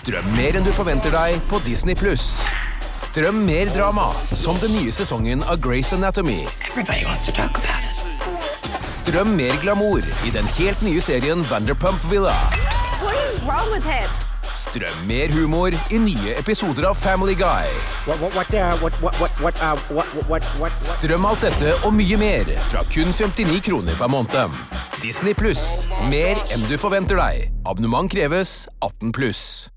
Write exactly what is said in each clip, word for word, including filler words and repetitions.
Strøm mer enn du forventer deg på Disney plus. Strøm mer drama, som den nye sesongen av Grey's Anatomy. Everybody wants to talk about it. Strøm mer glamour i den helt nye serien Vanderpump Villa. What is wrong with him? Strøm mer humor i nye episoder av Family Guy. What, what, what, uh, what, what, what, what, uh, what, what, what, what? Strøm alt dette og mye mer fra kun femtini kroner per måned. Disney plus. Mer enn du forventer deg. Abonnement kreves atten pluss.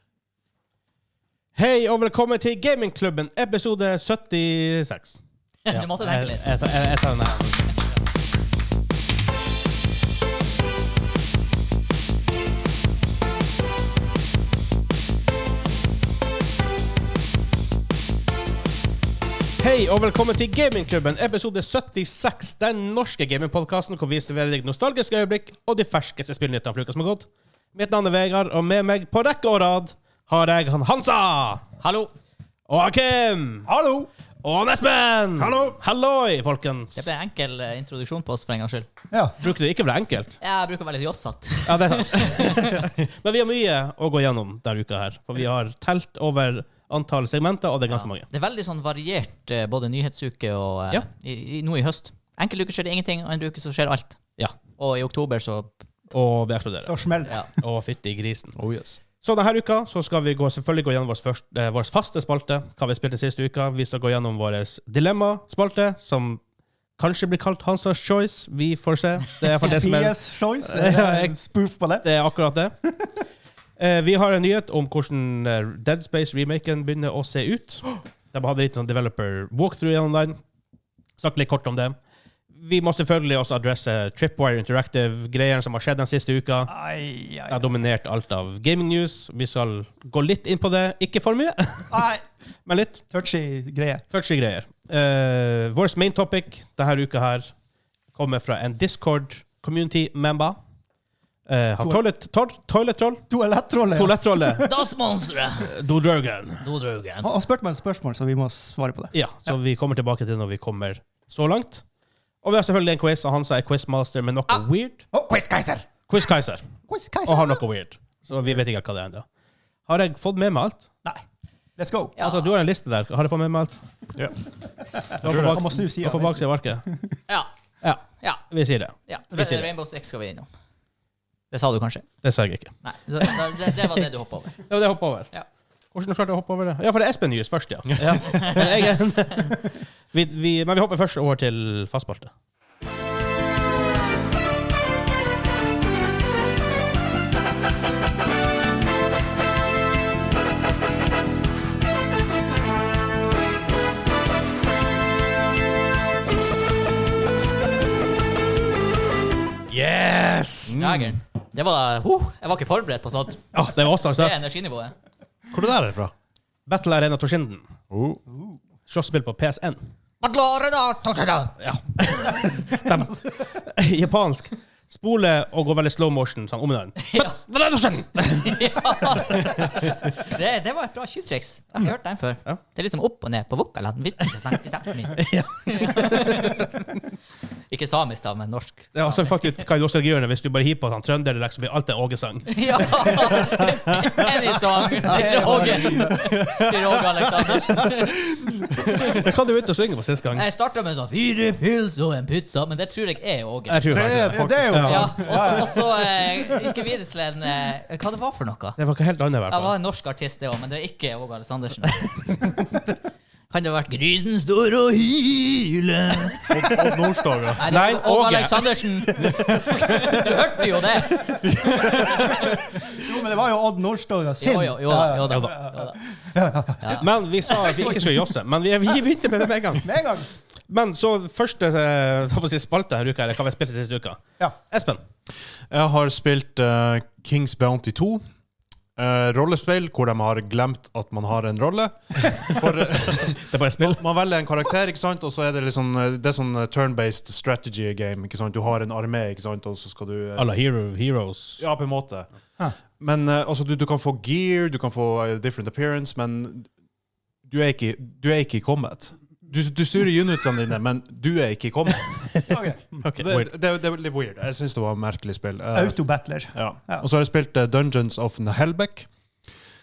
Hei og velkommen til Gamingklubben, episode syttiseks. Du måtte tenke litt. Jeg, jeg, jeg, jeg tar den her. Hei og velkommen til Gamingklubben, episode syttiseks, den norske gamingpodcasten hvor vi serverer deg nostalgiske øyeblikk og de ferskeste spillnyttene for uka som har gått. Mitt navn er Vegard, og med meg på rekke og rad har jeg han Hansa. Hallo. Og Hakim. Hallo. Og Espen. Hallo. Halloi, folkens. Det ble en enkel uh, introduksjon på oss for en gang skyld. Ja. Bruker det ikke være enkelt? Jeg bruker veldig jossatt. Ja, det er sant. Men vi har mye å gå gjennom denne uka her, for vi har telt over antall segmenter, og det er ganske Ja. mange. Det er veldig sånn variert, uh, både nyhetsuke og uh, Ja. i, i, nå i høst. Enkelte uker skjer det ingenting, og en uke så skjer alt. Ja. Og i oktober så... Og vi eksploderer. Da smeller det. Ja. Og fytti grisen. Oh yes. Så denne uka så skal vi gå, selvfølgelig gå gjennom vår, første, eh, vår faste spalte, hva vi spilte siste uka. Vi skal gå gjennom vår dilemma-spalte, som kanskje blir kalt Hansas Choice. Vi får se. Det er for det som er... Sofies Choice. Er det en spoof på det? Det er akkurat det. eh, vi har en nyhet om hvordan eh, Dead Space-remaken begynner å se ut. De hadde litt sånn developer walkthrough gjennom den. Snakk litt kort om det. Vi må selvfølgelig også adresse Tripwire Interactive-greiene som har skjedd den siste uka. Ai, ai, Det ai. har dominert alt av gaming news. Vi skal gå litt inn på det. Ikke for mye, Ai, men litt touchy greier. touchy greier. Uh, vår main topic denne uka her kommer fra en Discord community member. Uh, har toilet, to toilet troll? Toalettrolle. Toalettrolle. DOS-monsteret! Dodrogan. Dodrogen. Han har spurt meg et spørsmål, så vi må svare på det. Ja, så vi kommer tilbake til når vi kommer så langt. Og vi har selvfølgelig en quiz, og han er quizmaster med noe Ah. weird. Oh, Quiz-Kaiser! Quiz-Kaiser. Quiz-Kaiser! Og har noe weird. Så vi vet ikke hva det er enda. Har jeg fått med meg alt? Nei. Let's go. Ja. Altså, du har en liste der. Har jeg fått med meg alt? Ja. Du har på Han bak- må snu siden. du har på baksiden av arket. Ja. Ja, Ja. vi sier det. ja. Vi sier det. Rainbow Six skal vi innom. Det sa du kanskje? Det sa jeg ikke. Nei, det, det, det var det du hoppet over. Det var det jeg hoppet over. Ja. Hvordan du klarte å hoppe over det? Ja, for det er Espen News først, ja. ja. Men, jeg, vi, vi, men vi hopper først over til fastspalte. Yes! Jægeren. Det var... Uh, jeg var ikke forberedt på sånt. Ja, det var også Det er altså. energinivået. Hvor er det der fra? Battle Arena Toshinden. Oh. Slåsspill på P S N. Ja. De, japansk. Spole og gå veldig slow motion, sånn om den. Ja. det, det var et bra tjuvtriks. Jeg har ikke hørt den før. Ja. Det er litt som opp og ned på vokal. Ikke samisk da, men norsk. Ja, så faktisk hva er det også gjør hvis du bare hiver på sånn trønder, så blir alt en Åge-sang. Ja, en i sang. Til Roge. Til Roge Alexander. Det kan du ut og synge på siste gang. Jeg startet med sånn fire pils og en pizza, men det tror jeg er Åge. Jeg tror Det er, faktisk det er jo Ja. Ja, og så- og så eh, ikke videre til en eh, hva det var for noe. det var ikke helt annet i hvert Jeg var fall. en norsk artist det også, men det er ikke Åge Aleksandersen. Kan det ha vært Grisen står og hyler? Odd Nordstoga. Nei, det Nei, var Åge Åge. Aleksandersen. Du hørte jo det. Jo, men det var jo Odd Nordstoga sin. Jo, jo, jo, da, jo, da, jo da. Men vi sa at vi ikke skulle josse, men vi, vi begynte med det med en gang. Med en gang. Men så første eh, hva skal jeg si, spalte denne uka, eller hva vi spilte siste uka. Ja. Espen. Jeg har spilt uh, King's Bounty to. Uh, rollespill hvor de har glemt at man har en rolle. For, Det er bare spill. man velger en karakter, ikke sant? Og så er det liksom det er sånn turn-based strategy game, ikke sant? Du har en armé, ikke sant? Og så skal du uh, Alla hero, heroes. ja, på en måte. Ah. Men uh, altså, du, du kan få gear, du kan få uh, different appearance, men du er ikke, du er ikke kommet. Du, du styrer unitsene dine, men du er ikke kommet. Okay. Okay, Det, weird. det, det er litt weird. Jeg synes det var et merkelig spill. Uh, Autobattler. ja. Ja. Og så har jeg spilt uh, Dungeons of Hellbeck.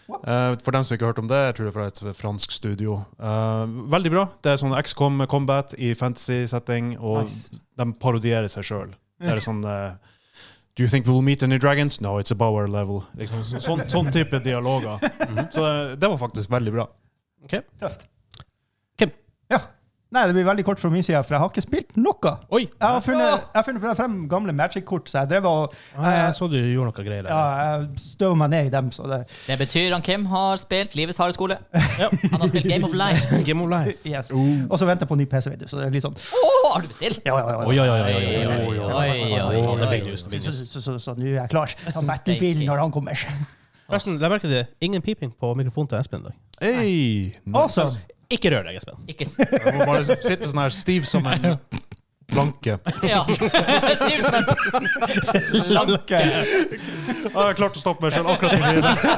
Uh, for dem som ikke har hørt om det, jeg tror det er fra et fransk studio. Uh, veldig bra. Det er sånn X COM combat i fantasy-setting, og nice. De parodierer seg selv. Det er sånn... Uh, Do you think we will meet any dragons? No, it's a power level. Liksom, så, sånn, sånn type dialoger. Mm-hmm. Så det var faktisk veldig bra. Ok. Tøft. Kim? Ja. Nei, det blir veldig kort fra min side, for jeg har ikke spilt noe. Oi! Jeg har funnet, jeg har funnet frem gamle Magic-kort, så jeg drev og... Ah, jeg så du gjorde noe greier der. Ja, jeg støver meg ned i dem, så det... Det betyr at Kim har spilt Livets harde skole. Ja. Han har spilt Game of Life. Game of Life. Yes. Uh. Og så venter jeg på en ny P C-video, så det er litt sånn... Åh, oh, har du bestilt? Ja, ja, ja. Oi, oi, oi, oi, oi, oi, oi, det blir just. Så, så, så, så nå er jeg klar. Han Battlefield når han kommer. Forresten, jeg merker det. Ingen piping på mikrofonen til Espen i dag. Hey, nice. Awesome. Ikke rør deg, Espen. Ikke Jeg må bare sitte sånn her stiv som en planke. Ja. Stiv som en Lanke. Jeg har klart å stoppe meg selv akkurat i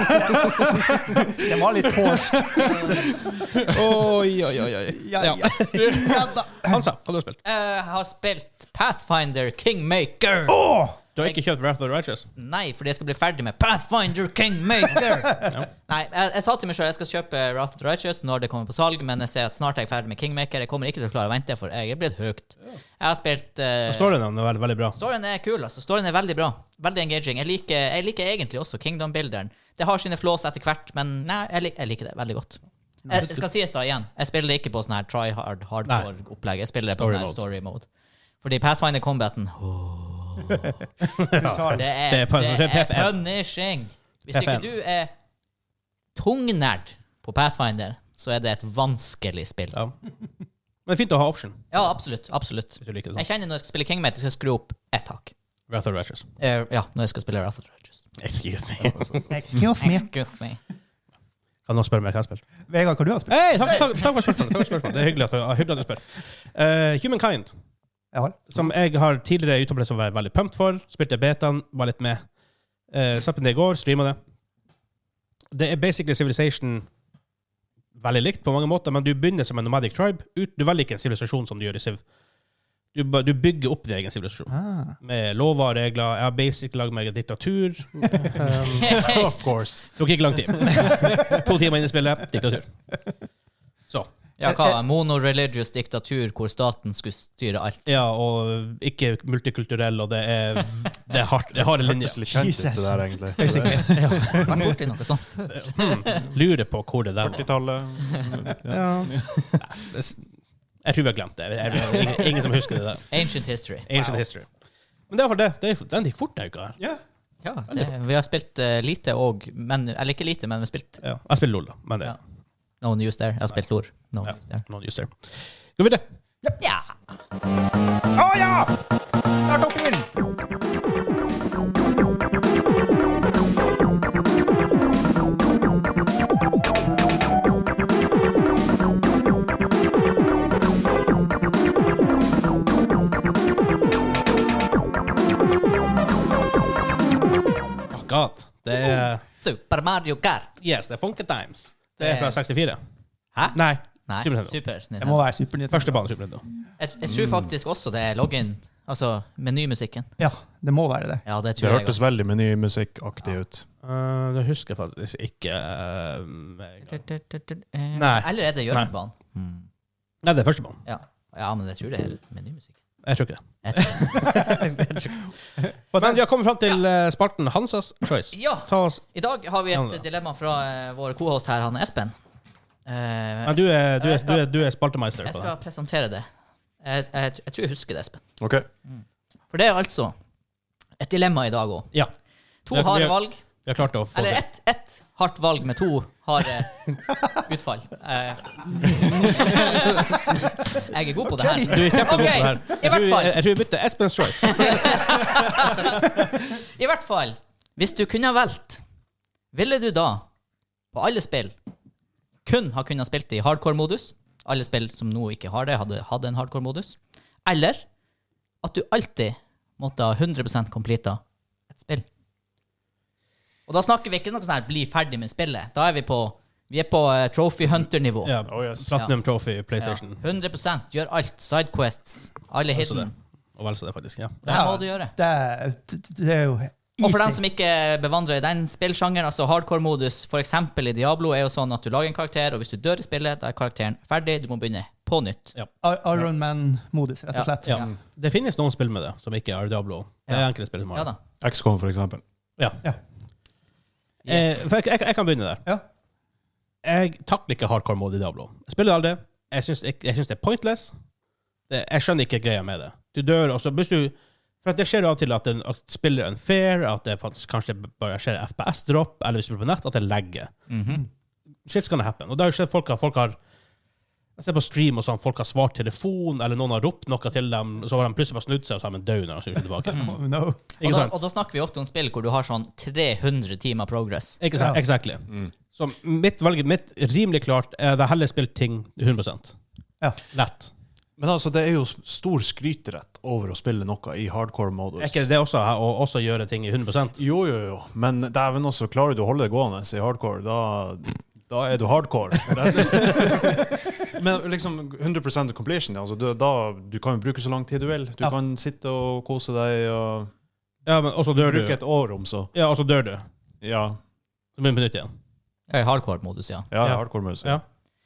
det. Det var litt hårst. Oi, oi, oi, oi. Ja, ja. Ja, da. Hansa, hva har du spilt? Jeg har spilt Pathfinder Kingmaker. Åh! Du har ikke kjøpt Wrath of the Righteous? Nei, fordi jeg skal bli ferdig med Pathfinder Kingmaker. Ja. Nei, jeg, jeg sa til meg selv jeg skal kjøpe Wrath of the Righteous når det kommer på salg, men jeg ser at snart er jeg ferdig med Kingmaker. Jeg kommer ikke til å klare å vente, for jeg er blitt høyt. Jeg har spilt... Uh, storyen er veldig, veldig bra. Storyen er kul, altså. Storyen er veldig bra. Veldig engaging. Jeg liker, jeg liker egentlig også Kingdom-bilderen. Det har sine flås etter hvert, men nei, jeg, lik, jeg liker det veldig godt. Jeg, jeg skal sies da igjen, jeg spiller ikke på sånn her try-hard, hardcore-opplegg. Jeg spiller det på story sånn her mode. story mode. Fordi Pathfinder-combaten... Oh. det er, det er punishing. Hvis ikke du er tungnerd på Pathfinder, så er det et vanskelig spill. Ja. Men det er fint å ha option. Ja, absolutt, absolutt. Hvis du liker det sånn. Jeg kjenner når jeg skal spille Kingmaker, skal jeg skru opp ett hakk. Wrath of the Righteous. Uh, ja, når jeg skal spille Wrath of the Righteous. Excuse me. Excuse me. Excuse me. Kan noen spørre meg hva jeg har spilt? Vegard, hva du har spilt? Hei, takk, takk, takk for spørsmålet. Takk for spørsmålet. Det er hyggelig at du, hyggelig at du spør. Uh, Humankind. Ja. Som jeg har tidligere utover det som var veldig pumped for. Spilte betaen, var litt med. Uh, Slapp inn det i går, streamet det. Det er basically Civilization veldig likt på mange måter, men du begynner som en nomadic tribe. Ut, du velger ikke en sivilisasjon som du gjør i Civ. Du, du bygger opp din egen sivilisasjon. Ah. Med lover og regler. Jeg har basic laget meg et diktatur. Um, Of course. tok ikke lang tid. to timer inn i spillet, diktatur. Så. Ja, hva? Monoreligious diktatur hvor staten skulle styre alt. Ja, og ikke multikulturell, og det er, det er hardt. Det har en linje. Hørtes litt kjent ut det Jesus. der, egentlig. Basically. Jeg har vært borti noe sånt før. Hmm. Lurer på hvor det der var. førtitallet. Ja. Det, jeg tror vi har glemt det. Jeg, jeg, ingen, ingen som husker det der. Ancient history. Ancient Wow. history. Men det er for det. Det er veldig fort denne uka her. Ja. Ja, det, vi har spilt uh, lite og, men, eller ikke lite, men vi har spilt Ja, jeg spiller LOL da, men det ja. No news there. Jeg har spilt lore. No ja, news there. noen just der. Gå videre. Ja! Å ja! Start opp inn! Oh god. Det er... Super Mario Kart. Yes, det er Funky Times. Det er fra sekstifire. Hæ? Nei, Nei, Super Nintendo. Super Det må Nintendo. være Super Nintendo. Første banen Super Nintendo. Jeg, jeg tror faktisk også det er login, altså menymusikken. Ja, det må være det. Ja, det Det tror jeg hørtes også. veldig menymusikkaktig ut. Uh, det husker jeg faktisk ikke. Uh, Nei. Nei. Eller er det Jørgenbanen? Hmm. Nei, det er første banen. Ja. ja, men jeg tror det er menymusikken. Jeg tror ikke det. Jeg tror- Men vi har kommet frem til uh, spalten Hansas Choice. Ja, Ta oss. i dag har vi Ja, et da. dilemma fra uh, vår co-host her, han Espen. Uh, Men du er, du er, du er, du er spaltemeister jeg på skal det. presentere det. Jeg, jeg, jeg tror jeg husker det, Espen. Ok. For det er altså et dilemma i dag også. Ja, To Ja, for vi harde har- valg, vi har klart å få eller det. ett et hardt valg med to harde utfall. Eh, jeg er god på det her. Du er kjempegod på det her. Ok, i Jeg hvert tror, fall. jeg, jeg tror vi bytter Espen's Choice. I hvert fall, hvis du kunne ha valgt, ville du da, på alle spill, kun ha kunnet spilt i hardcore-modus? Alle spill som nå ikke har det, hadde, hadde en hardcore-modus. Eller at du alltid måtte ha hundre prosent completa et spill. Og da snakker vi ikke noe sånn her, bli ferdig med spillet. Da er vi på, vi er på uh, Trophy Hunter-nivå. Ja, Oh, yes. Platinum Trophy, Ja, PlayStation. hundre prosent, gjør alt, sidequests, alle Altså hidden. det. Og vel så det, faktisk. Ja. Det her må du gjøre. Det, det, det er jo Og for dem som ikke bevandrer i den spillsjangeren, altså hardcore-modus, for eksempel i Diablo, er jo sånn at du lager en karakter, og hvis du dør i spillet, da er karakteren ferdig, du må begynne på nytt. Ja. Iron Man-modus, rett og slett. Ja. Det finnes noen spill med det, som ikke er Diablo. Det er Ja. enkelte spill som har Ja det. da. X COM, for eksempel. Ja. Ja. Eh, Yes. for jeg, jeg, jeg kan begynne der. Ja. Jeg takler ikke hardcore mode i Diablo. Jeg spiller aldri. Jeg syns, jeg, jeg syns det er pointless. Det, jeg skjønner ikke greia med det. Du dør, og så hvis du For at det skjer jo av og til at en at spiller unfair, at det faktisk kanskje bare skjer F P S-dropp, eller hvis du spiller på nett, at det legger. Mhm. Shit's gonna happen. Og det har jo skjedd folk har, folk har Jeg ser på stream og sånn, folk har svart telefon, eller noen har ropt noe til dem, så har de plutselig bare snudd seg, og så har de død når de snur tilbake. Oh, no. Og Ikke da, sant? og da snakker vi ofte om spill hvor du har sånn tre hundre timer progress. Ikke sant? Ja. Exactly. Mm. Så mitt valg mitt rimelig klart er det heller spilt ting hundre prosent. Ja. Lett. Men altså, det er jo stor skryterett over å spille noe i hardcore-modus. Er ikke det også å også gjøre ting i hundre prosent? Jo, jo, jo. Men dæven også, klarer du å holde det gående i hardcore, da, da er du hardcore. Men liksom hundre prosent completion, altså, du, da, du kan jo bruke så lang tid du vil. Du Ja. kan sitte og kose deg og Ja, men også dør du. bruke et år om så. Ja, og så dør du. Ja, Så begynner på nytt igjen. Ja, i hardcore-modus, ja. ja, Ja. hardcore-modus. Ja.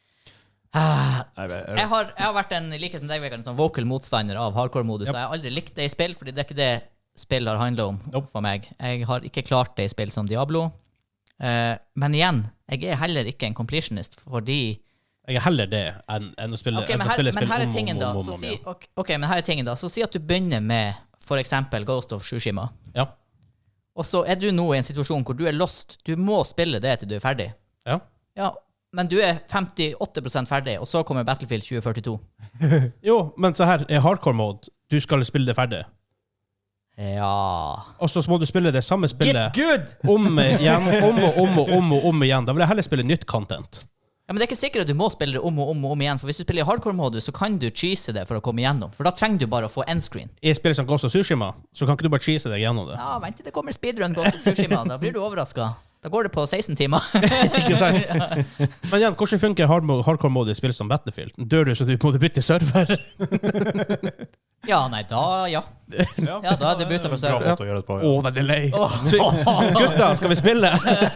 Ah, Jeg vet- jeg- Jeg har, jeg har vært en, i likhet med deg, Vegard, en sånn vocal motstander av hardcore-modus. Yep. Jeg har aldri likt det i spill, fordi det er ikke det spill har handlet om Nope. for meg. Jeg har ikke klart det i spill som Diablo. Eh, men igjen, jeg er heller ikke en completionist, fordi Jeg er heller det enn, enn å spille, Ok, enn men å her, spille men spill her om er og tingen, om da. og om, Så om si, igjen. ok, ok, men her er tingen da. Så si at du begynner med for eksempel Ghost of Tsushima. Ja. Og så er du nå i en situasjon hvor du er lost. Du må spille det til du er ferdig. Ja. Ja, men du er femtiåtte prosent ferdig, og så kommer Battlefield tjue førtito. Jo, men så her er hardcore mode. Du skal spille det ferdig. Ja. Og så må du spille det samme spillet Get good! om igjen, om og om og om og om igjen. Da vil jeg heller spille nytt content. Ja, men det er ikke sikkert at du må spille det om og om og om igjen, for hvis du spiller i hardcore-modus, så kan du cheese det for å komme igjennom. For da trenger du bare å få endscreen. I spill som Ghost of Tsushima, så kan ikke du bare cheese deg gjennom det. Ja, vent til det kommer speedrun Ghost of Tsushima, da blir du overrasket. Da går det på seksten timer. Ikke sant? Men igjen, hvordan funker hard- hardcore mode i spill som Battlefield? Dør du så du må bytte server? Ja, nei, da, ja. Ja, da er det bytta fra Bra server. måte å gjøre det på. Å, Ja. det er delay. Åh. Så, gutta, skal vi spille?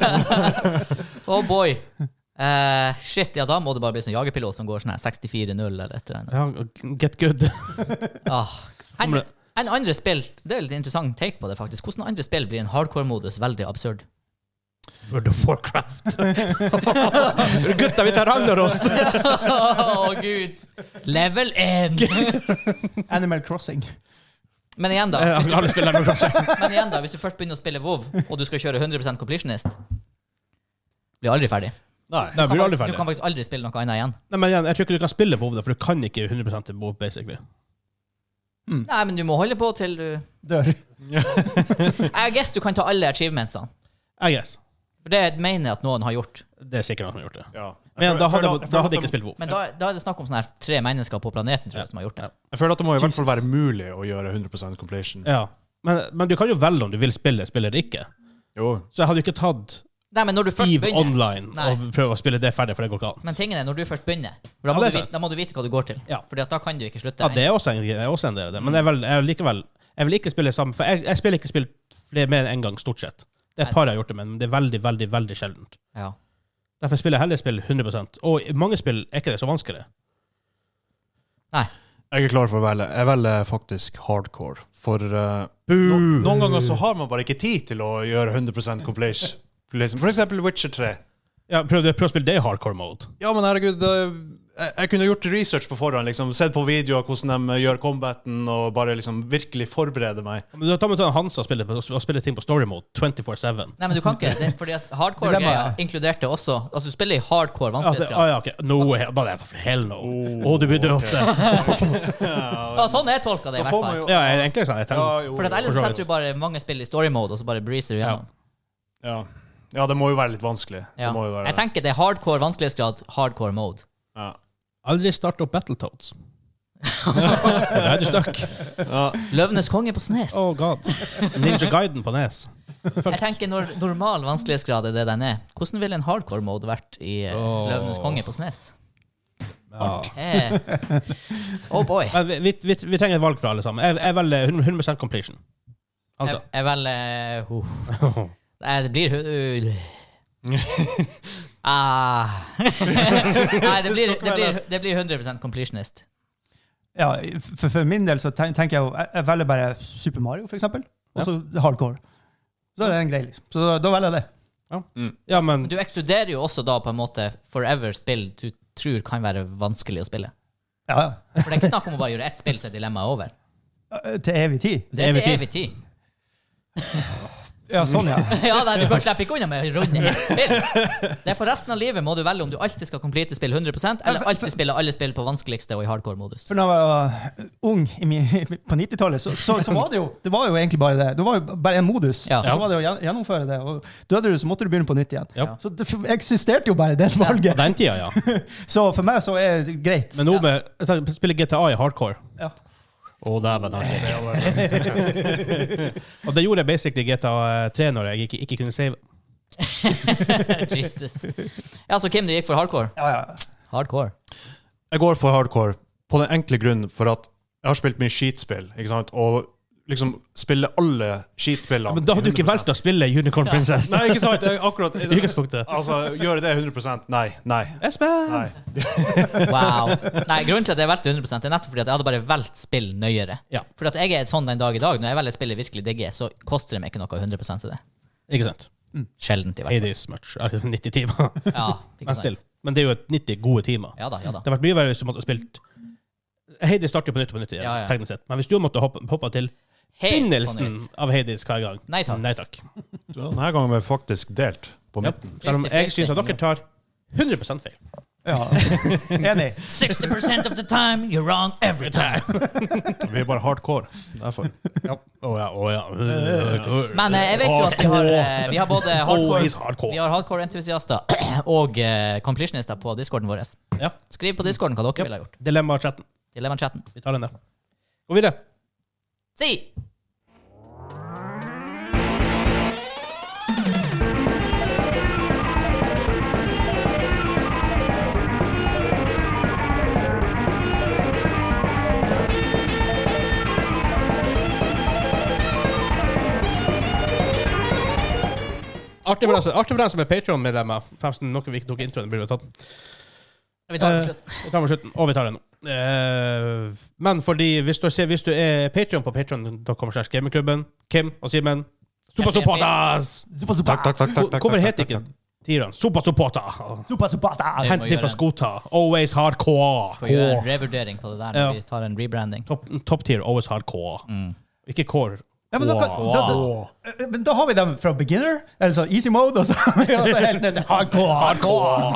Oh boy. Eh, shit, ja, da må det bare bli sånn jagerpilot som går sånn her sekstifire null eller et eller annet. Ja, get good. Ah. En, Kommer det- en andre spill, det er litt interessant take på det faktisk. Hvordan andre spill blir en hardcore-modus veldig absurd? World of Warcraft. Gutta, vi tar Ragnaros! Å, Gud. Level én. Animal Crossing. Men igjen, da. Jeg Hvis vil du, aldri spille Ragnaros. men igjen da, hvis du først begynner å spille WoW, og du skal kjøre hundre prosent completionist, blir aldri ferdig. Nei. Nei, Du blir kan, aldri fakt- du ferdig. kan faktisk aldri spille noe annet igjen. Nei, men igjen, jeg tror ikke du kan spille WoW, da, for du kan ikke hundre prosent til WoW, basically. Nei, men du må holde på til du Dør. I guess du kan ta alle achievementsene. I guess. For det mener jeg at noen har gjort. Det er sikkert noen som har gjort det. Ja. Men igjen, da Jeg hadde, føler- jeg da føler hadde jeg at ikke spilt WoW. Men da, da er det snakk om sånne her tre mennesker på planeten, tror jeg, som har gjort det. Jeg føler at det må i hvert fall være mulig å gjøre hundre prosent completion. Ja. Men, men du kan jo velge om du vil spille, spiller eller ikke. Jo. Så jeg hadde jo ikke tatt Nei, men når du først EVE begynner Online Nei. og prøve å spille det ferdig, for det går ikke an. Men tingen er, når du først begynner, for da, Ja, må det er du, vite, sant. da må du vite hva du går til. Ja. Fordi at da kan du ikke slutte. Ja, det er også en, det er også en del av det. Men jeg vil, jeg vil likevel Jeg vil ikke spille sammen, for jeg, jeg spiller ikke spill flere mer enn én gang, stort sett. Det er et par jeg har gjort det, men det er veldig, veldig veldig sjeldent. Ja. Derfor spiller jeg heller spill hundre prosent. Og i mange spill er ikke det så vanskelig. Nei. Jeg er klar for å velge. Jeg velger faktisk hardcore. For uh, no, noen ganger så har man bare ikke tid til å gjøre hundre prosent completion. For eksempel Witcher tre. Ja, prøv, prøv å spille det i hardcore mode. Ja, men herregud, uh, jeg, jeg kunne gjort research på forhånd, liksom, sett på videoer hvordan de gjør combaten, og bare liksom virkelig forberede meg. Men da tar man til Hansa og spiller, på- og spiller ting på story mode twenty-four seven. Nei, men du kan ikke. Det, fordi at hardcore-greia inkluderte også Altså, du spiller i hardcore Ja, det, vanskelighetsgrad. ah, ja, okay. No, he- da er det for hell no. Å, du blir død ofte. Ja, sånn jeg tolka det, i Da hvert får man fall. jo Ja, jeg- egentlig sånn. Jeg Ja, tenker, jo, For at ellers For så setter vidt. du bare mange spill i story mode, og så bare breezer du gjennom. ja. ja, det må jo være litt vanskelig. Ja. Det må jo være Jeg det. tenker det er hardcore vanskelighetsgrad, hardcore mode. Ja. aldri start opp Battletoads. Da er du stuck. Ja. Løvenes konge på Snes. Oh god. Ninja Gaiden på Nes. Jeg tenker når normal vanskelighetsgrad er det den er, hvordan ville en hardcore mode vært i uh, Åh. Løvenes konge på Snes? Ja. Eh. Oh boy. Men vi, vi, vi, vi trenger et valg fra alle sammen. Jeg, jeg velger hundre prosent completion. Altså. Jeg, jeg velger uh. Nei, det blir uh. ah. Nei, det blir, det, blir, det blir hundre prosent completionist. Ja, for, for min del så ten, tenker jeg jo, jeg, jeg velger bare Super Mario, for eksempel, og så ja. hardcore. Så er det en grei, liksom. Så da, da velger jeg det. Ja. Mm. Ja, men... Du ekskluderer jo også da på en måte forever-spill du tror kan være vanskelig å spille. Ja, ja. For det er ikke snakk om å bare gjøre ett spill så er dilemmaet over. Til evig tid. Det er til evig tid. Ja, sånn, ja. Ja, nei, du kan slippe ikke unna med å runde ett spill. Det er for resten av livet må du velge om du alltid skal complete spill hundre prosent, eller alltid spille alle spill på vanskeligste og i hardcore-modus. For når jeg var ung i min, på nittitallet, så, så, så var det jo det var jo egentlig bare det. Det var jo bare en modus, ja. og så var det å gjennomføre det. Og døde du, så måtte du begynne på nytt igjen. Ja. Så det eksisterte jo bare den valget. Ja, den tida, ja. Så for meg så er det greit. Men nå med, spiller G T A i hardcore. Ja. Å, oh, dæven. Og det gjorde jeg basically G T A tre når jeg ikke, ikke kunne save. Jesus. Ja, så Kim, du gikk for hardcore? Ja, ja. Hardcore. Jeg går for hardcore på den enkle grunnen for at jeg har spilt mye skitspill, ikke sant? Og liksom spille alle skitspillene. Men da hadde du ikke valgt å spille Unicorn Princess. Nei, ikke sant. Jeg, akkurat. Utgangspunktet. Altså, gjøre det hundre prosent? Nei, nei. Espen! Nei. Wow. Nei, grunnen til at jeg valgte hundre prosent er nettopp fordi at jeg hadde bare valgt spill nøyere. Ja. Fordi at jeg er sånn den dag i dag, når jeg velger spillet virkelig digger, så koster det meg ikke noe hundre prosent til det. Ikke sant? Mm. Sjeldent i hvert fall. Hades much. nitti timer. Ja, Men still. Men det er jo et nitti gode timer. Ja da, ja da. Det har vært mye verre hvis du måtte ha spilt... Hades starter jo på nytt og på nytt igjen, Ja, ja. teknisk sett. Men hvis du måtte hoppe, hoppe til Helt på begynnelsen nytt. av Hades hver gang. Nei takk. Nei takk. Denne gangen er vi faktisk delt på Ja. midten. Selv om fifty jeg synes at dere tar hundre prosent feil. Ja. Enig. sixty percent of the time, you're wrong every time. Vi er bare hardcore. Derfor. Ja. Å ja, å ja. Men eh, jeg vet jo at vi har, eh, vi har både hardcore, Always hardcore. vi har hardcore-entusiaster og eh, completionister på Discorden vår. Ja. Skriv på Discorden hva dere Ja. ville ha gjort. Dilemma-chatten. Dilemma-chatten. Vi tar den der. Gå videre. Si! Artig for den, artig for den som er Patreon-medlemmer. Forresten, noe vi ikke tok introen, burde vi tatt. Vi tar den Eh, til slutt. Vi tar den på slutten, og vi tar den nå. Eh, men fordi, hvis du, ser, hvis du er Patreon på patreon punktum com slash gamingklubben, Kim og Simen, super supportas! Super, super. Takk, takk, takk. takk, takk Hvorfor takk, heter takk, ikke takk. Tiran super supporta? Super, super. Det Hent må til gjøre fra en- Skota. Always hardcore. Får gjøre en revurdering på det der når Ja. vi tar en rebranding. Top, top tier, always hardcore. Mm. Ikke core. Ja, men, da, kan- da, da, men da har vi dem fra beginner, eller så easy mode, og så, og så helt ned til hardcore. hardcore.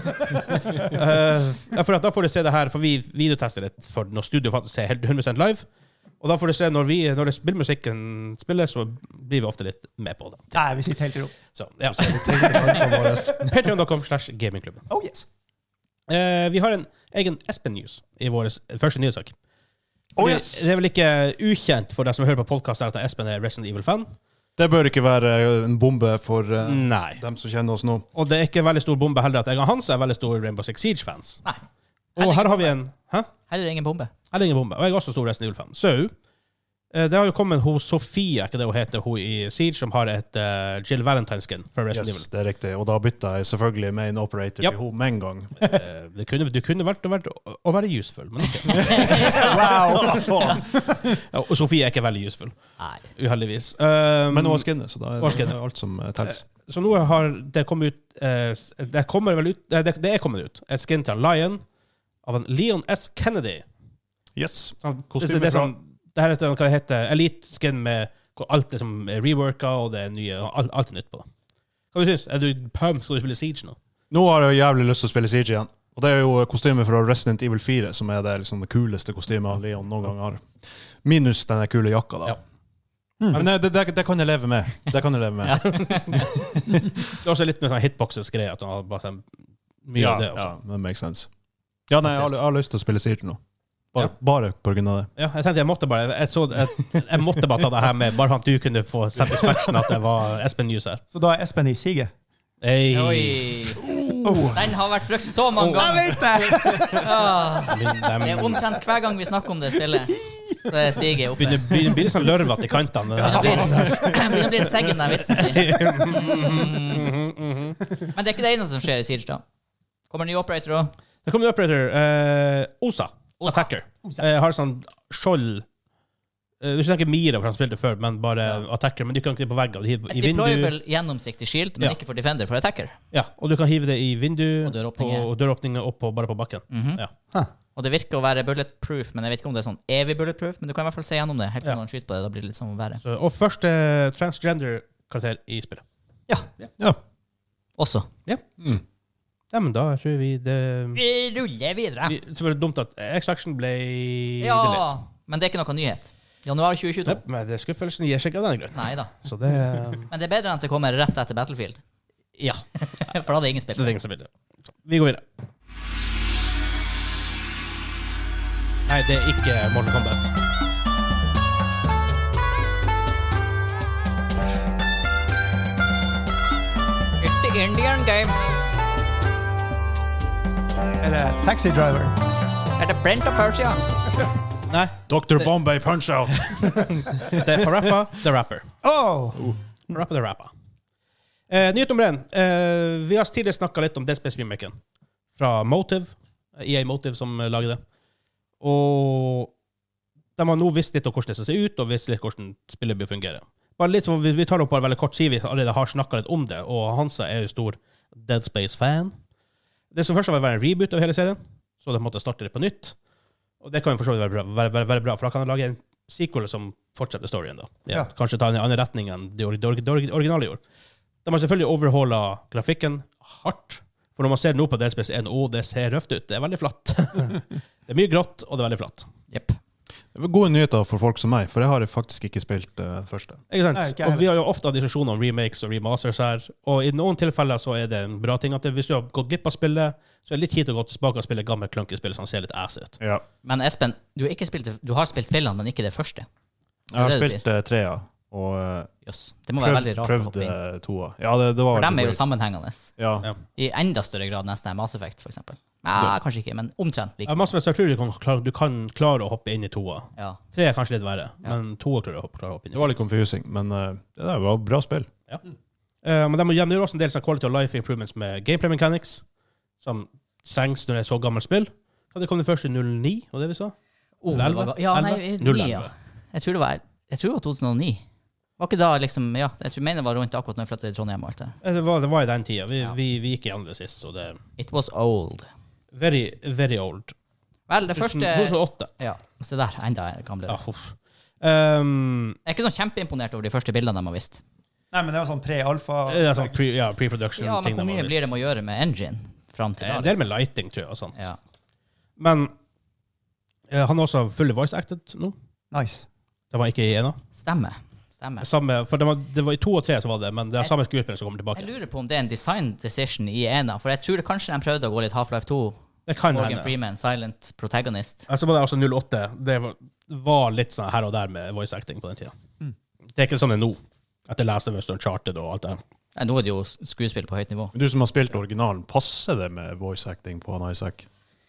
Eh, for at da får du se det her, for vi videotester litt for når studio faktisk er helt hundre prosent live. Og da får du se når, vi, når det spillmusikken spiller, så blir vi ofte litt med på det. Nei, vi sitter helt i ro. Så, ja. patreon punktum com slash gamingklubben. Oh, yes. Eh, vi har en egen Espen-news i vår første nyhetssak. Oh, Fordi yes. Det er vel ikke ukjent for deg som hører på podcasten at Espen er Resident Evil-fan. Det bør ikke være en bombe for uh, Nei. dem som kjenner oss nå. Og det er ikke en veldig stor bombe heller at jeg og Hans er veldig store Rainbow Six Siege-fans. Nei. Og her har vi en... Hæ? Heller ingen bombe. Her er ingen bombe. Og jeg er også stor Resident Evil-fan. Så, eh, det har jo kommet hos Sofie, ikke det hun heter, hun i Siege, som har et uh, Jill Valentine-skin fra Resident Yes, det er riktig. Og da bytta jeg selvfølgelig main operator Yep. til henne med en gang. Evil. Eh, det kunne, du kunne valgt å, vært, å, å være useful, men ok. ja, og Sofie er ikke veldig useful, Nei. uheldigvis. Um, Men hun har skinnet, så da er Hun har det skinnet. alt som eh, telles. Så nå har det kommet ut, eh, det kommer vel ut, eh, det, det er kommet ut, et skin til Lion av en Leon S. Kennedy. Yes. Sånn, det, Kostyme det er fra sånn, det her er sånn, hva det heter, Elite-skin med hvor alt er som er reworka, og det er nye, alt, alt er nytt på det. Hva du synes? Er du pump, skal du spille Siege nå? Nå har jeg jævlig lyst til å spille Siege igjen. Og det er jo kostymet fra Resident Evil fire, som er det, liksom, det kuleste kostymet Leon noen gang har. Minus den kule jakka, da. Ja. Mm. Men det, det, det kan jeg leve med. Det kan jeg leve med. Det er også litt med sånn hitboxes-greier, at han har bare sånn, mye ja, av det også. ja, det makes sense. Ja, nei, jeg har, jeg har lyst til å spille Siege nå. Bare, Ja. bare på grunn av det. Ja, jeg tenkte jeg måtte bare, jeg, så, jeg, jeg måtte bare ta det her med, bare for at du kunne få satisfaction at det var Espen News her. Så da er Espen i siget. Hey. Oi. Den har vært brukt så mange Oh. ganger. Jeg vet det! Ah, Min- dem- det er omtrent hver gang vi snakker om det spillet. Så er siget oppe. Begynner, begynner, begynner sånn lørvet i kantene. Begynner å bli, begynner å bli seggen der vitsen sin. Mm. Men det er ikke det eneste som skjer i Siege da. Kommer ny operator også. Det kommer ny operator. Uh, Osa. Osa. Attacker. Uh, har sånn skjold. Uh, hvis du tenker Mira, for han spilte før, men bare ja. Attacker. Men du kan ikke på veggen. I Et deployable gjennomsiktig shield, men ja. ikke for Defender, for Attacker. Ja, og du kan hive det i vindu og døråpninger, og døråpninger opp på, bare på bakken. Mm-hmm. Ja. Huh. Og det virker å være bulletproof, men jeg vet ikke om det er sånn evig bulletproof, men du kan i hvert fall se gjennom det, helt til ja. noen skyter på det, da blir det litt sånn å være. Så, og første transgender-karakter i spillet. Ja. Ja. Også. Ja. Mm. Ja, men da tror vi det... Vi ruller videre. Vi, så var det dumt at X-Faction ble Ja, delete. Men det er ikke noe nyhet. Januar tjue tjueto. Yep, men det skuffelsen gir seg ikke av denne grunn. Nei da. Så det... Men det er bedre enn at det kommer rett etter Battlefield. Ja. For da hadde ingen spilt. Det er ingen som vil det. Så, vi går videre. Nei, det er ikke Mortal Kombat. It's the Indian game. Er det Taxi Driver? Er det Brent og Persia? Nei, doktor Bombay Punch-Out! det er Parappa the Rapper. Oh! Parappa the Rapper. Eh, nyhet nummer en. Eh, vi har tidligere snakket litt om Dead Space remaken fra Motive. E A Motive som lager det. Og de har nå visst litt om hvordan det skal se ut, og visst litt hvordan spillet bør fungere. Bare litt, vi, vi tar det opp bare veldig kort, siden vi allerede har snakket litt om det, og Hansa er jo stor Dead Space-fan. Det som først vil være en reboot av hele serien, så de måtte starte det på nytt. Og det kan jo for så vidt være bra, være, være, være bra, for da kan de lage en sequel som fortsetter storyen da. Ja, Ja. Kanskje ta en annen retning enn det or- or- or- originale gjorde. De har selvfølgelig overholdet grafikken hardt, for når man ser nå på Dead Space en, å, det ser røft ut. Det er veldig flatt. Det er mye grått, og det er veldig flatt. Jepp. Det var gode nyheter for folk som meg, for jeg har faktisk ikke spilt uh, første. Ikke sant? Nei, ikke og heller. vi har jo ofte hatt diskusjoner om remakes og remasters her, og i noen tilfeller så er det en bra ting at det, hvis du har gått glipp av spillet, så er det litt kjipt å gå tilbake og spille gammelt clunky spill som ser litt ass ut. Ja. Men Espen, du har, ikke spilt, du har spilt spillene, men ikke det første. Jeg har det det du spilt uh, trea, og uh, Jøss. Det må være veldig rart å hoppe prøvde inn. toa. Ja, det, det var For dem veldig er jo weird. sammenhengende. Ja. Ja. I enda større grad nesten enn Mass Effect, for eksempel. Nei, kanskje ikke, men omtrent like. Ja, masse, jeg tror du kan, klare, du kan klare å hoppe inn i toa. Ja. Tre er kanskje litt verre, Ja. men toa klarer å hoppe, klarer å hoppe inn i. Det var litt confusing, men uh, det der var bra spill. Ja. Uh, men de må gjøre også en del sånn quality of life improvements med gameplay mechanics, som trengs når det er så gammelt spill. Kan det komme først i null ni, og det vi sa? Oh, det var, ja, nei, null ni, ja. Jeg tror det var, jeg tror det var to tusen og ni. Var ikke da liksom, ja, jeg tror mener det var rundt akkurat når jeg flyttet til Trondheim og alt det. Eh, Det var, det var i den tida. Vi, Ja. vi, vi gikk igjen det sist, så det er It was old. very, very old. Vel, det første... to tusen og åtte. Ja, se der, enda gamlere. Ja, huff. Um, Jeg er ikke sånn kjempeimponert over de første bildene de har vist. Nei, men det var sånn pre-alfa. det er sånn pre, ja, pre-production Ja, men ting. hvor de har mye vist. blir det med å gjøre med engine frem til da? En del med lighting, tror jeg, og sånt. Ja. Men eh, han er også fully voice-acted nå. Nice. Det var ikke i ena. Stemmer. Stemmer. Samme, for det var, det var i to og tre så var det, men det er samme skuespiller som kommer Jeg tilbake. lurer på om det er en design decision i ena, for jeg tror det kanskje de prøvde å gå litt Half-Life to. Det kan Morgan hende. Freeman, silent protagonist. Altså var det også null åtte. Det var, var litt sånn her og der med voice-acting på den tida. Mm. Det er ikke sånn det er nå. Etter Last of Us og Uncharted og alt det her. Ja, nå er det jo skuespill på høyt nivå. Men du som har spilt originalen, passer det med voice acting på han Isaac?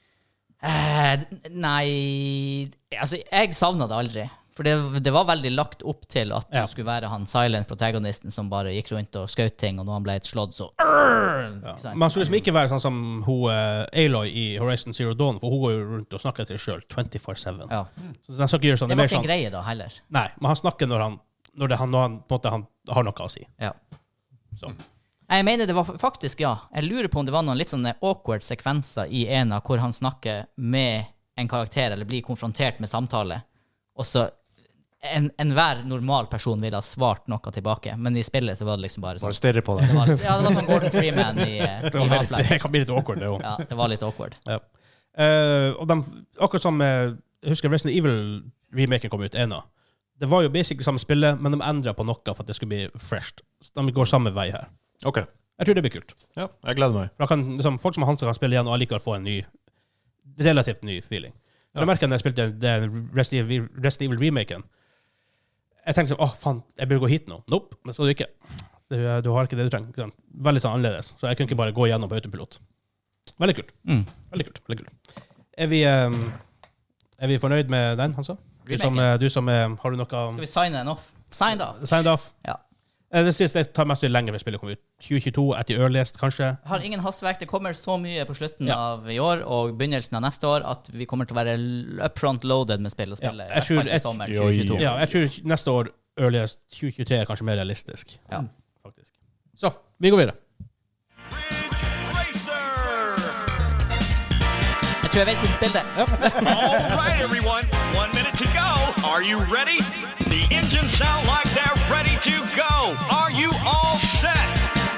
Eh, nei Altså, jeg savna det aldri. For det, det var veldig lagt opp til at Ja. det skulle være han silent protagonisten som bare gikk rundt og skjøt ting, og når han ble et slått, så Ja. Ikke sant? Man skulle liksom ikke være sånn som hun, uh, Aloy i Horizon Zero Dawn, for hun går jo rundt og snakker til seg sjøl twenty-four seven. Ja. Så den skal ikke gjøre sånn. Det Det er var mer ikke en sånn, greie da, heller. nei, men han snakker når han, når det, han, når han, på en måte, han har noe å si. Ja. Så. Jeg mener det var faktisk, ja. Jeg lurer på om det var noen litt sånne awkward sekvenser i ena hvor han snakker med en karakter, eller blir konfrontert med samtale, og så en, enhver normal person ville ha svart noe tilbake, men i spillet så var det liksom bare sånn. Bare stirre på det. Det var, ja, det var sånn Gordon Freeman i, eh, Det, i var veldig, Half-Life. det kan bli litt awkward, det òg. Ja, det var litt awkward. Ja. Eh, og de, akkurat som eh, jeg husker Resident Evil-remaken kom ut ena. Det var jo basically samme spillet, men de endret på noe for at det skulle bli fresh. Så de går samme vei her. Ok, Jeg tror det blir kult. ja, jeg gleder meg. For da kan, liksom, folk som Hansa kan spille igjen og allikevel få en ny, relativt ny feeling. Ja. Jeg merket når jeg spilte den Resident Evil, Resident Evil-remaken, jeg tenkte sånn, åh faen, jeg burde gå hit nå. Nope, det skal du ikke. Du, du har ikke det du trenger. Ikke sant? Veldig sånn annerledes. Så jeg kunne ikke bare gå gjennom på autopilot. Veldig kult. Mm. Veldig kult. Veldig kult. Er vi, um, er vi fornøyd med den, Hansa? Du som, er- du som er, har du noe Skal vi signe den off? Signed off. signed off? Ja. Eh, Det siste tar mest lenger for spillet kommer ut. tjue tjueto etter earliest, kanskje. Har ingen hastverk. Det kommer så mye på slutten Ja. av i år og begynnelsen av neste år at vi kommer til å være l- upfront loaded med spill og Ja, spille. jeg I hvert tror- fall til jeg- sommer Jo, tjue tjueto. Ja, jeg tror neste år earliest tjue tjuetre er kanskje mer realistisk. Ja. Faktisk. Så, vi går videre. Jeg tror jeg vet hvordan spillet er. All right, everyone. One minute to go. Are you ready? The engines sound like they're ready to go. Are you all set?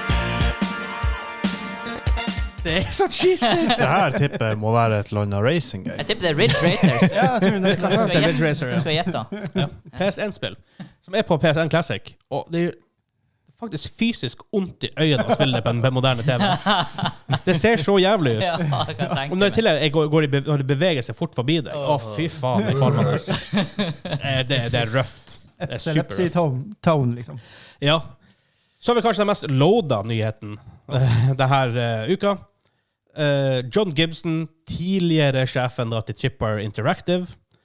Det er så cheesy! Det her tippet må være et eller annet racing game. Jeg tipper det er Ridge Racers. Ja, jeg tror det skal Skal det er jeg Ridge gjette? Racer, Hvis jeg skal gjette. P S én-spill, som er på P S én Classic, og det er faktisk fysisk ondt i øynene å spille det på en på en moderne T V. Det ser så jævlig ut. Ja, jeg kan tenke Og når, i meg. tillegg, jeg går, går i be, når det beveger seg fort forbi deg, å fy faen, det er kvalmende. Eh, det, det er røft. Det er Epilepsy superrøft. tone, tone, liksom. Ja. Så har vi kanskje den mest loada nyheten uh, denne uh, uka. Uh, John Gibson, tidligere sjefen da, til Tripwire Interactive.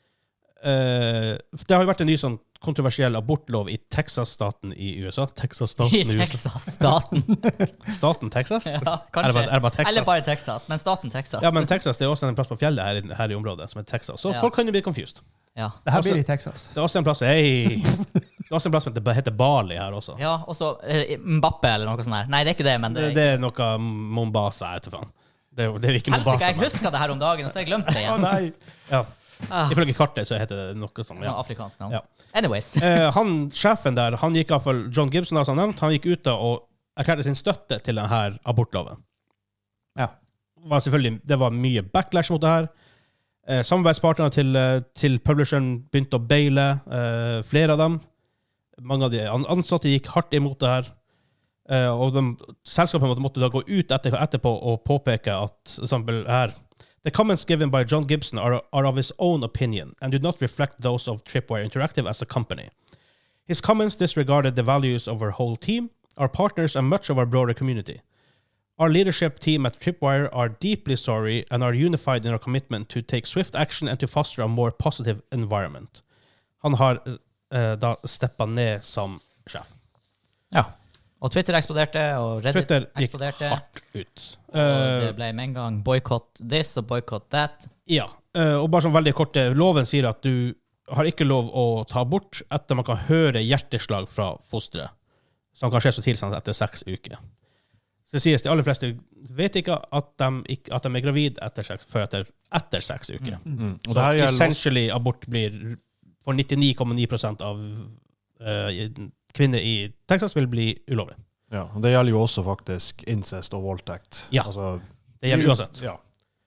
Uh, det har jo vært en ny sånn kontroversiell abortlov i Texas-staten i U S A. Texas-staten I i U S A. Texas-staten. Staten Texas? Ja, Er det bare- kanskje. er det bare Texas? Eller bare Texas, men staten Texas. Ja, men Texas det er også en plass på fjellet her, i- her i området, som er Texas. Så Ja. folk kan jo bli confused. Ja. Det her Også- blir i Texas. Det er også en plass, hei, det er også en plass som heter Bali her også. Ja, og så eh, Mbappe eller noe sånt her. Nei, det er ikke det, men det Det, det er noe Mombasa, jeg vet ikke faen. Det er, jo- det er ikke Helsike, Mombasa. jeg men- husker det her om dagen, og så har jeg glemt det Å igjen. nei! Ja. Ah, Ifølge kartet så heter det noe sånn, ja, ja. afrikansk navn. Ja. Anyways. Eh, han, sjefen der, han gikk i hvert fall, John Gibson har som nevnt, han gikk ut da og erklærte sin støtte til denne abortloven. Ja. Var selvfølgelig, det var mye backlash mot det her. Eh, samarbeidspartnerne til, eh, til publisheren begynte å baile, eh, flere av dem. Mange av de an- ansatte gikk hardt imot det her. Eh, og de, selskapet måtte, måtte da gå ut etter, etterpå og påpeke at, for eksempel her, the comments given by John Gibson are, are of his own opinion and do not reflect those of Tripwire Interactive as a company. His comments disregarded the values of our whole team, our partners, and much of our broader community. Our leadership team at Tripwire are deeply sorry and are unified in our commitment to take swift action and to foster a more positive environment. Han har uh, da steppet ned som sjef. Ja. Og Twitter eksploderte, og Reddit Twitter gikk eksploderte. hardt ut. Og det Eh, ble med en gang boycott this og boycott that. Ja, eh, og bare sånn veldig kort, eh, loven sier at du har ikke lov å ta bort etter man kan høre hjerteslag fra fosteret, som kan skje så tidlig som etter seks uker. Så det sies de aller fleste vet ikke at de, ikke, at de er gravid etter seks, før etter, etter seks uker. Mm. Og Så det her gjelder også, essentially abort blir for nittini komma ni prosent av eh, kvinner i Texas vil bli ulovlig. ja, og det gjelder jo også faktisk incest og voldtekt. Ja. Altså, Det gjelder uansett. Ja.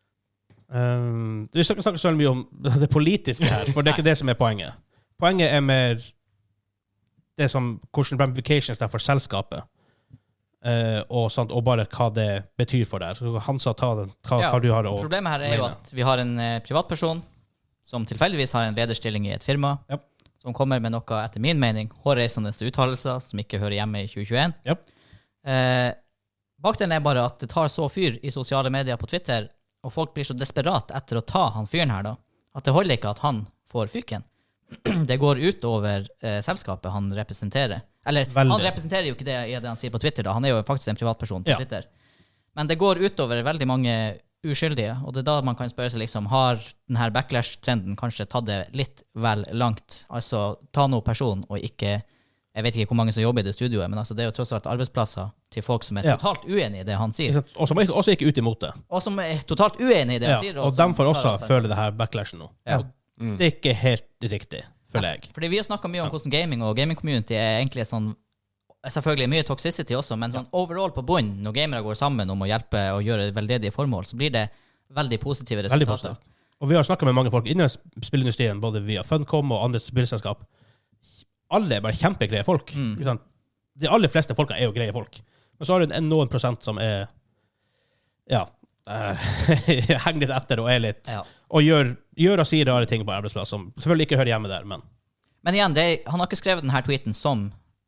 Um, vi skal ikke snakke så mye om det politiske her, for det er ikke det som er poenget. Poenget er mer det som, hvordan ramifications det er for selskapet, uh, og, sånt, og bare hva det betyr for deg. Så Han sa ta den, hva, Ja, hva du har å Problemet her er jo mene. at vi har en eh, privatperson som tilfeldigvis har en lederstilling i et firma, Japp. som kommer med noe, etter min mening, hårreisende uttalelser som ikke hører hjemme i tjue tjueen. Japp. Eh, bakdelen er bare at det tar så fyr i sosiale medier på Twitter, og folk blir så desperat etter å ta han fyren her, da, at det holder ikke at han får fyken. Det går ut over eh, selskapet han representerer. Eller, Veldig. han representerer jo ikke det i det han sier på Twitter, da. Han er jo faktisk en privatperson på Ja. Twitter. Men det går utover veldig mange uskyldige, og det er da man kan spørre seg liksom, har denne backlash-trenden kanskje tatt det litt vel langt? Altså, ta noe person, og ikke, jeg vet ikke hvor mange som jobber i det studioet, men altså, det er jo tross alt arbeidsplasser til folk som er Ja. totalt uenig i det han sier. Ikke sant? Og som ikke- også ikke ut imot det. Og som er totalt uenig i det Ja, han sier. og som de får tar også avstand. føle det her backlashen nå. Ja. Og Det er ikke helt riktig, føler jeg. Fordi vi har snakket mye om hvordan gaming og gaming-community er egentlig sånn, selvfølgelig mye toxicity også, men sånn overall på bunn, når gamere går sammen om å hjelpe og gjøre veldedige formål, så blir det veldig positive resultater. Veldig positivt. Og vi har snakket med mange folk innen spillindustrien, både via Funcom og andre spillselskap. Alle er bare kjempegreie folk. Mm. Ikke sant? De aller fleste folka er jo greie folk. Men så har du en noen prosent som er ja, eh, henger litt etter og er litt Ja. og gjør, gjør og sier rare ting på arbeidsplass som selvfølgelig ikke hører hjemme der, men Men igjen, det er, han har ikke skrevet denne tweeten som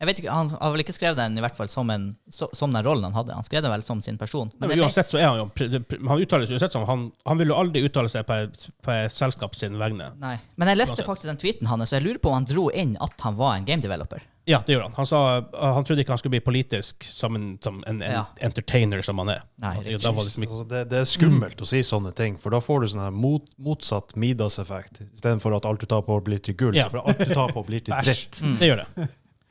Jeg vet ikke, han har vel ikke skrevet den i hvert fall som, en, så, som den rollen han hadde. Han skrev den vel som sin person. Men, men uansett så er han jo han uttaler seg uansett som han, han vil jo aldri uttale seg på, på selskap sin vegne. Nei. Men jeg leste uansett. faktisk den tweeten hans, så jeg lurer på om han dro inn at han var en game developer. Ja, det gjorde han. Han sa han trodde ikke han skulle bli politisk som en, som en, en Ja. entertainer som han er. Nei, Og da var det, liksom ikke, Altså, det, det er skummelt å si sånne ting, for da får du sånn her mot, motsatt Midas-effekt, i stedet for at alt du tar på blir til gull. Ja. For alt du tar på blir til dritt. Mm. det gjør det.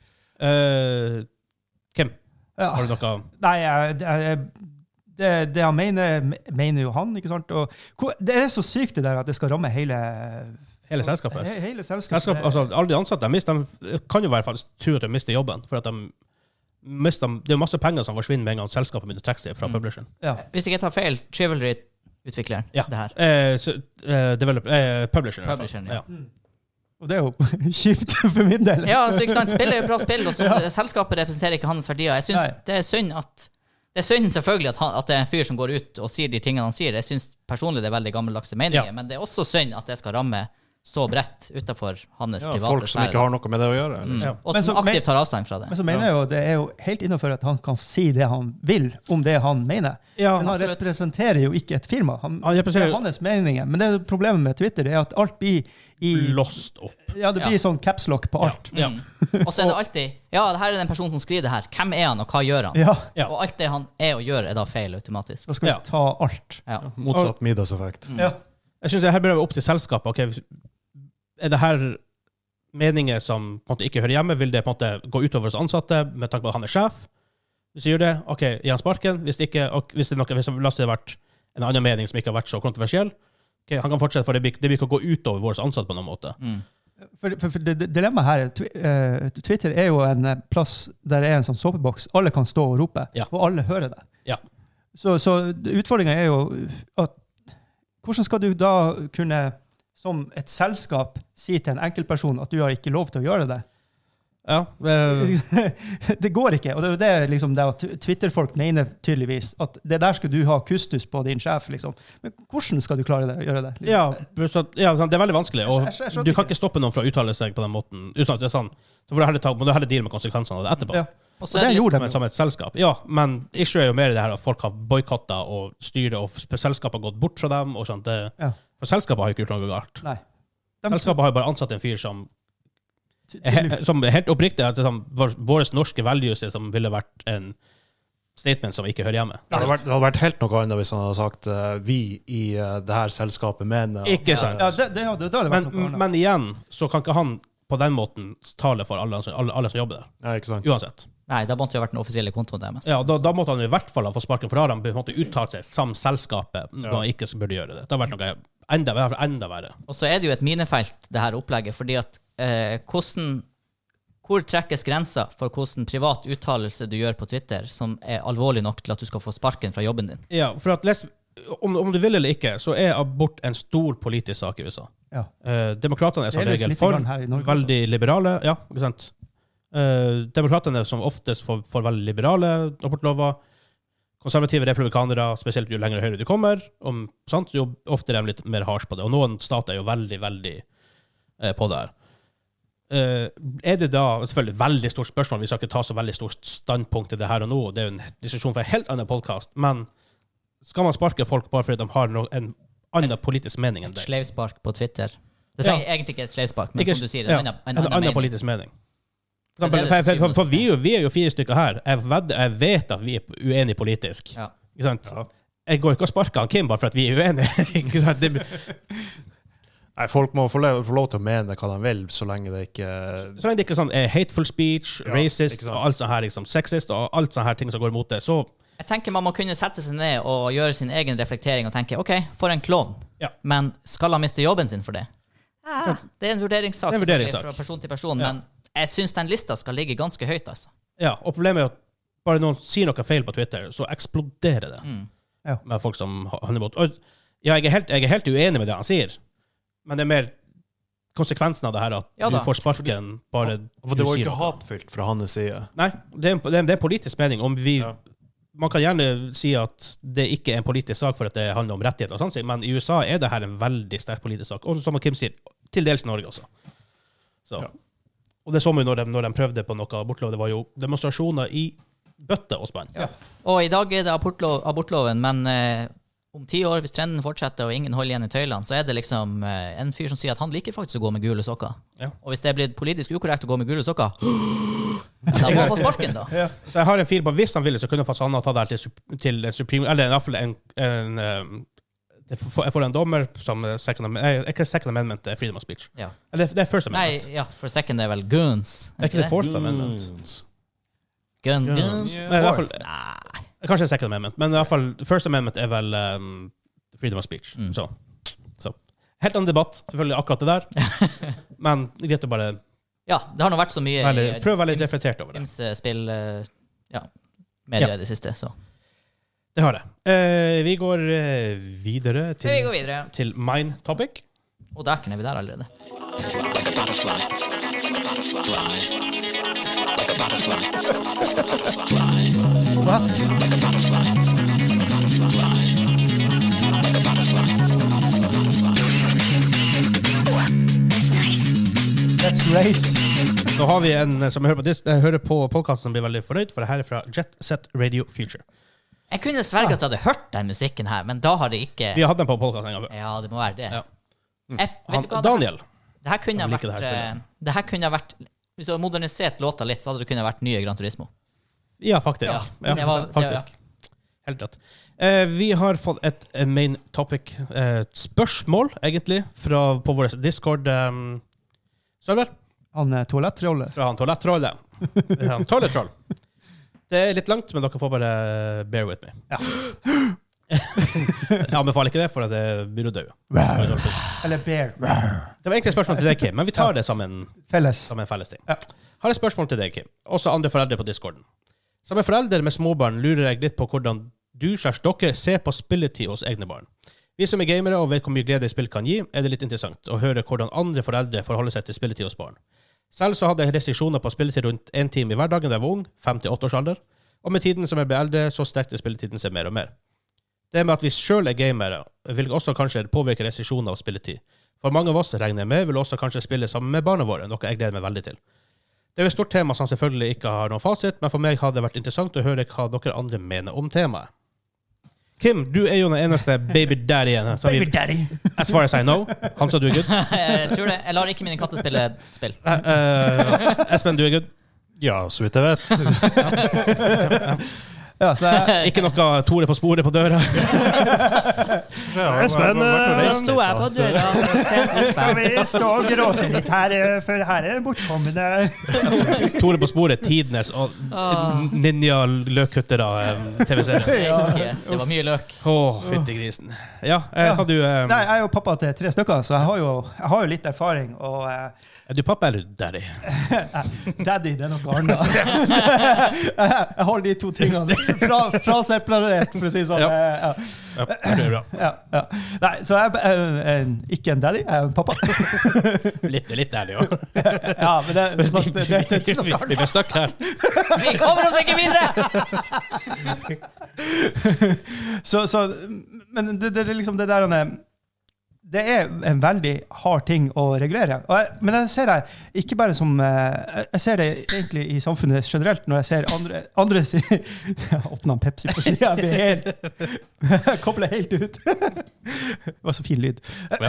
Uh, Kim, Ja. har du noe Nei, jeg, jeg, det, det han mener, mener jo han, ikke sant? Og, hvor- det er så sykt det der at det skal ramme hele, hele selskapet? he, hele selskapet. Selskap, altså, alle de ansatte de, mister, de kan jo i hvert fall tro at de mister jobben, for at de mister, det er masse penger som forsvinner med en gang selskapet begynner å trekke seg fra Mm. publisheren. Ja. Hvis jeg ikke tar feil, Chivalry-utvikleren, Ja. det her. Eh, så, eh, develop, eh, publisheren, i hvert fall. Publisheren, ja. ja. Og det er jo kjipt for min del. Ja, altså, ikke sant? Spillet er jo bra spill, og så Ja. selskapet representerer ikke hans verdier. Jeg synes Nei. det er synd at det er synd selvfølgelig at, han, at det er en fyr som går ut og sier de tingene han sier. Jeg synes personlig det er veldig gammeldagse meninger, Ja. men det er også synd at det skal ramme så bredt utenfor hans Ja, private folk som ikke har noe med det å gjøre. Mm. Liksom. Og Men som så- men- aktivt tar avstand fra det. Men så mener jeg jo det er jo helt innenfor at han kan si det han vil om det han mener. Ja, Men han absolutt. representerer jo ikke et firma. Han, Han representerer det er hans meninger. Men det er problemet med Twitter, det er at alt blir i Blåst opp. Ja, det blir Ja. sånn capslock på alt. Ja. Mm. Og så er det alltid Ja, det her er den personen som skriver det her. Hvem er han, og hva gjør han? Ja, Ja. Og alt det han er og gjør, er da feil automatisk. da skal vi Ja. ta alt. Ja. Motsatt Midas-effekt. Ja. Jeg synes det her bør være opp til selskapet. Ok, hvis- er det her meninger som på en måte ikke hører hjemme? Vil det på en måte gå utover oss ansatte med tanke på at han er sjef? Hvis vi gjør det, ok, gi han sparken. Hvis det ikke, og hvis det er noe, hvis det har vært en annen mening som ikke har vært så kontroversiell, ok, han kan fortsette, for det blir, det blir ikke å gå utover våre ansatte på noen måte. Mm. For, for, for det, det dilemmaet her, twi- eh, Twitter er jo en eh, plass der det er en sånn såpeboks. Alle kan stå og rope, Ja. og alle hører det. Ja. Så, så utfordringen er jo at hvordan skal du da kunne, som et selskap, si til en enkeltperson at du har ikke lov til å gjøre det? Ja, eh, Det går ikke. Og det er jo det liksom, det at Twitter-folk mener tydeligvis, at det der skal du ha kustus på din sjef. Liksom. Men hvordan skal du klare det, gjøre det? Liksom? ja, pluss at- ja, sånn, det er veldig vanskelig, og Jeg skjø- jeg skjønner du kan ikke. ikke stoppe noen fra å uttale seg på den måten, uten at det er sånn. Så får du heller ta, må du heller deale med konsekvensene av det etterpå. Ja. Og så Og er det det, gjorde Men de som jo. et selskap. Ja, men issue er jo mer det her at folk har boykottet og styret, og selskapet har gått bort fra dem, og sånt. Det, Ja. For selskapet har jo ikke gjort noe galt. Nei. De- Selskapet har jo bare ansatt en fyr som ty- er, he- tydelig- som er helt oppriktig, at det er sånn, vår, våre norske values er som ville vært en statement som ikke hører hjemme. Det hadde, vært, det hadde vært helt noe annet hvis han hadde sagt uh, vi i uh, det her selskapet mener at- Ikke sant. Ja, det, det, det, det hadde vært Men, noe annet. men igjen så kan ikke han på den måten tale for alle, alle, alle som jobber der. Ja, ikke sant? Uansett. nei, da måtte jo ha vært den offisielle kontoen deres. Ja, da, da måtte han i hvert fall ha fått sparken, for da har han på en måte uttalt seg som selskapet når Ja. han ikke burde gjøre det. Det har vært noe enda, i hvert fall enda verre. Og så er det jo et minefelt, det her opplegget, fordi at eh, hvordan hvor trekkes grensa for hvordan privat uttalelse du gjør på Twitter som er alvorlig nok til at du skal få sparken fra jobben din? Ja, for at les, om, om du vil eller ikke, så er abort en stor politisk sak i U S A. Ja. Eh, demokratene er som Det er litt regel litt for, grann her i Norge også. veldig liberale. Ja, ikke sant? Eh, demokratene er som oftest for, for veldig liberale abortlover. Konservative republikanere, spesielt jo lenger høyre du kommer, om, sant? Jo oftere er de litt mer harsh på det. Og noen stater er jo veldig, veldig eh, på det her. Eh, er det da selvfølgelig et veldig stort spørsmål, vi skal ikke ta så veldig stort standpunkt til det her og nå, det er jo en diskusjon for en helt annen podcast, men skal man sparke folk bare fordi de har no, en annen politisk mening enn Et deg? sleivspark på Twitter. Det trenger Ja. egentlig ikke et sleivspark, men Ikke- som du sier, ja, en, annen- en, en annen annen mening. politisk mening. Det er For, det for, til for, syvende for og vi, er jo, vi er jo fire stykker her. Jeg, vedder, jeg vet at vi er uenige politisk. Ja. Ikke sant? Jeg går ikke og sparker han Kim bare for at vi er uenige. Ikke sant? Det, Nei, folk må få lov, få lov til å mene hva de vil, så lenge det ikke så lenge det ikke er sånn, er hateful speech, Ja, racist, ikke sant. og alt sånt her, liksom, sexist, og alt sånt her ting som går imot det, så Jeg tenker man må kunne sette seg ned og gjøre sin egen reflektering og tenke, ok, for en klovn. Ja. Men skal han miste jobben sin for det? Ah, det er en vurderingssak, Det er en selvfølgelig, vurderingssak. fra person til person, Ja. men jeg synes den lista skal ligge ganske høyt, altså. ja, og problemet er at bare noen sier noe feil på Twitter, så eksploderer det Mm. Ja. med folk som han er imot. Og, ja, jeg er, helt, jeg er helt uenig med det han sier, men det er mer konsekvensen av det her at Ja du da. får sparken bare For det du var sier ikke noe. hatfylt fra hans side. Nei, det er, en, det, er en, det er en politisk mening. Om vi, Ja. Man kan gjerne si at det ikke er en politisk sak for at det handler om rettigheter, og sånt, men i U S A er det her en veldig sterk politisk sak. Og som Kim sier, til dels i Norge også. Så. Ja. Og det så vi når de, når de prøvde på noe abortlov. Det var jo demonstrasjoner i bøtte og spann. Ja. Og i dag er det abortlov, abortloven, men eh, om ti år, hvis trenden fortsetter og ingen holder igjen i tøylene, så er det liksom eh, en fyr som sier at han liker faktisk å gå med gule sokker. Ja. Og hvis det er blitt politisk ukorrekt å gå med gule sokker, da må han få sparken da. Ja. Så jeg har en fil på, hvis han ville, så kunne faktisk han ha tatt det her til, til en Supreme, eller i hvert fall en, en, en jeg får en dommer som second amendment, ikke second amendment, det er freedom of speech. Ja. Eller det er first amendment. Nei, ja, for second er vel goons. Er ikke det fourth amendment? Gun, guns? Yeah. Nei, i hvert fall, nei. Kanskje second amendment, men i hvert fall first amendment er vel um, freedom of speech. Mm. Så. Så. Helt annen debatt, selvfølgelig akkurat det der. Men det greit å bare... Ja, det har nå vært så mye... Veldig, prøv å være litt reflektert over det. Ymse spill, ja, medier ja. Det siste, så... Det har det. Eh, vi går eh, videre til, vi går videre. Til Mine Topic. Og der kan vi der allerede. What? Let's race. Nå har vi en som hører på, dis- hører på podcasten som blir veldig fornøyd, for det her er fra Jet Set Radio Future. Jeg kunne sverge at jeg hadde hørt den musikken her, men da har det ikke... Vi har hatt den på podcasten en gang før. Ja, det må være det. Ja. Mm. Jeg, vet du hva, Daniel. Det her kunne ha vært... Det her, det her kunne ha vært... Hvis du hadde modernisert låta litt, så hadde det kunne ha vært nye Gran Turismo. Ja, faktisk. Ja, ja, det var, faktisk. Det, ja. Helt rett. Eh, vi har fått et main topic eh, spørsmål, egentlig, fra, på vår Discord-server. Um, han er toalettrollet. Fra han toalettrollet. Han toalettroll. Det er litt langt, men dere får bare bear with me. Ja. Jeg anbefaler ikke det, for det blir å dø. Eller bear. Det var egentlig et spørsmål til deg, Kim, men vi tar det som en felles, som en felles ting. Ja. Har et spørsmål til deg, Kim. Også andre foreldre på Discorden. Som en forelder med småbarn lurer jeg litt på hvordan du, slags dere, ser på spilletid hos egne barn. Vi som er gamere og vet hvor mye glede spill kan gi, er det litt interessant å høre hvordan andre foreldre forholder seg til spilletid hos barn. Selv så hadde jeg restriksjoner på spilletid rundt en time i hverdagen da jeg var ung, fem til åtte års alder, og med tiden som jeg ble eldre, så stekte spilletiden seg mer og mer. Det med at vi selv er gamere, vil også kanskje påvirke restriksjoner av spilletid. For mange av oss, regner jeg med, vil også kanskje spille sammen med barna våre, noe jeg gleder meg veldig til. Det er jo et stort tema som selvfølgelig ikke har noen fasit, men for meg hadde det vært interessant å høre hva dere andre mener om temaet. Kim, du er jo den eneste baby daddyen. Baby daddy. As far as I know. Han sa du er good. Jeg tror det. Jeg lar ikke mine katter spille spill. Uh, uh, Espen, du er good? Ja, så vidt jeg vet. Ja, så jeg... Ikke noe Tore på sporet på døra. Espen, sto jeg på døra. Skal vi stå og gråte litt her, for her er bortkommende. Tore på sporet, Tidnes og ninja-løkkuttere T V-serier. Ja. Det var mye løk. Åh, fytti grisen. Ja, eh, har du... Um... Nei, jeg er jo pappa til tre stykker, så jeg har jo, jeg har jo litt erfaring, og... Uh... Er du pappa eller daddy? Daddy, det er noe annet. Jeg holder de to tingene fra, fra separert, for å si sånn. Ja. Ja. Ja, det er bra. Ja, ja. Nei, så jeg er en, ikke en daddy, jeg er en pappa. Litt, litt daddy, jo. Ja, men det, det, det, det, det, det vi, vi blir stuck her. Vi kommer oss ikke videre! så, så, men det, det er liksom det der han er... Det er en veldig hard ting å regulere. Og jeg, men jeg ser det ikke bare som... Jeg ser det egentlig i samfunnet generelt, når jeg ser andre... andre jeg åpner en Pepsi på siden, jeg blir helt... Jeg kobler helt ut. Det var så fin lyd.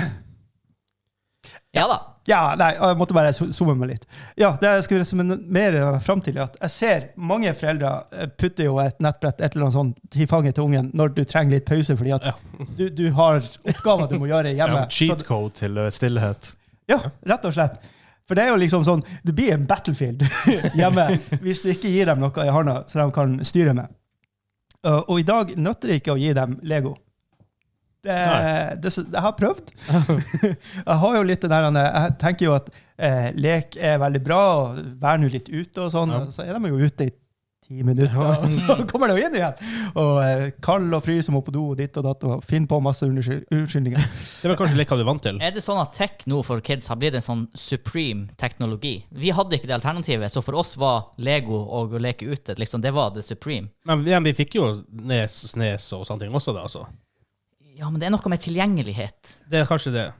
Ja da. Ja, nei, jeg måtte bare zoome meg litt. Ja, det jeg skulle resumere frem til er at jeg ser mange foreldre putter jo et nettbrett et eller annet sånt til fanget til ungen når du trenger litt pause, fordi at du, du har oppgaver du må gjøre hjemme. Ja, cheat code til stillhet. Ja, rett og slett. For det er jo liksom sånn, det blir en battlefield hjemme hvis du ikke gir dem noe i hånda så de kan styre med. Og i dag nøtter det ikke å gi dem Lego. Det, det, jeg har prøvd. Jeg har jo litt den der, jeg tenker jo at eh, lek er veldig bra, og være nå litt ute og sånn, ja. Så er de jo ute i ti minutter, og så kommer de jo inn igjen. Og eh, kald og fry som må på do og ditt og datt, og finne på masse unnskyldninger. Det var kanskje litt hva du vant til. Er det sånn at tech nå for kids har blitt en sånn supreme teknologi? Vi hadde ikke det alternativet, så for oss var Lego og å leke ute, liksom, det var det supreme. Men ja, vi fikk jo nes, snes og sånne ting også da, altså. Ja, men det er noe med tilgjengelighet. Det er kanskje det.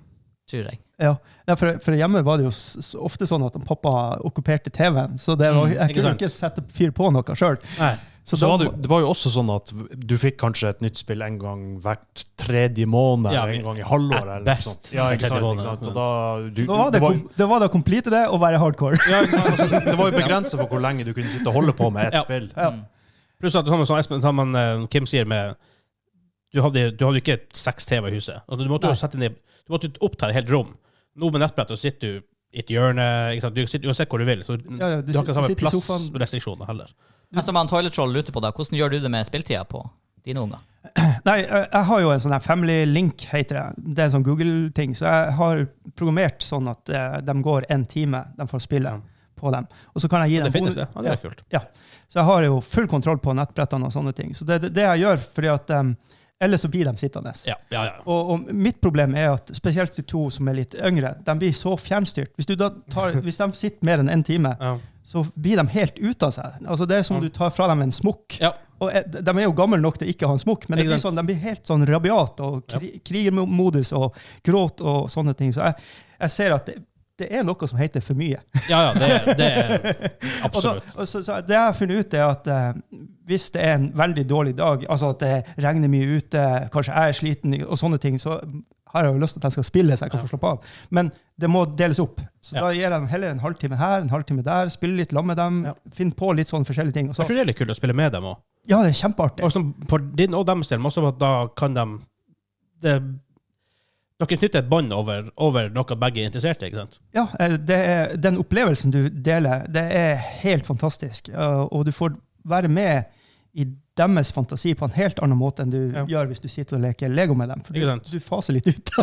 tror jeg. Ja, ja for, for hjemme var det jo s- ofte sånn at pappa okkuperte T V-en, så det var, Mm, jeg ikke kunne sant. ikke sette fyr på noe selv. Nei. Så, Så da, var det, det var jo også sånn at du fikk kanskje et nytt spill en gang hvert tredje måned, Ja, eller en gang i halvår, eller noe best. sånt. Ja, ikke sant, Tredje ikke sant. måned. Og da, du, da var det, det var, kom, da var det å complete det og være hardcore. ja, ikke sant? Altså, det var jo begrenset for hvor lenge du kunne sitte og holde på med et Ja. spill. Ja. Mm. Pluss at som, som, Espen, som han, eh, Kim sier med Du hadde, du hadde ikke seks T V i huset. Altså, du måtte jo Nei. sette ned Du måtte oppta et helt rom. Nå med nettbrett så sitter du i et hjørne. Ikke sant? Du sitter uansett hvor du vil. Så Ja, ja, du du har ikke sitter- samme sitter i sofaen. plassrestriksjoner heller. Men som han Toilet Troll lurer på da, hvordan gjør du det med spilltida på dine unger? Nei, jeg, jeg har jo en sånn her Family Link, heter det. Det er en sånn Google-ting. Så jeg har programmert sånn at eh, de går en time, de får spille Ja. på dem. Og så kan jeg gi Det dem finnes bonus- det. Ja, det er kult. Ja. Så jeg har jo full kontroll på nettbrettene og sånne ting. Så det er det, det jeg gjør, fordi at um, ellers så blir de sittende. Ja, ja, ja. Og, og mitt problem er at spesielt de to som er litt yngre, de blir så fjernstyrt. Hvis, du da tar, hvis de sitter mer enn en time, Ja. så blir de helt ute av seg. Altså det er som Ja. du tar fra dem en smokk. Ja. Og eh, de er jo gamle nok til ikke å ha en smokk, men det Ikke blir sant. sånn, de blir helt sånn rabiat og kri krigermodus og gråt og sånne ting. Så jeg, jeg ser at det, det er noe som heter for mye. Ja, ja, det, det er Og da, absolutt. og så, så det jeg har funnet ut er at eh, hvis det er en veldig dårlig dag, altså at det regner mye ute, kanskje jeg er sliten og sånne ting, så har jeg jo lyst til at de skal spille så jeg kan få slappe av. Men det må deles opp. Så Ja. da gir jeg dem heller en halvtime her, en halvtime der, spille litt sammen med dem, Ja. finne på litt sånne forskjellige ting. Og så, Jeg tror det er litt kult å spille med dem òg. ja, det er kjempeartig. Og sånn, for din og deres del, men også at da kan de det, Dere knytter et bånd over, over noe begge er interessert i, ikke sant? Ja, eh, det er, den opplevelsen du deler, det er helt fantastisk. Uh, og du får være med i deres fantasi på en helt annen måte enn du Ja. gjør hvis du sitter og leker Lego med dem. For Ikke du, sant? du faser litt ut.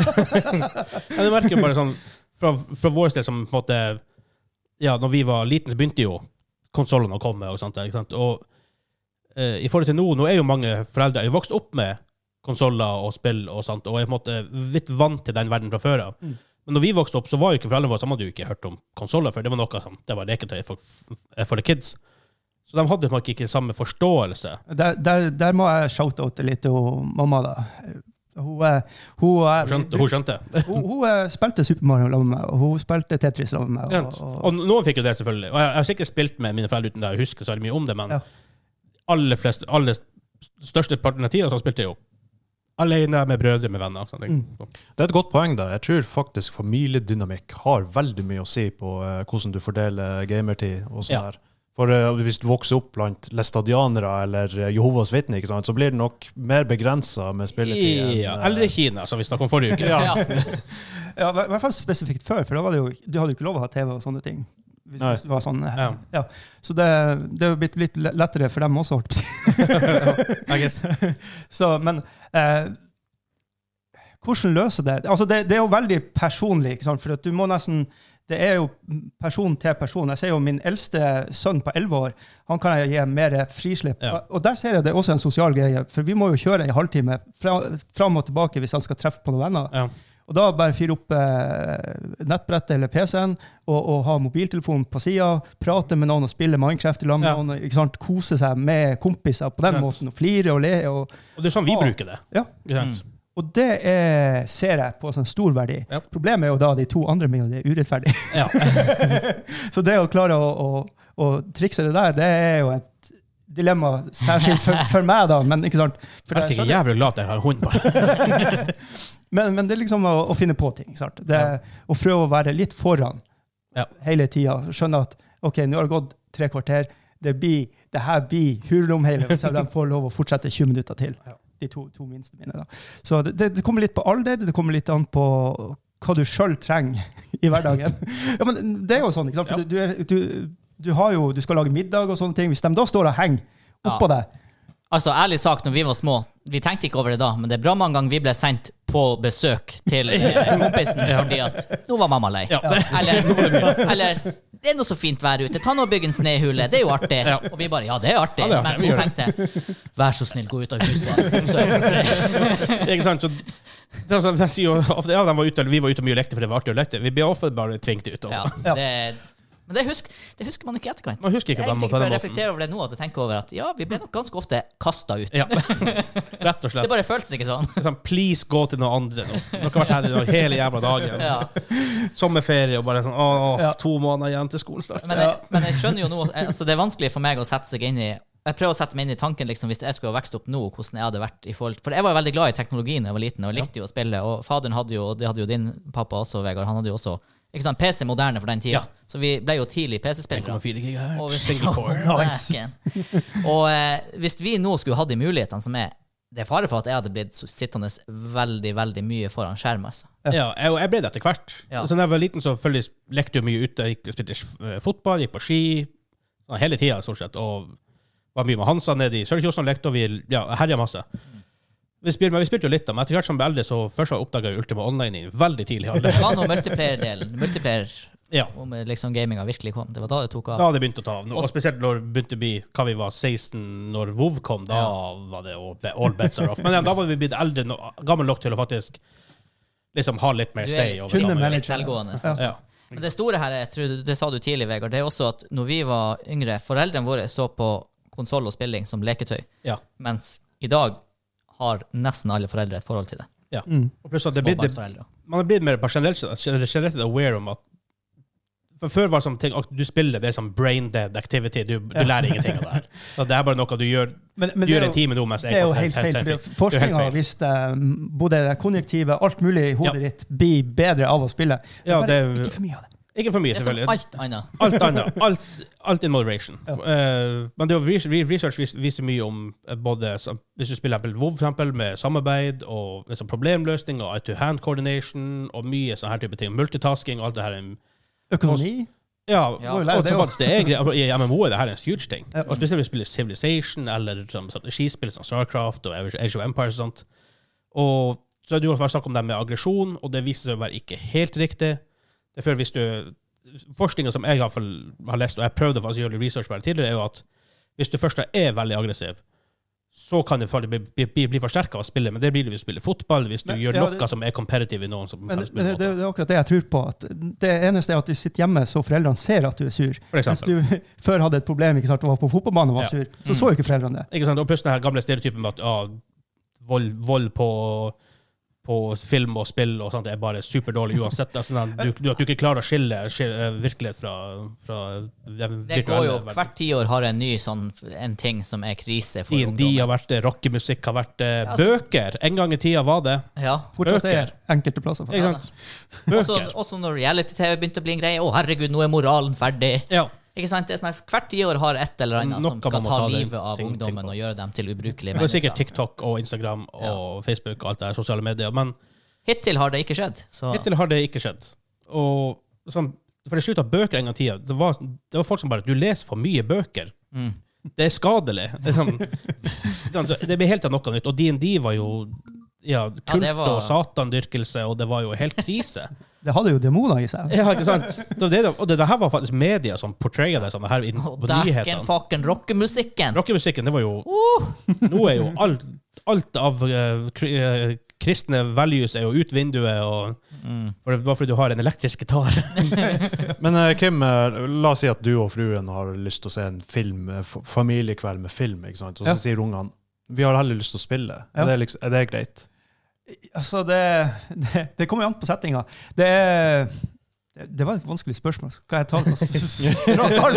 Ja, det merker jo bare sånn fra, fra vår sted som på en måte Ja, når vi var liten, så begynte jo konsollene å komme og sånt der, ikke sant? Og eh, i forhold til nå, nå er jo mange foreldre er jo vokst opp med konsoller og spill og sånt, og er på en måte litt vant til den verden fra før av. Mm. Men når vi vokste opp, så var jo ikke foreldrene våre, så hadde jo ikke hørt om konsoller før. Det var noe som, det var leketøy for, for the kids. Så de hadde på en måte ikke samme forståelse. Der, der, der må jeg shout-oute litt til mamma, da. Hun, eh, hun, eh, Hun skjønte. Hun, skjønte. hun, hun eh, spilte Super Mario sammen med meg, og hun spilte Tetris sammen med meg. Ja. Og, og, Og noen fikk jo det, selvfølgelig. Og jeg, jeg har sikkert spilt med mine foreldre uten at jeg husker så mye om det, men Ja. aller fleste, aller største parten av tida så spilte jeg jo alene med brødre, med venner. Sånn. Mm. Det er et godt poeng der. Jeg tror faktisk familiedynamikk har veldig mye å si på eh, hvordan du fordeler gamertid og sånn Ja. her. For eh, hvis du vokser opp blant læstadianere eller eh, Jehovas vitner, ikke sant, så blir det nok mer begrenset med spilletid. enn, Ja, eh, eller i Kina, som vi snakket om forrige uke. Ja. ja, i hvert fall spesifikt før, for da var det jo, du hadde jo ikke lov å ha T V og sånne ting. Hvis Nei. det var sånn, eh, Ja. ja. Så det, det er jo blitt litt lettere for dem også, holdt på å si. I guess. Så, men eh, hvordan løse det? Altså det? Det er jo veldig personlig, ikke sant? For at du må nesten, det er jo person til person. Jeg ser jo min eldste sønn på elleve år, han kan jeg gi mer frislipp. Ja. Og der ser jeg det også en sosial greie, for vi må jo kjøre en halvtime fra, fram og tilbake hvis han skal treffe på noen venner. Ja. Og da bare fyre opp eh, nettbrettet eller P C-en, og, og ha mobiltelefonen på siden, prate med noen og spille Minecraft i lag med Ja. noen, ikke sant? Kose seg med kompiser på den Rett. måten, og flire og le. Og, Og det er sånn vi Ah. bruker det. ja. Ikke sant? Mm. Og det er, ser jeg på som stor verdi. Ja. Problemet er jo da de to andre mine, det er urettferdig. Ja. Så det å klare å, å, å trikse det der, det er jo et dilemma særskilt for, for meg da, men ikke sant? For Jeg er ikke jævlig glad at jeg har en hund, bare. men, men det er liksom å, å finne på ting, ikke sant? Det er å prøve å være litt foran Ja. hele tiden. Skjønne at, ok, nå har det gått tre kvarter, det, blir, det her blir hurlom hele, så de får lov å fortsette tjue minutter til. Ja. De to, to minste mine da. Så det, det, det kommer litt på alder, det kommer litt an på hva du selv trenger i hverdagen. Ja, men det er jo sånn, ikke sant? For Ja. du, du, er- du, du har jo, du skal lage middag og sånne ting. Hvis de da står og henger oppå Ja. deg, Altså, ærlig sagt, når vi var små, vi tenkte ikke over det da, men det er bra mange ganger vi ble sendt på besøk til eh, kompisen, fordi at nå var mamma lei. Ja. Eller, eller, det er noe så fint vær ute, ta nå og bygg en snehule, det er jo artig. Ja. Og vi bare, ja, det er artig. Ja, det er artig, Men vi så gjør tenkte, vær så snill, gå ut av huset. Sørg for det. Ikke sant? Så, det er sånn, de sier jo ofte, ja, de var ute, eller vi var ute mye og lekte, for det var artig å lekte. Vi ble ofte bare tvingt ut. Ja, Også. det, Men det husker, det husker man ikke i etterkant. Man husker ikke jeg dem på for den å måten. reflektere over det nå, at jeg tenker over at ja, vi ble nok ganske ofte kastet ut. Ja, rett og slett. Det bare føltes ikke sånn. Sånn, please gå til noe andre nå. Dere har vært her i hele jævla dagen. Ja. Sommerferie og bare sånn, åh, Ja. to måneder igjen til skolen start. Men jeg, men jeg skjønner jo nå, altså det er vanskelig for meg å sette seg inn i, jeg prøver å sette meg inn i tanken liksom, hvis jeg skulle ha vokst opp nå, hvordan jeg hadde vært i forhold, for jeg var jo veldig glad i teknologien da jeg var liten, og likte jo å spille, og faderen hadde jo, det hadde jo din pappa også, Vegard, han hadde jo også, ikke sant, P C moderne for den tiden, Ja. så vi ble jo tidlig P C-spillere. en komma fire gigahertz, Og, single core. nice. og eh, hvis vi nå skulle hatt de mulighetene som er, det er fare for at jeg hadde blitt sittende veldig, veldig mye foran skjerm, altså. Ja, jeg, jeg ble det etter hvert. Ja. Så da jeg var liten, så følte jeg lekte jo mye ute, gikk og spilte eh, fotball, gikk på ski, sånn, hele tiden stort sett, og var mye med Hansa nede i Sørkjosen, lekte, og vi ja, herja masse. Vi spilte, men vi spilte jo litt, men etter hvert som ble eldre, så først oppdaget jeg Ultima Online i veldig tidlig alder. Det var noe multiplayer-delen, multiplayer, Ja, om liksom gaminga virkelig kom. Det var da det tok av. da hadde det begynt å ta av. Og spesielt når det begynte å bli, hva vi var, seksten, når WoW kom, da var det jo all bets are off. Men ja, da var vi blitt eldre, no, gammel nok til å faktisk liksom ha litt mer Du say er over kunne det. manage. litt selvgående. Ja. sånn. Ja. Men det store her, jeg tror, det sa du tidlig, Vegard, det er også at når vi var yngre, foreldrene våre så på konsol og spilling som leketøy, Ja. mens i dag har nesten alle foreldre et forhold til det. Ja. Mm. Og pluss at det blir, det, Småbarnsforeldre. man har blitt mer bare generelt, generelt aware om at for før var det sånn ting, at du spiller, det er sånn brain dead activity, du, du lærer ingenting av det her. Så det er bare noe du gjør, Men, men du det gjør er en jo, time nå, mens jeg det er jo går helt til- feil, til- fordi til- forskninga det er helt feil. viste um, både det konjunktive, alt mulig i hodet Ja. ditt blir bedre av å spille. Men Ja, bare det er- ikke for mye av det. Ikke for mye, Det er som selvfølgelig. alt annet. Alt annet. Alt, alt in moderation. Ja. Eh, men det er jo res- re- research vis- viser mye om eh, både så, hvis du spiller WoW for eksempel, med samarbeid og liksom, problemløsning og eye-to-hand coordination og mye sånne her type ting. Multitasking og alt det her. er- Økonomi? Ja, Ja. og, lære og det så også. faktisk det er greit. I M M O er det her en huge ting. Ja. Og spesielt hvis du spiller Civilization eller sånn, strategispill som Starcraft og Age of Empires og sånt. Og så er det jo snakk om det med aggresjon, og det viser seg å være ikke helt riktig. Det er før hvis du forskningen som jeg i hvert fall har lest, og jeg prøvde faktisk å gjøre research på det tidligere, er jo at hvis du først er veldig aggressiv, så kan det bli, bli, bli, bli forsterket av spillet, men det blir det hvis du spiller fotball, hvis du Men, gjør ja, noe det- som er competitive i noen som Men, kan men spille det, det, måte. det er akkurat det jeg tror på. At det eneste er at de sitter hjemme så foreldrene ser at du er sur. For Mens eksempel. du før hadde et problem ikke sant, og var på fotballbanen og var Ja. sur, så så jo ikke foreldrene det. Ikke sant? Og plutselig den her gamle stereotypen med at ah, vold, vold på, på film og spill og sånt er bare superdårlig uansett. Altså, sånn at du, du, at du ikke klarer å skille, skille virkelighet fra, fra den Det går jo, virtuelle verden. hvert tiår har en ny sånn, en ting som er krise for D and D har ungdommen. vært det, rockemusikk har vært det, Ja, altså- bøker. En gang i tida var det. Ja. Fortsatt Bøker. er enkelte plasser. Ikke For. sant? Også, Bøker. også når reality-T V begynte å bli en greie. Å, herregud, nå er moralen ferdig. Ja. Ikke sant? Det er sånn, at hvert tiår har et eller annet som Noe skal man må ta ta det livet av ting- ting ungdommen på. og gjøre dem til ubrukelige Det er sikkert mennesker. TikTok og Instagram og Facebook og alt det her, sosiale medier, men Hittil har det ikke skjedd. Så hittil har det ikke skjedd. Og sånn, for det sluttet bøker en gang i tida. Det var, det var folk som bare, du leser for mye bøker. mm. Det er skadelig. Det, er sånn, det blir helt av noe nytt. Og D and D var jo ja, kult det var- og satandyrkelse, og det var jo helt krise. Det hadde jo demoner i seg. Ja, ikke sant? Det, var det, og det, det her var faktisk media som portrayet det sånn her inn Og på dæken nyhetene. fucken rockemusikken. Rockemusikken, det var jo Nå er jo alt, alt av eh, kri- eh, kristne values er jo ut vinduet, og, Mm. for, bare fordi du har en elektrisk gitar. Men eh, Kim, eh, la oss si at du og fruen har lyst til å se en film, eh, f- familiekveld med film, ikke sant? Og så Ja. sier ungene, vi har heller lyst til å spille. Ja. Er, det liksom, er det greit? Altså, det, det, det kommer jo an på settinga. Det, er- det, det var et vanskelig spørsmål. Skal jeg ta det på s- s- strak arm,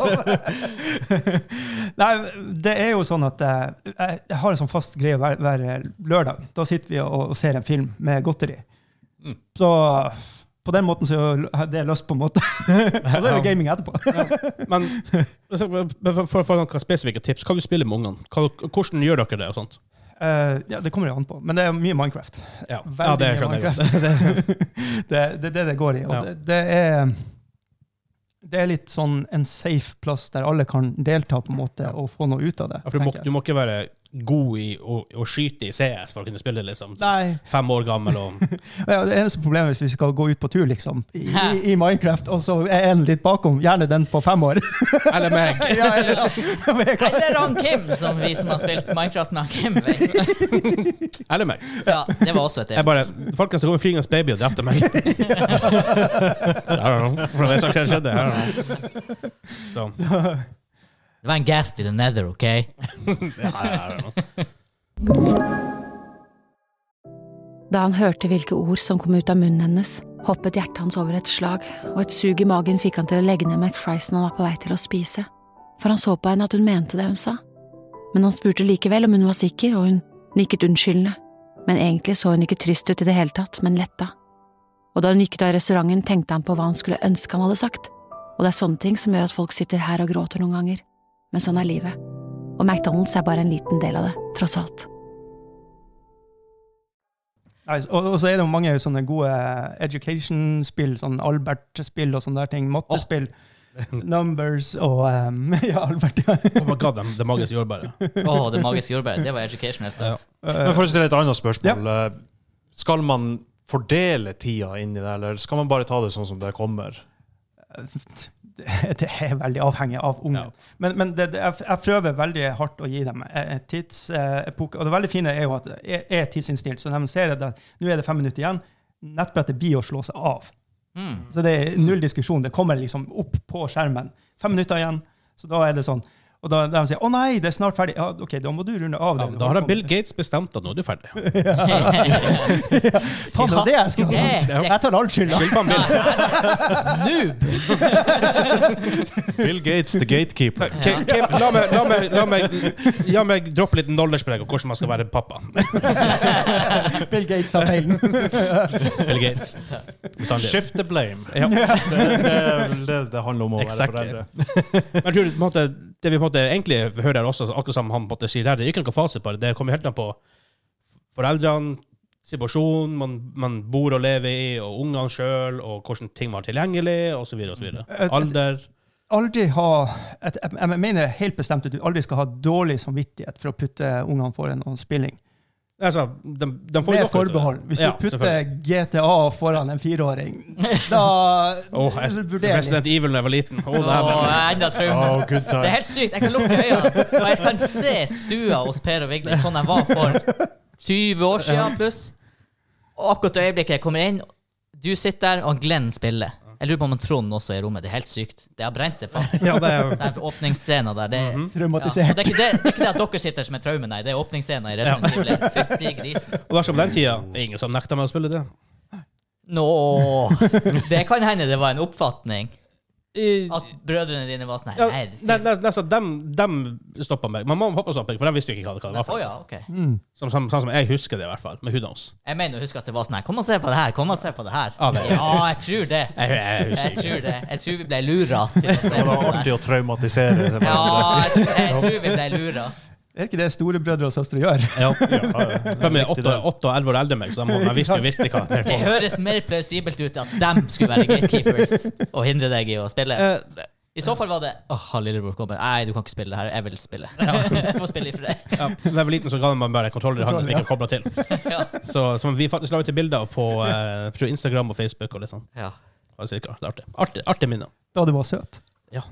liksom? Nei, det er jo sånn at eh, jeg, jeg har en sånn fast greie hver, hver lørdag. Da sitter vi og, og ser en film med godteri. Mm. Så på den måten så er det løst, på en måte. Og så er det gaming etterpå. Men altså, for, for, for noen spesifikke tips, hva du spiller med ungene? Hva, hvordan gjør dere det og sånt? Eh, ja, det kommer jo an på. Men det er mye Minecraft. Ja, Veldig ja det mye skjønner jeg godt. Minecraft. det er det, det det går i. Og Ja. det, det, er, det er litt sånn en safe plass der alle kan delta på en måte og få noe ut av det. Ja, for du må, tenker jeg. du må ikke være god i å, å skyte i C S for å kunne spille liksom. Nei. Fem år gammel og... Ja, det eneste problemet hvis vi skal gå ut på tur liksom, i, i, i Minecraft, og så er en litt bakom, gjerne den på fem år. Eller meg. Ja, eller, Eller han Kim, som vi som har spilt Minecraft med han Kim. vet. Eller meg. Ja, det var også et Jeg bare, folkens, det går en flygens baby og drepte meg. I don't know. For det som skjedde, I don't know. Så. Det var en ghast i the nether, ok? Ja, I don't know. Da han hørte hvilke ord som kom ut av munnen hennes, hoppet hjertet hans over et slag, og et sug i magen fikk han til å legge ned McFries når han var på vei til å spise. For han så på henne at hun mente det hun sa. Men han spurte likevel om hun var sikker, og hun nikket unnskyldende. Men egentlig så hun ikke trist ut i det hele tatt, men letta. Og da hun gikk ut av restauranten, tenkte han på hva han skulle ønske han hadde sagt. Og det er sånne ting som gjør at folk sitter her og gråter noen ganger. Men sånn er livet. Og McDonald's er bare en liten del av det, tross alt. Nei, og, og så er det jo mange sånne gode education-spill, sånn Albert-spill og sånne der ting, mattespill, oh. Numbers og um, ja, Albert. Ja. Oh my god, det magiske jordbæret. Åh, oh, det magiske jordbæret, det var educational stuff. Ja. Men for å stille et annet spørsmål, Ja. skal man fordele tida inn i det, eller skal man bare ta det sånn som det kommer? Det er veldig avhengig av ungen. Ja. Men, men det, det, jeg, jeg prøver veldig hardt å gi dem et tidsepoke. Og det veldig fine er jo at det er tidsinnstilt. Så når de ser at nå er det fem minutter igjen, nettbrettet blir å slå seg av. Mm. Så det er null diskusjon. Det kommer liksom opp på skjermen. Fem minutter igjen, så da er det sånn. Og da de sier, å nei, det er snart ferdig. Ja, ok, da må du runde av det. Ja, da har Bill Gates bestemt at nå er du ferdig. ja. ja. Faen, det var det jeg skulle ha sagt. Jeg tar alt skyld. Skyld på han Bill. Noob! Bill Gates, the gatekeeper. Kim, Kim, la, meg, la, meg, la, meg, la meg droppe litt knowledge på deg om hvordan man skal være pappa. Bill Gates har feilen. Bill Gates. Shift the blame. Ja. Det, det, det, det handler om å Exactly. være foreldre. Men jeg tror, på en måte, det vi på en måte egentlig hører her også, akkurat som han på en måte sier her, det er ikke noen fase på det. Det kommer helt an på foreldrene, situasjonen man, man bor og lever i, og ungene selv, og hvordan ting man har tilgjengelig, og så videre, og så videre. Alder. Aldri ha, et, jeg, jeg mener helt bestemt at du aldri skal ha dårlig samvittighet for å putte ungene foran noen spilling. Altså, de, de får Med forbehold. Hvis ja, du putter G T A foran en fireåring, da oh, vurderer Resident Evil da jeg var liten. Oh, Åh, oh, enda traume. Oh, good times. Det er helt sykt. Jeg kan lukke øynene, og jeg kan se stua hos Per og Vigdis sånn jeg var for tjue år siden pluss. Og akkurat i øyeblikket jeg kommer inn, du sitter der, og Glenn spiller. Jeg lurer på om Trond også er i rommet. Det er helt sykt. Det har brent seg fast. Ja, det er Den åpningsscenen der, det er... Mhm. traumatisert. Ja. Og det, er ikke det, det er ikke det at dere sitter som er traume, nei. Det er åpningsscenen i Resident Evil. Fytti grisen. Og dersom den tida, det er ingen som nekter meg å spille det. Nå, det kan hende det var en oppfatning. I, At brødrene dine var sånn ja, her. ne, ne, altså, dem, dem stoppet meg. Man må hoppe og stoppe, for de visste jo ikke hva det var Å for. ja, ok. Sånn som, som jeg husker det i hvert fall, med huden hans. Jeg mener å huske at det var sånn her. Kom og se på det her, kom og se på det her. Ja, det- Ja, jeg tror det. Jeg, jeg, jeg husker Jeg ikke. tror det. Jeg tror vi ble lura til å se Det på var det der. artig å traumatisere det. Ja, jeg, tror- jeg tror vi ble lura. Er ikke det storebrødre og søstre gjør? Ja. Ja, ja. De er åtte åtte og elleve år eldre enn meg, så de må- de visste jo virkelig hva det Det er. høres mer plausibelt ut at dem skulle være gatekeepers og hindre deg i å spille. Eh, I så fall var det Åh, lillebror kommer. Nei, du kan ikke spille det her. Jeg vil spille. Jeg får spille i fred. ja, da jeg var liten, så ga de meg bare en kontroller i hånden som ikke koblet til. Ja. Så som vi faktisk la ut til bilder på eh, tror Instagram og Facebook og litt sånn. Ja. Det var sikkert artig. Artig, artig minne. Da du var søt. Ja.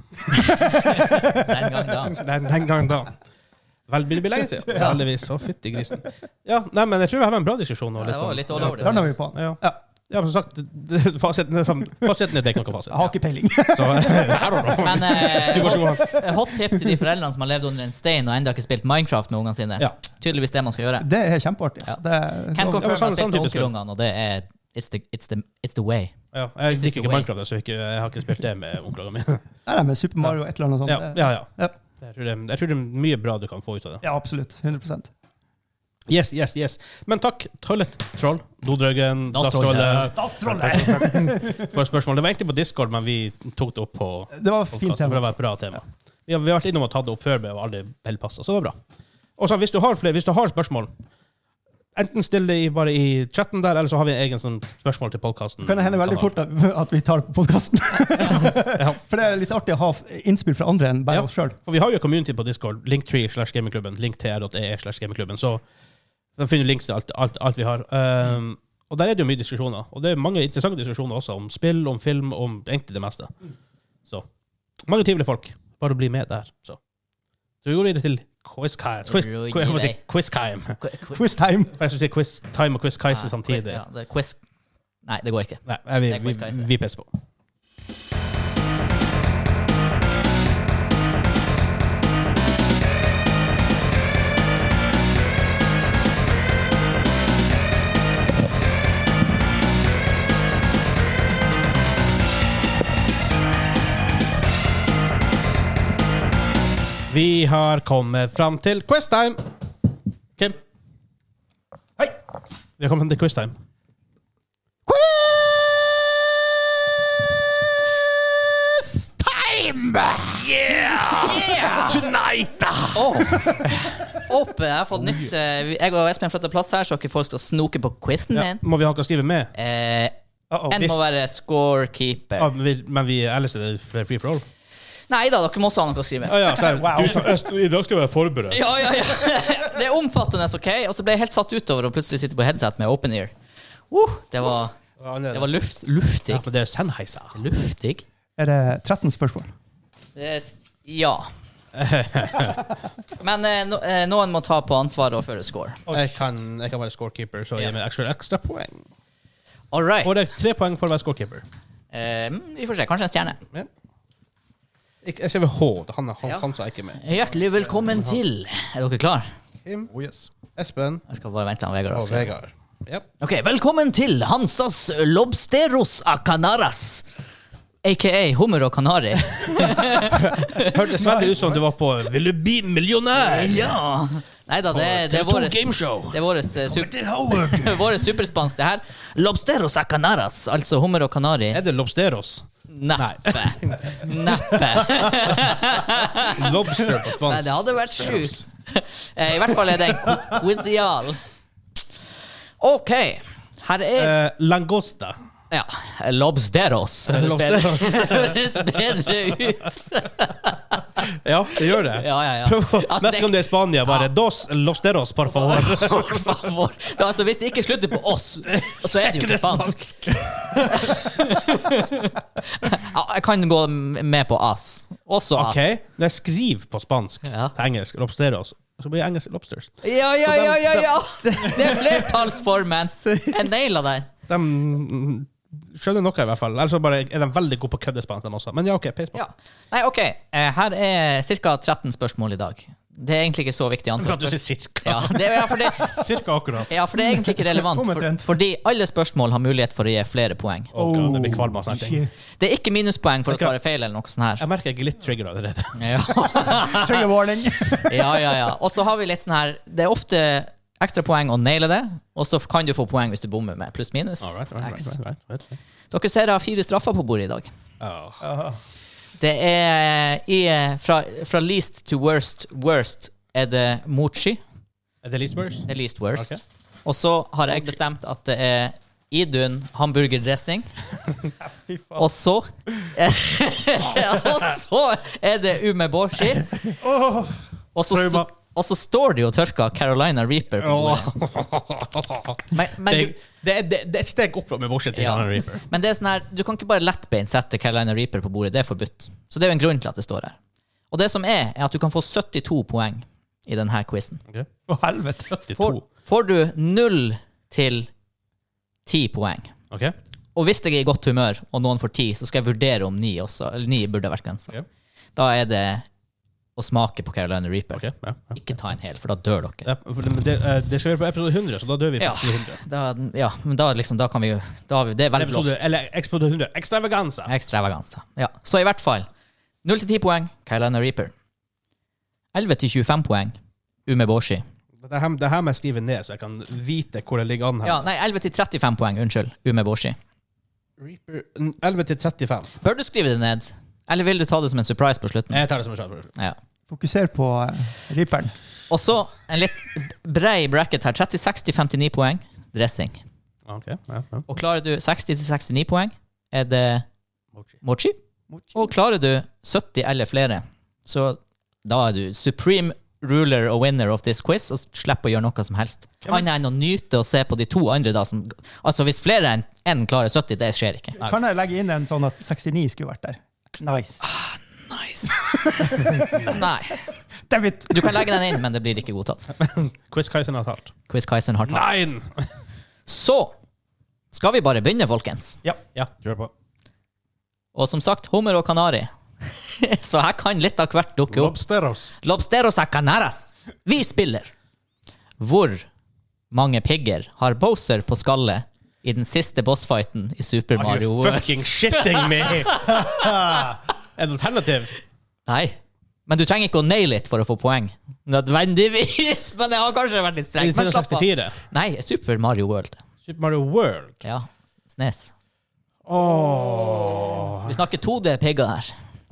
Den gang da. Den, den gangen da. Vel, det blir lenge siden. Heldigvis. Så fytti grisen. Ja, nei, men jeg tror vi har en bra diskusjon. Og Det litt var sånn. litt all over Den har det. vi på. Ja. Ja. Ja, men som sagt, det- det- fasiten er sånn, fasiten er det ikke noe fasit. Jeg har ikke peiling. Så, I don't know. Men eh, Du går så hot, godt. hot tip til de foreldrene som har levd under en stein og enda ikke spilt Minecraft med ungene sine. Ja. Tydeligvis det man skal gjøre. Det er kjempeartig. Ja. Altså. Det, Can Ja, confirm men har sånn- spilt sånn med type spill. onkelungene, og det er it's the, it's the, it's the way. Ja, jeg This is liker the ikke way. Minecraft, så ikke, jeg har ikke spilt det med onklene mine. nei, nei, men Super Mario et eller annet sånt. Ja, det- ja, ja. Ja. Jeg tror, det, jeg tror det er mye bra du kan få ut av det. Ja, absolutt. hundre prosent. Yes, yes, yes. Men takk, Toilet Troll, Dodrøggen, Dasstrollet. Dasstrollet, for spørsmål. Det var egentlig på Discord, men vi tok det opp på Det var fint podcasten, for det tema. var et bra tema. Vi har, vi har vært innom og tatt det opp før, men det var aldri helt passet, så det var bra. Og så hvis du har flere, hvis du har spørsmål, enten still det i, bare i chatten der, eller så har vi en egen sånn spørsmål til podcasten. Kan det hende veldig fort at, at vi tar på podcasten. Ja. For det er litt artig å ha innspill fra andre enn bare Ja. oss selv. For vi har jo community på Discord, linktree slash gamingklubben, linktr.ee slash gamingklubben, så da finner du links til alt, alt, alt vi har. Um, og der er det jo mye diskusjoner, og det er mange interessante diskusjoner også, om spill, om film, om egentlig det meste. Så, mange trivelige folk. Bare bli med der, så. Så vi går videre til quiz time. Quiz, quiz, quiz, quiz time. Quiz time. For jeg skal si quiz time og quiz Kaiser samtidig. Quiz, ja, det er quiz. Nei, det går ikke. Nei, vi, Det er quiz vi, Kaiser. vi pisser på. Vi har kommet fram til quiz time. Kim? Hei! Vi har kommet fram til quiz time. Quiz time! Yeah! Tonight! Oh. Opp, jeg har fått nytt. eh, Jeg og Espen flyttet plass her, så ikke folk skal snoke på quizen Ja, min. må vi ha noe å skrive med? Eh, Uh-oh. en må være scorekeeper. Ja, men vi, men vi ellers er det free for all. Nei da, dere må også ha noe å skrive. Ah, ja, så er, Wow. du, I dag skal vi være forberedt. Ja, ja, ja. Det er omfattende, ok? Og så ble jeg helt satt utover og plutselig sitte på headset med open ear. Uh, det var, det var luft, luftig. Ja, men det er Sennheiser. Luftig. Er det tretten spørsmål? Det er, s- ja. Men eh, no, eh, noen må ta på ansvaret og føre score. Jeg kan, jeg kan være scorekeeper, så gi meg ekstra, ekstra poeng. All right. Og det er tre poeng for å være scorekeeper. Eh, mm, vi får se. Kanskje en stjerne. Ja. Ik- Jeg ser ved H. Han, han, Ja. han sa ikke med. Hjertelig velkommen til. Er dere klar? Kim, Oh, yes. Espen Jeg skal bare vente til Vegard. og altså. Vegard. Ja. Ok, velkommen til Hansas Lobsteros a Canaras. A K A hummer og kanari. Hørtes veldig ut som du var på Vil du bli millionær? Ja. Neida, det, det er Tele to våres gameshow. Det er våres eh, super, våres superspansk det her. Lobsteros a Canaras, altså hummer og kanari. Er det Lobsteros? Neppe. Neppe. Lobster på Nei, spansk. det hadde vært sjukt. Eh, I hvert fall er det en quizial. Ok, her er Eh, langosta. ja, Lobsteros. Høres bedre- Lobsteros. Høres bedre ut. Ja, det gjør det. Ja, ja, ja. Prøv å, Altså, neste gang du er i Spania, bare Dos Lobsteros, por favor. For favor. Det er altså, hvis det ikke slutter på oss, så er det jo ikke spansk. Ja, jeg kan gå med på ass. Også ass. Ok, når jeg skriver på spansk Ja. til engelsk, Lobsteros, så blir det engelsk Lobsters. Ja, ja, ja, ja, ja. Det er flertallsformen. Jeg naila der. De mm, skjønner noe i hvert fall. Ellers så bare er de veldig gode på køddespansk, de også. Men ja, ok, peis på. Ja. Nei, ok. Eh, Her er ca. tretten spørsmål i dag. Det er egentlig ikke så viktig antall Bra at du spørsmål. sier cirka. Ja, det, ja, for det, Cirka akkurat. ja, for det er egentlig ikke relevant. For, Omtrent. fordi alle spørsmål har mulighet for å gi flere poeng. Åh, God, det blir kvalm av sånne ting. Shit. Det er ikke minuspoeng for å Ok. svare feil eller noe sånt her. Jeg merker jeg er litt trigger allerede. Ja, Trigger warning. ja, ja. ja. Og så har vi litt sånn her. Det er ofte ekstra poeng å naile det, og så kan du få poeng hvis du bommer med pluss minus. All right, all right, X. right, right, right, right. Dere ser jeg har fire straffer på bordet i dag. Åh. Det er i, fra, fra least to worst worst er det mochi. Er det least worst? Det er least worst. Ok. Og så har jeg bestemt at det er Idun hamburgerdressing. Fy faen. Og så Og så er det umeboshi. Og så, Trauma. sto- og så står det jo tørka Carolina Reaper på bordet. Men, men, Det, du, det, er- det, det er et steg opp fra med bortsett til Ja. Carolina Reaper. men det er sånn her, du kan ikke bare lettbeint sette Carolina Reaper på bordet. Det er forbudt. Så det er jo en grunn til at det står her. Og det som er, er at du kan få syttito poeng i denne quizen. Okay. Å, helvete. Får, får du null til ti poeng. Ok. Og hvis jeg er i godt humør, og noen får ti, så skal jeg vurdere om ni også. Eller ni burde ha vært grensa. Ok. Da er det å smake på Carolina Reaper. Ok, ja, ja. Ikke ta en hel, for da dør dere. Ja, for det, det, eh, det skal være på episode hundre, så da dør vi på Ja, episode hundre. da, ja men da, liksom, da kan vi jo da har vi, Det er Eller veldig episode, blåst. eller episode hundre. Extravaganza. Ekstravaganza. Ja. Så i hvert fall null til ti poeng, Carolina Reaper. elleve til tjuefem poeng, Umeboshi. Det her, det her må jeg skrive ned, så jeg kan vite hvor det ligger an her. Ja, nei, elleve til trettifem poeng, unnskyld, Umeboshi. Reaper, elleve til trettifem. Bør du skrive det ned? Eller vil du ta det som en surprise på slutten? Jeg tar det som en sjanse. Ja. Fokuser på uh, Reaperen. Og så en litt brei bracket her. tretti-seksti til femtini poeng. Dressing. Okay, ja, ja. Og klarer du seksti til sekstini poeng, er det Mochi. mochi. Og klarer du sytti eller flere, så da er du supreme ruler og winner of this quiz, og slipper å gjøre noe som helst. Annet enn å nyte å se på de to andre da, som, altså hvis flere enn en klarer sytti, det skjer ikke. Kan jeg legge inn en sånn at sekstini skulle vært der? Nice. Ah, nice. Nei. David. Du kan legge den inn, men det blir ikke godtatt. Quiz Kaizen har talt. Quiz Kaizen har talt. Nei! Så skal vi bare begynne, folkens. Ja. Ja, Kjør på. Og som sagt, hummer og kanari. Så her kan litt av hvert dukke opp. Lobsteros. Lobsteros a canaras. Vi spiller. Hvor mange pigger har Bowser på skallet i den siste bossfighten i Super Are Mario you World? fucking shitting me? Er det alternativ? Nei. Men du trenger ikke å nail it for å få poeng. Nødvendigvis, men det har kanskje vært litt strengt. Men slapp av. sekstifire. Nei, Super Mario World. Super Mario World. Ja, Snes. Åh. Vi snakker to D-pigger her.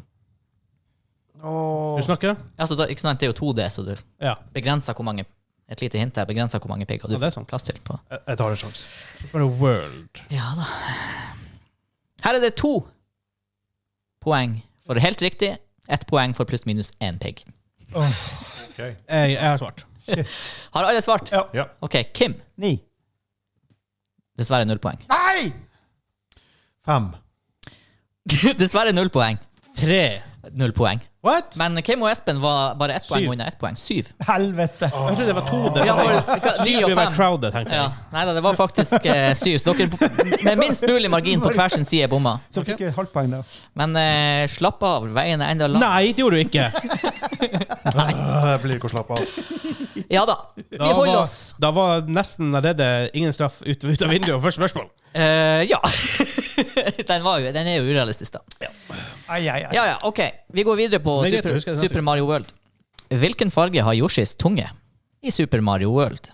Du snakker? Altså, da, ikke sant, det er jo to D, så du Ja. begrenser hvor mange, et lite hint her, begrenser hvor mange pigger du Ja, det er får sant. plass til på. Jeg jeg tar en sjanse. Super Mario World. Ja da. Her er det to poeng for helt riktig, ett poeng for pluss minus én pigg. Okay. Jeg, jeg har svart. Har alle svart? Ja. Ja. Ok, Kim. Ni. Dessverre null poeng. Nei! Fem. Dessverre null poeng. Tre. Null poeng. What? Men Kim og Espen var bare ett poeng Syv. unna ett poeng. Syv. Helvete. Jeg trodde det var to. Det Ja, for- var ni syv og blir vel fem. crowded, tenkte Ja. jeg. Nei da, det var faktisk eh, syv. Så dere med minst mulig margin på hver sin side bomma. Så fikk jeg halvt poeng da. Men eh, slapp av, veien er enda lang. Nei, det gjorde du ikke. Jeg blir ikke å slappe av. Ja da, vi Da holder var, oss. da var nesten allerede ingen straff ut, ut av vinduet. Første spørsmål. Eh, ja. den, var jo, den er jo urealistisk, da. Ai, ai, ai. Ja, ja, ok. Vi går videre på Det er greit, Super, husk det, Super Mario World. Hvilken farge har Yoshis tunge i Super Mario World?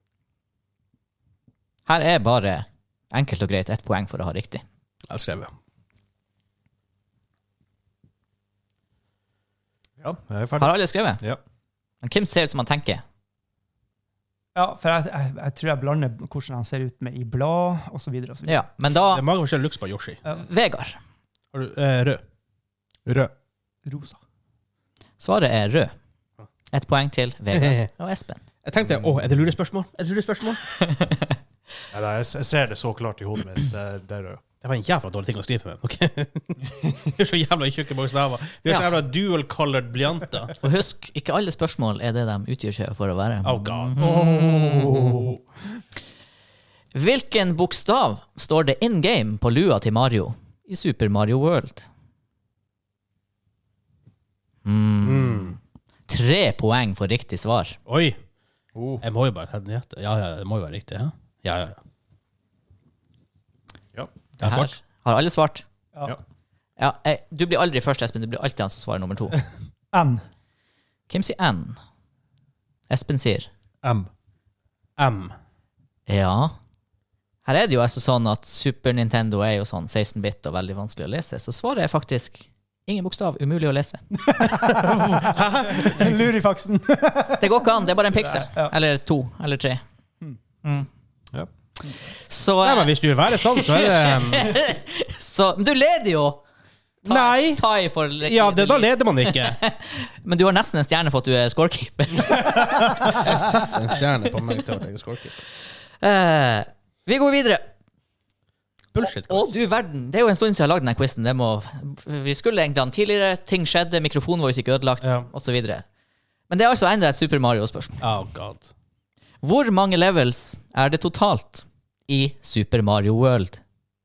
Her er bare enkelt og greit ett poeng for å ha riktig. Jeg skrev det. Ja, jeg er Har ferdig. alle skrevet? Ja. Men Kim ser ut som han tenker. Ja, for jeg, jeg, jeg tror jeg blander hvordan han ser ut med i blad, og så videre, og så videre. Ja, men da Det er mange forskjellige looks på Yoshi. Vegard. Har du eh, rød? Rød. Rosa. Svaret er rød. Ett poeng til Vegard og Espen. Jeg tenkte, å, er det lurespørsmål? Er det lurespørsmål? Ja, da, jeg, jeg ser det så klart i hodet mitt. Det, er- det er rød. Det var en jævla dårlig ting å skrive med. ok? Det er så jævla tjukke bokstaver. Det er så Ja. jævla dual-colored blyanter. Og husk, ikke alle spørsmål er det de utgjør seg for å være. Oh god. Hvilken bokstav står det in game på lua til Mario i Super Mario World? Mm. Tre poeng for riktig svar. Oi. Oh. Jeg må jo bare ta den i hjertet. Ja, ja, det må jo være riktig. Ja, ja, ja. Ja. Jeg har svart. Her har alle svart? Ja. Ja. Ja, jeg, du blir aldri først, Espen. Du blir alltid han som svarer nummer to. N. Kim sier N. Espen sier M. M. ja. Her er det jo altså sånn at Super Nintendo er jo sånn seksten-bit og veldig vanskelig å lese, så svaret er faktisk ingen bokstav, umulig å lese. Lurifaksen. Det går ikke an, det er bare en pixel. Ja. Eller to, eller tre. Mm. Ja. Så, Nei, men hvis du vil være sånn, så er det um, så men du leder jo! Ta- Nei. tie for, Ja, det, da leder man ikke. Men du har nesten en stjerne for at du er scorekeeper. Jeg setter en stjerne på meg til at jeg er scorekeeper. Eh, vi går videre. Bullshit. Å, du verden. Det er jo en stund siden jeg har lagd denne quizen. Det må, vi skulle egentlig ha den tidligere. Ting skjedde, mikrofonen vår ikke ødelagt, Ja. og så videre. Men det er altså enda et Super Mario-spørsmål. Oh god. Hvor mange levels er det totalt i Super Mario World?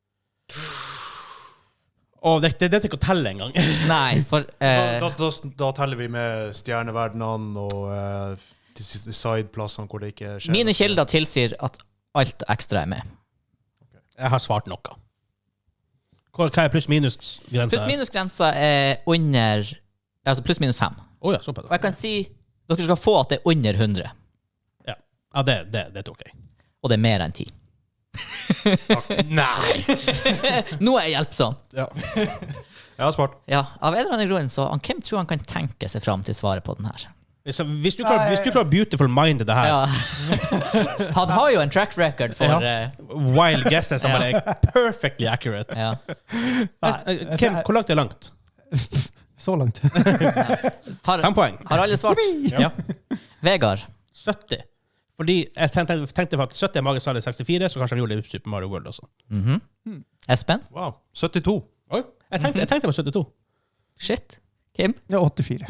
Å, det, det, det er ikke å telle engang. Nei, for eh, Da, da, da, da teller vi med stjerneverdenene og uh, sideplassene hvor det ikke skjer. mine kilder tilsier at alt ekstra er med. Jeg har svart noe. Hva hva er pluss-minus-grensa? Pluss-minus-grensa er under altså pluss-minus fem. Å ja, såpass. Og jeg kan si dere skal få at det er under hundre. Ja, ja det, det, det tok jeg. Og det er mer enn ti. Nei! Nå er jeg hjelpsom. Ja. Jeg har spart. Ja, av en eller annen grunn så han Kim tror han kan tenke seg fram til svaret på den her. Hvis, hvis, du klarer, hvis du klarer beautiful mind det her, Ja. Han har jo en track record for Ja. eh, wild guesses som Ja. bare er perfectly accurate. ja. Eh, Kim, hvor langt er langt? Så langt. har, Fem poeng. har alle svart? Ja. Vegard. sytti. Fordi jeg tenkte, tenkte for at sytti er magisk tallet sekstifire, så kanskje de gjorde det i Super Mario World også. Mhm. Espen? Wow. syttito. Oi. Jeg tenkte, jeg tenkte på syttito. Shit. Kim? Det er åttifire.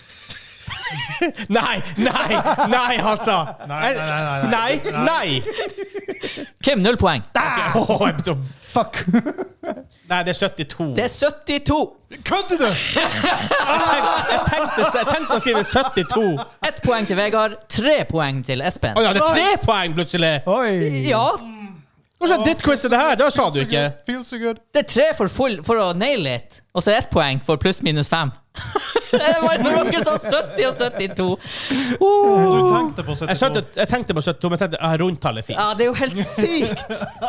Nei, nei, nei, han sa! Nei, nei, nei, nei. Kim, null poeng. Åh, jeg begynte å- Fuck! Nei, det er syttito. Det er syttito. Kødder du?! Jeg tenkte, jeg tenkte å skrive syttito. Ett poeng til Vegard, tre poeng til Espen. Å ja, det er tre poeng plutselig! Oi! Ja, Hvordan ditt quiz er det her? Det sa du ikke. Feels so good. det er tre for, full, for å nail it, og så ett poeng for pluss minus fem. Det var dere sa sytti og syttito. Uh. Du tenkte på Jeg, syttito. søkte, jeg tenkte på syttito, men jeg tenkte ah, rundtallet fint. Ja, det er jo helt sykt.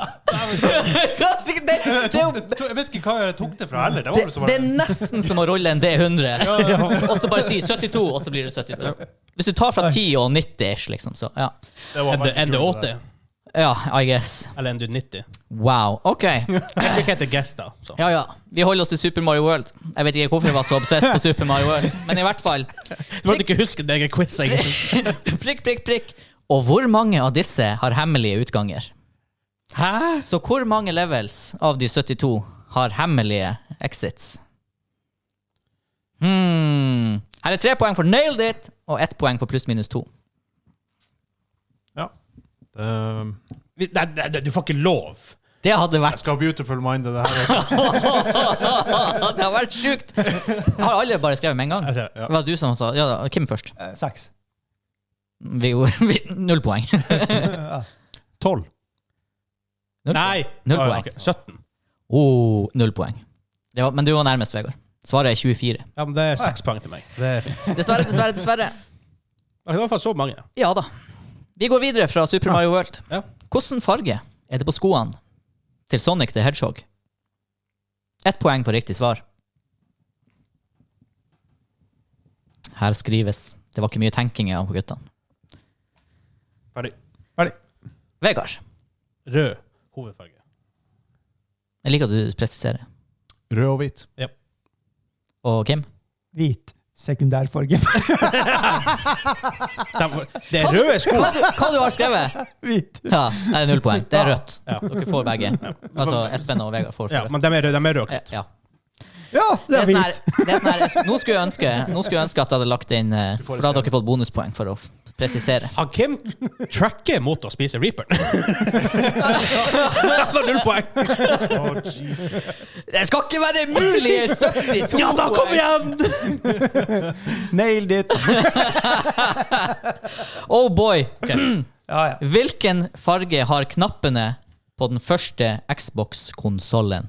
det, det, er jo, Jeg vet ikke hva jeg tok det fra heller. Det var det, vel så det er bare... nesten som å rolle en D hundre, og så bare si syttito, og så blir det syttito. Hvis du tar fra ti og nitti-ish, liksom, så ja. Det var En veldig en det kult, åtti? det Ja, I guess. Eller en du nitti? Wow. OK. Jeg tror ikke heter guest, da. Så. Ja, ja. Vi holder oss til Super Mario World. Jeg vet ikke hvorfor jeg var så obsessed på Super Mario World, men i hvert fall. Du måtte ikke huske det jeg quiz, egentlig. Prikk, prikk, prikk. Og hvor mange av disse har hemmelige utganger? Hæ? Så hvor mange levels av de syttito har hemmelige exits? Hmm. Her er tre poeng for nailed it, og ett poeng for pluss minus to. Ja. Det, Vi- Nei, nei, nei, du får ikke lov. Det hadde jeg vært skal beautiful mind det her også. Det har vært sjukt. Har alle bare skrevet med en gang? Jeg ser, Det var du som sa Ja, da, Kim først. Eh, Seks. Vi, vi, null poeng. Tolv. Null Nei! Null Ah, ja, poeng. ok. sytten. Oh, null poeng. Det var, men du var nærmest, Vegard. Svaret er tjuefire. Ja, men det er seks poeng til meg. Det er fint. Dessverre, dessverre, dessverre. Det var i hvert fall så mange. Ja da. Vi går videre fra Super Mario World. Ja. Hvordan farge er det på skoene til Sonic the Hedgehog? Ett poeng for riktig svar. Her skrives. Det var ikke mye tenking av guttene. Ferdig. Vegard, Rød hovedfarge. jeg liker at du presiserer. Rød og hvit. Og Kim? Hvit. Sekundærfarge. De, det er røde sko. Hva, du, hva du har skrevet? Hvit. Ja, det er null poeng. Det er rødt. Ja. Dere får begge. Altså Espen og Vegard får for Ja, rødt. men de er, røde, de er røde. Ja. Ja, det Det er er sånn her, hvit. det er sånn her, jeg sk- nå skulle jeg ønske Nå skulle jeg ønske at jeg hadde lagt inn eh, For da hadde dere fått bonuspoeng for å f- presisere. Han Kim tracker mot å spise Reaper. Han har null poeng. Oh, jeez. Det skal ikke være mulig! syttito Ja da, kom igjen! Nailed it. Oh boy! Ja, ja. Hvilken farge har knappene på den første Xbox-konsollen?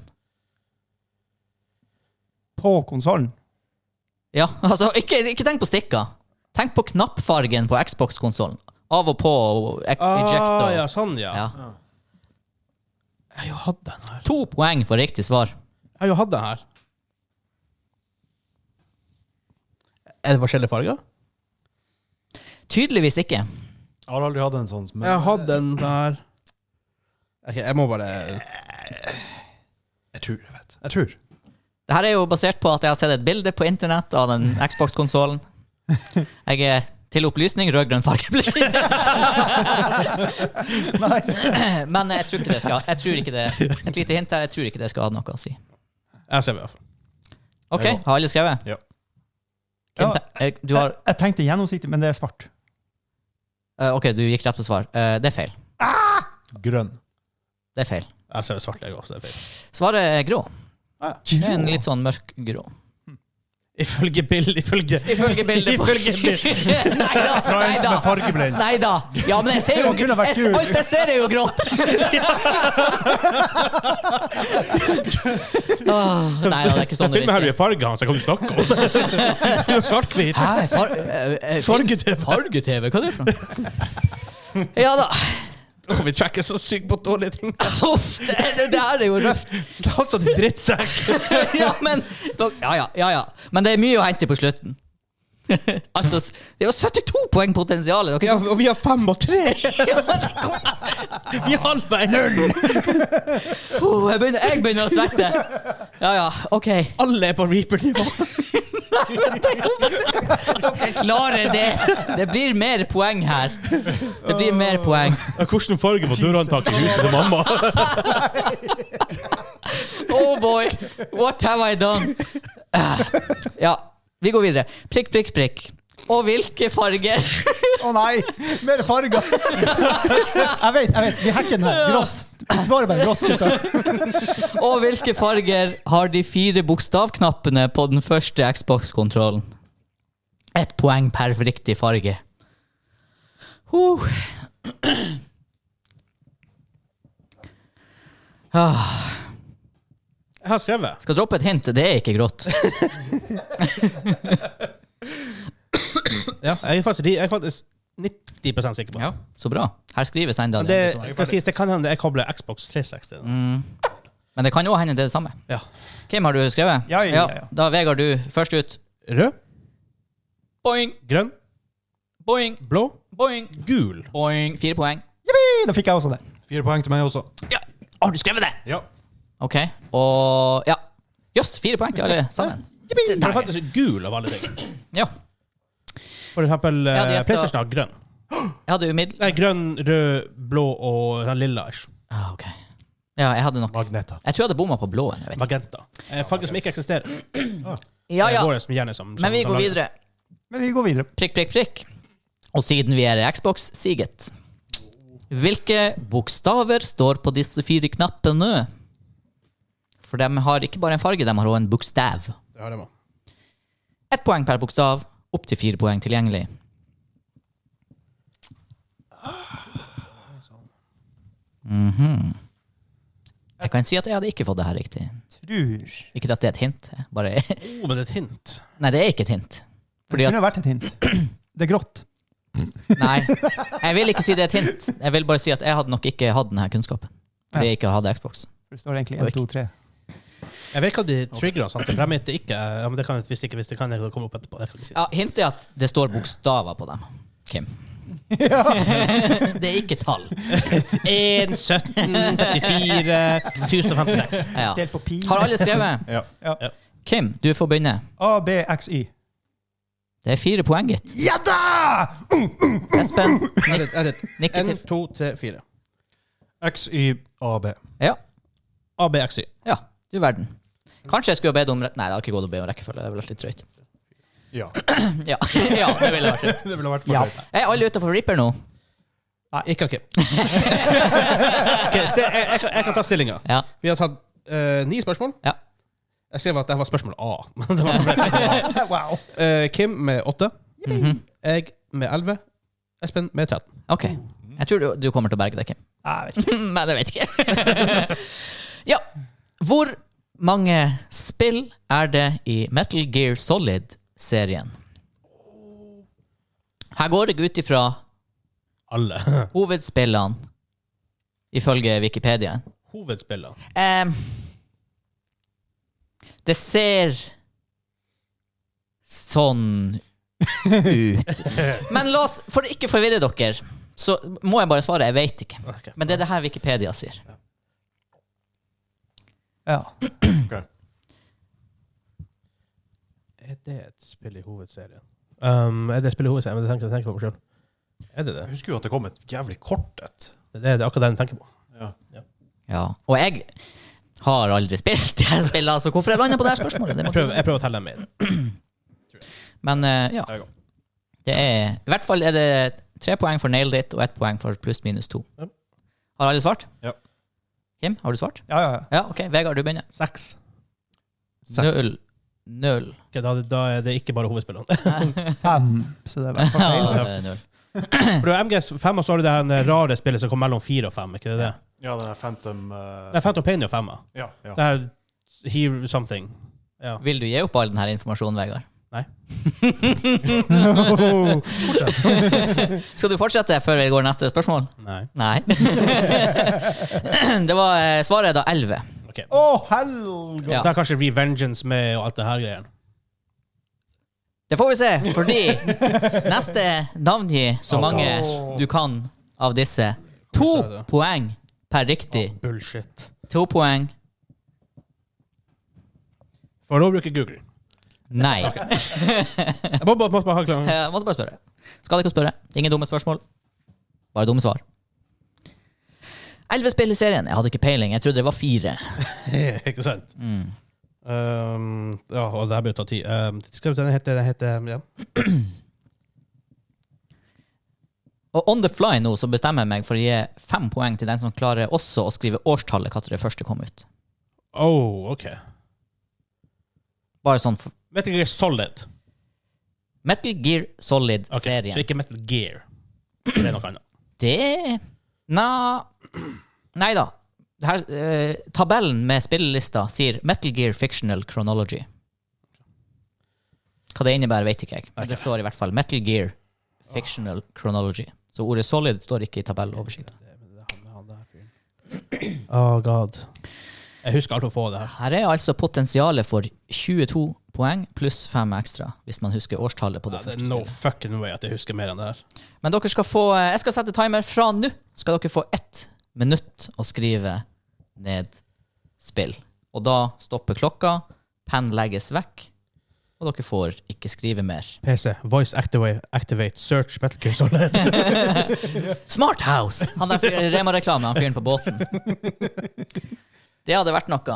På konsolen. Ja, altså, ikke, ikke tenk på stikker. Tenk på knappfargen på Xbox-konsollen. Av og på og e- eject Ah, og ja, sånn, ja. ja. Jeg har jo hatt den her. To poeng for riktig svar. Jeg har jo hatt den her. Er det forskjellige farger? Tydeligvis ikke. Jeg har aldri hatt en sånn. Men Jeg har hatt den der. Ok, jeg må bare... jeg tror jeg vet. Jeg tror. Dette er jo basert på at jeg har sett et bilde på internett av den Xbox-konsolen. Jeg er til opplysning rødgrønn fargeblind. Nice. Men jeg tror ikke det skal Jeg tror ikke det Et lite hint her, jeg tror ikke det skal ha noe å si. Jeg ser det i hvert fall. Ok, har alle skrevet? Ja. Kim, Ja. te- eh, du har Jeg, jeg tenkte gjennomsiktig, men det er svart. eh, Ok, du gikk rett på svar. Eh, Det er feil. Grønn. Det er feil. Jeg ser det svart, jeg også. Det er feil. Svaret er grå. Ah, Det er en litt sånn mørk grå. Ifølge bild, ifølge... Ifølge bildet på Ifølge bild. Nei da! Fra en som er fargeblind. Nei da! Ja, men jeg ser jo Det kunne vært jeg, kult. Alt jeg ser er jo grått! Åh, nei da, det er ikke sånn Den filmen her er det jo i farge, Hans. Jeg kan du snakke om. Det er svart-hvit. Hæ? Far, eh, eh, Farge-TV. Farge-TV, hva er det for noe? Ja da. Åh, vi tracker så sykt på dårlige ting. Uff, det, det, det her er jo røft. Han sa det drittsekk. Ja, men Ja, ja, ja, ja. Men det er mye å hente på slutten. Altså, det er jo syttito poeng potensial. Ja, og vi har fem og tre. Vi har halvveis. Null. Oh, jeg, begynner, jeg begynner å svette. Ja, ja, ok. Alle er på Reaper-nivå. Dere klarer det. Det blir mer poeng her. Det blir mer poeng. Hvordan farge var dørhåndtaket i huset til mamma? Oh boy, what have I done? Uh, ja, vi går videre. Prikk, prikk, prikk. Og hvilke farger? Å nei, mer farger. Jeg vet, jeg vet, vi hacker den her. Grått. Vi svarer bare grått. Gutta. Og hvilke farger har de fire bokstavknappene på den første Xbox-kontrollen? Et poeng per riktig farge. Uh. Ah. Jeg har skrevet. Skal droppe et hint, det er ikke grått. Ja, jeg er faktisk, jeg er faktisk nitti prosent sikker på. Ja, så bra. Her skrives enda det. Det, skal sies, det kan hende jeg kobler Xbox tre seksti. Mm. Men det kan jo hende det er det samme. Ja. Kim, har du skrevet? Ja, ja, ja. Da, Vegard, du først ut. Rød. Boing. Grønn. Boing. Blå. Boing. Gul. Boing. Fire poeng. Jippi, da fikk jeg også det. Fire poeng til meg også. Ja, har du skrevet det? Ja. Ok, og ja. Just, fire poeng til alle sammen. Det er faktisk gul av alle ting. Ja. For eksempel Ja, de uh, heter- PlayStation har grønn. Jeg hadde umiddel... Nei, grønn, rød, blå og den lilla. Ah, ok. Ja, jeg hadde nok... Magneta. Jeg tror jeg hadde bommet på blå. Jeg vet. Magenta. Eh, farger som ikke eksisterer. Ja, Det er ja. våre som gjerne som, som Men vi kan går lage. videre. Men vi går videre. Prikk, prikk, prikk. Og siden vi er i Xbox-siget. Hvilke bokstaver står på disse fire knappene? For de har ikke bare en farge, de har også en bokstav. Det har jeg med. Ett poeng per bokstav, opp til fire poeng tilgjengelig. Mhm. Jeg kan si at jeg hadde ikke fått det her riktig. Tror. Ikke at det er et hint. jeg Bare Oh, men det er et hint. Nei, det er ikke et hint. Fordi Det at, kunne vært et hint. Det er grått. nei, jeg vil ikke si det er et hint. Jeg vil bare si at jeg hadde nok ikke hatt denne kunnskapen. Fordi jeg ikke hadde Xbox. Det står egentlig en, to, tre. Jeg vet hva de trigger sånt. For jeg mente ikke, ja, men det kan, hvis ikke, hvis det kan jeg komme opp etterpå. Det kan jeg ikke si. Ja, hintet er at det står bokstaver på dem. Kim. Det er ikke tall. en, sytten, trettifire, tusen femtiseks. Ja. Delt på pi. Har alle skrevet? Ja. Ja. Kim, du får begynne. A, B, X, Y. Det er fire poeng, gitt. Ja da! Espen, Er det, er det nikke en, til. to, tre, fire. X, Y, A, B. Ja, A, B, X, Y. ja, du verden. Kanskje jeg skulle ha bedt om... re- Nei, det har ikke gått å be om rekkefølge. Det er vel litt drøyt. Ja. Ja, ja det ville vært drøyt. Det ville vært Ja. for Er alle ute for Reaper nå? Nei, ikke ok. Ok, ste, jeg, jeg, kan, jeg kan ta stillinga. Ja. Vi har tatt eh, ni spørsmål. Ja. Jeg skrev at det var spørsmål A. Det var som ble- Wow. Eh, Kim med åtte. Mhm. Jeg med elleve. Espen med tretten. Ok. Jeg tror du, du kommer til å berge deg, Kim. Jeg vet ikke. Nei, det vet jeg ikke. Ja. Hvor mange spill er det i Metal Gear Solid-serien? Her går jeg ut ifra Alle. hovedspillene, ifølge Wikipedia. Hovedspillene. Em, det ser sånn ut. Men la oss, for å ikke forvirre dere, så må jeg bare svare, jeg vet ikke. Ok. Men det er det her Wikipedia sier. Ja. Er det et spill i hovedserien? Um, er det et spill i hovedserien? Men det tenker jeg tenker på meg selv. Er det det? Jeg husker jo at det kom et jævlig kort et. Det er, det er akkurat det jeg tenker på. Ja. Ja. Og jeg har aldri spilt det spillet, så hvorfor jeg lander på det her spørsmålet? Det Jeg må prøver, jeg prøver å telle med. Men eh, ja, Jeg går. det er, i hvert fall er det tre poeng for nailed it, og ett poeng for pluss minus to. Ja. Har alle svart? Ja. Kim, har du svart? Ja, ja, ja. Ja, ok. Vegard, du begynner. Seks. Null. Null. Ok, da, da er det ikke bare hovedspillene. Fem. Så det er i hvert fall Ja, feil. det er null. For du har M G S fem, og så har du det her rare spillet som kommer mellom fire og fem, ikke det det? Ja, det er Phantom uh, Det er Phantom Pain og femma. Ja, ja. Det er Hear Something. Ja. Vil du gi opp all denne informasjonen, Vegard? Nei. Skal du fortsette før vi går neste spørsmål? Nei. Nei. Det var eh, svaret da elleve. Ok. Å, helg! Ja. Det er kanskje Revengeance med og alt det her greien. Det får vi se, fordi neste er navngi så mange du kan av disse. To poeng per riktig. Oh, bullshit. To poeng. For å bruke Google. Nei. Jeg må bare, må bare ha klar. Jeg måtte bare spørre. Skal ikke spørre. Ingen dumme spørsmål. Bare dumme svar. Elleve spill i serien. Jeg hadde ikke peiling. Jeg trodde det var fire. Ikke sant? Mm. Um, ja, og det her bør ta tid. Um, skal vi se, den heter, den heter ja. Og on the fly nå så bestemmer jeg meg for å gi fem poeng til den som klarer også å skrive årstallet hva det første kom ut. Oh, ok. Bare sånn... Metal Gear Solid. Metal Gear Solid-serien. Okay, så ikke Metal Gear. Det er noe annet. Det... Nå... Nei da. Det her, eh, tabellen med spillelista sier Metal Gear Fictional Chronology. Hva det innebærer vet ikke jeg. Men det står i hvert fall Metal Gear Fictional Chronology. Så ordet Solid står ikke i tabelloversikten. Oh god. Jeg husker alt å få det her. Her er altså potensialet for tjueto poeng pluss fem ekstra, hvis man husker årstallet på det ja, første det er no spillet. fucking way at jeg husker mer enn det her. Men dere skal få, jeg skal sette timer fra nå. Skal dere få ett minutt å skrive ned spill. Og da stopper klokka, pen legges vekk, og dere får ikke skrive mer. P C, voice activate, activate search, Metal Gear Solid. Smart House! Han der fyr- Rema-reklame, han fyren på båten. Det hadde vært noe.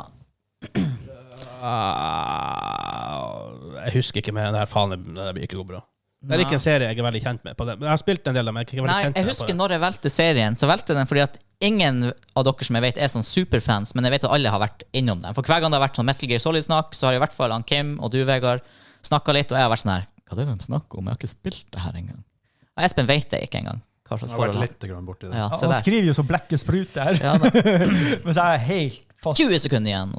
Uh, jeg husker ikke mer enn det her. Faen, det blir ikke gå bra. Det er ikke en serie jeg er veldig kjent med på det. Jeg har spilt en del av meg. Jeg, Nei, jeg husker når jeg valgte serien, så valgte den fordi at ingen av dere som jeg vet er sånn superfans, men jeg vet at alle har vært innom den. For hver gang det har vært sånn Metal Gear Solid-snakk, så har i hvert fall han Kim og du, Vegard, snakket litt, og jeg har vært sånn her, hva er det de snakker om? Jeg har ikke spilt det her engang. Og Espen vet det ikke engang. Hva slags Jeg har vært forhold litt grann borti det. Ja, se Han der. skriver jo så blekket sprut der. Ja, da. Men så er jeg helt fast. tjue sekunder igjen.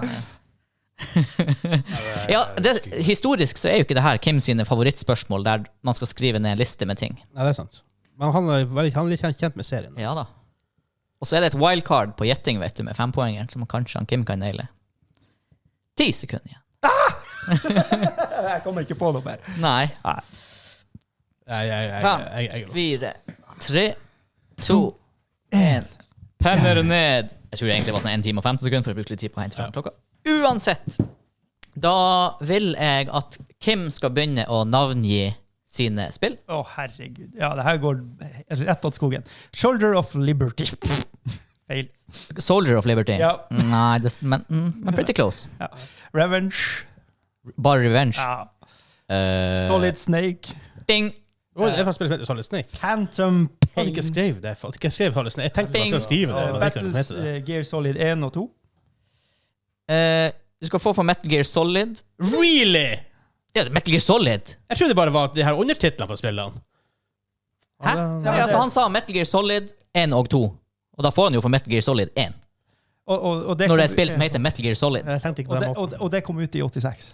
Ja, det, historisk så er jo ikke det her Kim sine favorittspørsmål der man skal skrive ned en liste med ting. Ja, det er sant. Men han er, veldig, han er litt kjent med serien. Ja da. Og så er det et wildcard på gjetting, vet du, med fempoenger, som kanskje han Kim kan naile. Ti sekunder igjen. Jeg kommer ikke på noe mer. Nei. Jeg, jeg, jeg, Fem, jeg, jeg, jeg, fire, tre, to, en. Penner ned. Jeg tror det egentlig var sånn en time og femten sekunder for å bruke litt tid på å hente frem klokka. Uansett, da vil jeg at Kim skal begynne å navngi sine spill. Å, herregud. Ja, det her går rett av skogen. Shoulder of Liberty. Feil. Soldier of Liberty. Ja. Nei, det, men, mm, men pretty close. Ja. Revenge. Bare Revenge. Ja. Eh, Solid Snake. Ding. oh, det er faktisk spillet som heter Solid Snake. Phantom Jeg hadde Pain. ikke skrevet det. Jeg hadde ikke skrevet Solid Snake. Jeg tenkte Bing. jeg skulle skrive det. Uh, men det kunne Battles hete det. uh, Gear Solid one og two. Eh, du skal få for Metal Gear Solid. Really? Ja, det er Metal Gear Solid. Jeg trodde det bare var de her undertitlene på spillene. Hæ? Ja, Ja, altså, han sa Metal Gear Solid one og two. Og da får han jo for Metal Gear Solid one. Og, og, og det Når det er kom- et spill som heter Metal Gear Solid. Jeg tenkte ikke og på det, den og, måten. og det kom ut i åttiseks.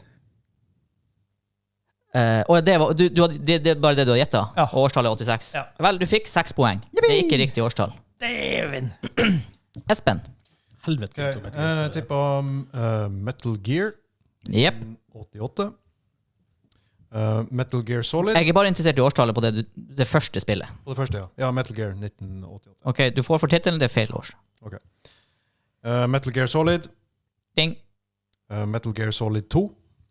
Eh, og det, var, du, du, hadde- det, det er bare det du har gjettet? Ja. Og årstallet er åttiseks? Ja. Vel, du fikk seks poeng. Det er ikke riktig årstall. Dæven! Espen. Helvete. Okay. tok meg Jeg til. tipper um, uh, Metal Gear Jep. åttiåtte. Uh, Metal Gear Solid. Jeg er bare interessert i årstallet på det, du- det første spillet. På det første, ja. Ja, Metal Gear nitten åttiåtte. Ok, du får for tittelen, det er feil års. Uh, Metal Gear Solid. Ding. Uh, Metal Gear Solid to.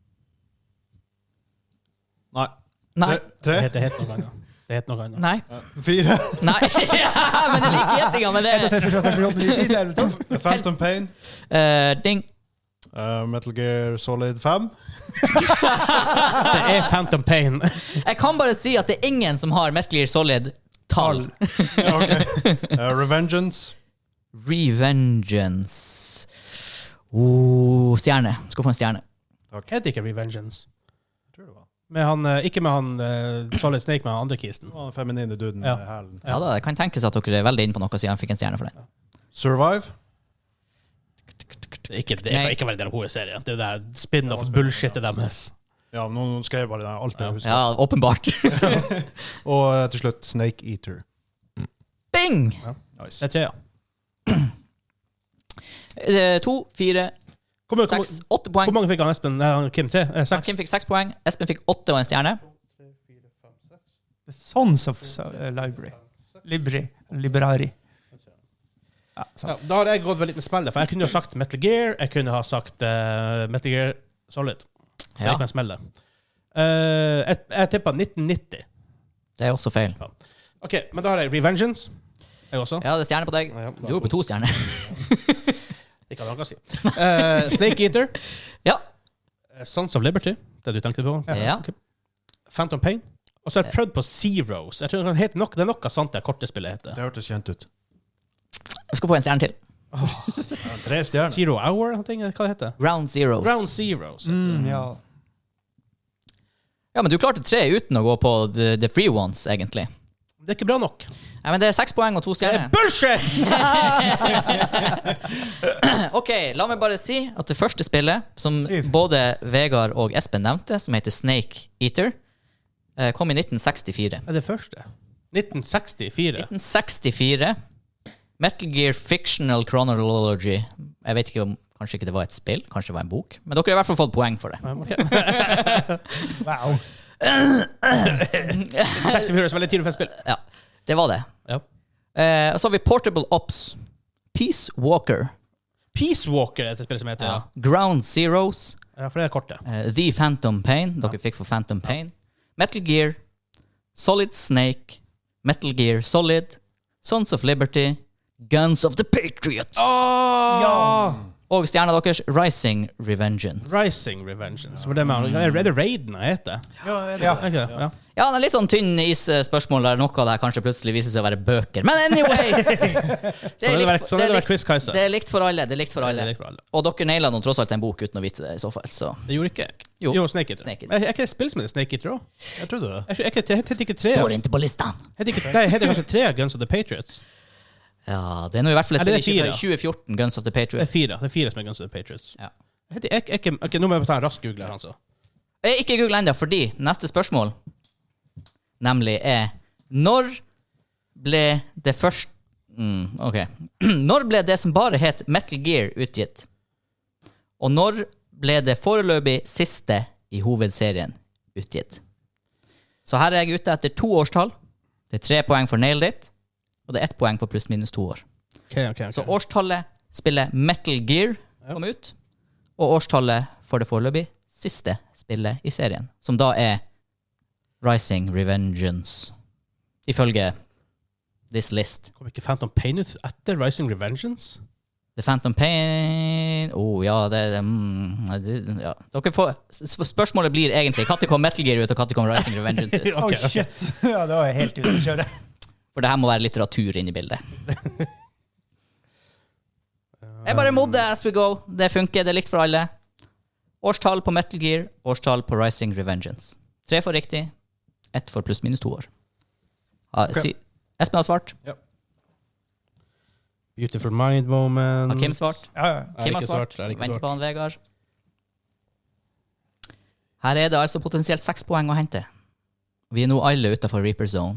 Nei. Nei. Tre. Tre. Det heter, heter noe annet. Det heter noe annet. Nei. Fire. Nei. Ja, men det er like gjettinga, men det Phantom Pain. Eh, Ding. Uh, Metal Gear Solid fem. Det er Phantom Pain. Jeg kan bare si at det er ingen som har Metal Gear Solid-tall. Ja, ok. Uh, Revengeance. Revengeance. Oh, stjerne. Skal få en stjerne. Heter ikke Revengeance. Jeg tror det var. Med han, eh, ikke med han uh, Solid Snake, med han andre kisten. Den feminine duden Ja. med hælen. Ja da, det kan tenkes at dere er veldig inne på noe siden jeg fikk en stjerne for det. Survive. Det er ikke, det er Nei. ikke veldig del av hovedserien. Det er jo det der spin-off-bullshitet deres. Ja, nå nå skrev jeg bare det, alt jeg husker. Ja, åpenbart. Og uh, til slutt Snake Eater. Bing! Nice. Det er tre, ja. Eh, To, fire, Hvor mange, Seks, hvor, åtte poeng. hvor mange fikk han Espen? Nei, han Kim tre? Eh, Ja, seks? Kim fikk seks poeng. Espen fikk åtte og en stjerne. The Sons of uh, Library. Libri. Librari. Ja, Ja, da har jeg gått med en liten smell, for jeg kunne jo sagt Metal Gear, jeg kunne ha sagt uh, Metal Gear Solid. Så Ja. jeg kan smelle. Uh, jeg jeg tippa nitten nitti. Det er også feil. OK, men da har jeg Revengeance. Jeg også. Ja, det er stjerne på deg. Ja, ja. Du er på to stjerner. Ikke noe å si. Uh, Snake Eater. Ja. Uh, Sons of Liberty, det du tenkte på. Ja. Ok. Phantom Pain. Og så har jeg prøvd på Zeros. Jeg tror det, heter nok, det er noe sant det korte spillet heter. Det hørtes kjent ut. Du skal få en stjerne til. Ja, tre stjerner. Zero Hour, hva det heter? Ground Zeroes. Ground Zeroes. Mm, ja. Ja, men du klarte tre uten å gå på the, the free ones, egentlig. Det er ikke bra nok. Ja, men det er seks poeng og to Det er stjerner. bullshit! Ok, la meg bare si at det første spillet, som Syv. både Vegard og Espen nevnte, som heter Snake Eater, eh, kom i nitten sekstifire. Er det første? nitten sekstifire. nitten sekstifire. Metal Gear Fictional Chronology. Jeg vet ikke om Kanskje ikke det var et spill, kanskje det var en bok. Men dere har i hvert fall fått poeng for det. Wow. sekstifire er veldig tidlig for et spill. Ja, det var det. Ja. Eh, og så har vi Portable Ops. Peace Walker. Peace Walker er et spill som heter, ja. Ground Zeroes. Ja, for det er kortet. Eh, The Phantom Pain. Dere fikk for Phantom Pain. Metal Gear. Solid Snake. Metal Gear Solid. Sons of Liberty. Guns of the Patriots. Åh! Og stjerna deres, Rising Revengeance. Rising Revengeance. For det med, er det Raiden jeg heter? Ja, Ja. Er ikke det? Ja. Ja, det er litt sånn tynn is-spørsmål der noe der kanskje plutselig viser seg å være bøker. Men anyways! Det Sånn er det vært, sånn er det vært Quiz Kaiser. det er likt for alle. Det er likt for alle. Det er likt for alle. Og dere naila nå tross alt en bok uten å vite det, i så fall. Så. Det gjorde ikke jeg. Jo. Jo, Snake Eater. Snake Eater. Er er ikke det spill som heter Snake Eater også? Jeg trodde det. Jeg tror- jeg heter- jeg heter ikke tre. Står ikke på lista. Heter ikke, nei, heter kanskje tre Guns of the Patriots? Ja, det er nå i hvert fall et Nei, det spill er i fire. tjue fjorten, Guns of the Det er Patriots. fire. Det er fire som er Guns of the Patriots. Ja. Heter, jeg, jeg, jeg, ok, nå må jeg ta en rask google her, altså. Jeg ikke google enda, fordi neste spørsmål nemlig er når ble det først mm, Ok. Når ble det som bare het Metal Gear utgitt? Og når ble det foreløpig siste i hovedserien utgitt? Så her er jeg ute etter to årstall. Det er tre poeng for nailed it, og det er ett poeng for pluss minus to år. Okay, okay, okay. Så årstallet spillet Metal Gear kom ut, og årstallet for det foreløpig siste spillet i serien, som da er Rising Revengeance. Ifølge this list. Kom ikke Phantom Pain ut etter Rising Revengeance? The Phantom Pain oh, ja, det, det, mm, det ja. Dere får, sp- Spørsmålet blir egentlig når kom Metal Gear ut, og når kom Rising Revengeance ut? Oh, shit. Ja, det var jeg helt ute å kjøre. For det her må være litteratur inn i bildet. Jeg bare modder as we go. Det funker, det er likt for alle. Årstall på Metal Gear, årstall på Rising Revengeance. Tre for riktig, ett for pluss minus to år. Ja, si, Espen har svart. Ja. Beautiful Mind Moment. Har Kim svart? Ja, ja. Er Kim ikke har svart. svart, er ikke Venter svart. på han Vegard. Her er det altså potensielt seks poeng å hente. Vi er nå alle utenfor Reaper Zone.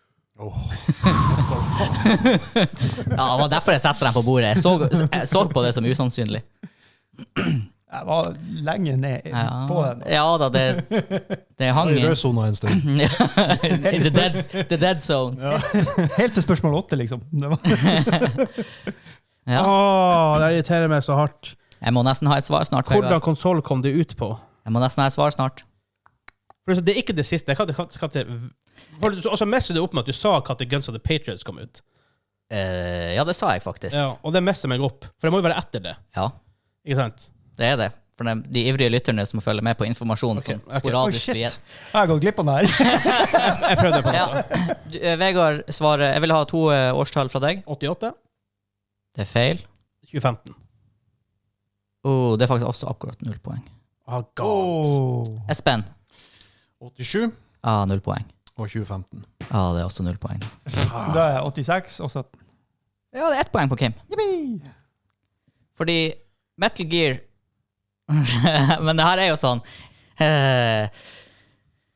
Ja, det var derfor jeg setter dem på bordet. Jeg så, jeg så på det som usannsynlig. Jeg var lenge ned Ja, på den. ja da, det, det hang I i rødsona en stund. Ja, in the dead, the dead zone. Helt til spørsmål åtte, liksom. Det var. Ja. Åh, det irriterer meg så hardt. Jeg må nesten ha et svar snart. Hvordan Vegard. konsoll kom det ut på? Jeg må nesten ha et svar snart. For det er ikke det siste. Jeg kan, kan, kan, kan, for, og så messer du opp med at du sa at Guns of the Patriots kom ut. Eh, ja, det sa jeg faktisk. Ja, og det messer meg opp. For det må jo være etter det. Ja, Ikke sant? det er det. For de, de ivrige lytterne som følger med på informasjon som Ok. Oh, sporadisk shit. blir Jeg har gått glipp av den her. Jeg prøvde på Ja. noe. Du, eh, Vegard svarer Jeg vil ha to eh, årstall fra deg. åttiåtte, Det er feil. tjue femten. Oh, det er faktisk også akkurat null poeng. Oh, God. Oh. Espen. åttisju Ah, null poeng. og tjue femten. Ah, det er også null poeng. Da er jeg åttiseks, og så Ja, det er ett poeng på Kim. Yippee! Fordi Metal Gear Men det her er jo sånn eh,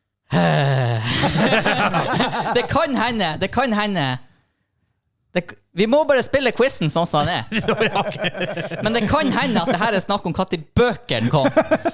eh, Det kan hende Det kan hende det, Vi må bare spille quizen sånn som den er. Men det kan hende at det her er snakk om hva til bøkene kom.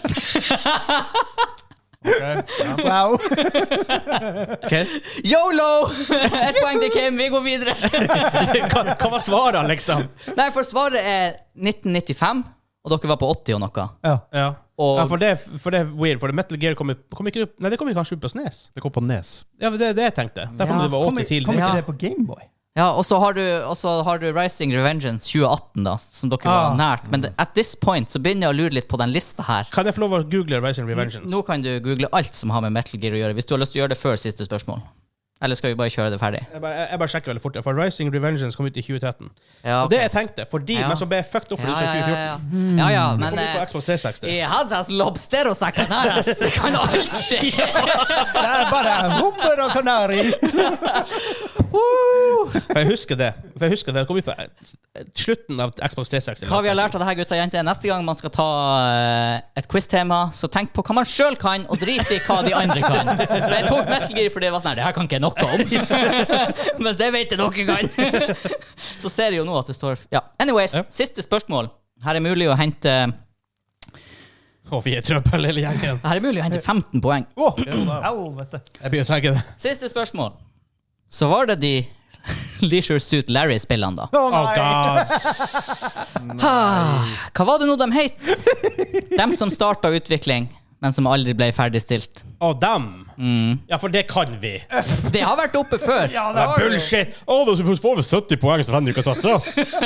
Okay, ja. Wow. Okay. YOLO! Et poeng til Kim, vi går videre. hva, hva var svaret, liksom? Nei, for svaret er nitten nittifem, og dere var på åtti og noe. Ja. Ja, Og, ja for, det, for det er weird, for Metal Gear kom, kom ikke upp, Nei, det kom ikke kanskje ut på S N E S. Det kom på Nes. Ja, det er det jeg tenkte. Derfor Ja, det var Kom, åtti i- tidlig. kom ikke Ja. det på Gameboy? ja, og så har, du, og så har du Rising Revengeance tjue atten da, som dere var Ah. nært. Men det, at this point så begynner jeg å lure litt på den lista her. Kan jeg få lov å google Rising Revengeance? Nå kan du google alt som har med Metal Gear å gjøre, hvis du har lyst til å gjøre det før siste spørsmål. Eller skal vi bare kjøre det ferdig? Jeg bare, jeg, jeg bare sjekker veldig fort. For Rising Revengeance kom ut i tjue tretten. Ja, Og det ok. jeg tenkte, fordi, Ja. men så ble jeg fucked opp for ja, det i ja, tjue ja, fjorten. ja. ja, ja, men Kom ut på eh, Xbox tre seksti. i Hansas lobsteros og canaras kan alt skje. Det er bare hummer og kanari. For jeg husker det. For jeg husker det. Det kom ut på eh, slutten av Xbox tre seksti. Hva vi har lært av det her, gutta og jenter, neste gang man skal ta eh, et quiz-tema, så tenk på hva man selv kan, og drit i hva de andre kan. Men jeg tok Metal Gear fordi det var sånn her, det her kan ikke jeg noe om. Men det vet jeg dere kan. Så ser jeg jo nå at det står... Ja, anyways, Ja. siste spørsmål. Her er mulig å hente... Å, vi er trøbbel hele gjengen. Her er mulig å hente femten poeng. Åh, helvete. Jeg begynner å tenke det. Siste spørsmål. Så var det de Leisure Suit Larry-spillene da. Å Oh, nei. God. Ah, hva var det nå de het? Dem som startet utvikling, men som aldri ble ferdigstilt. Å, dem. Ja, for det kan vi. Det har vært oppe før. Ja, det Det er har du. bullshit. Å, da får vi sytti poeng, så kan du ikke ta straff.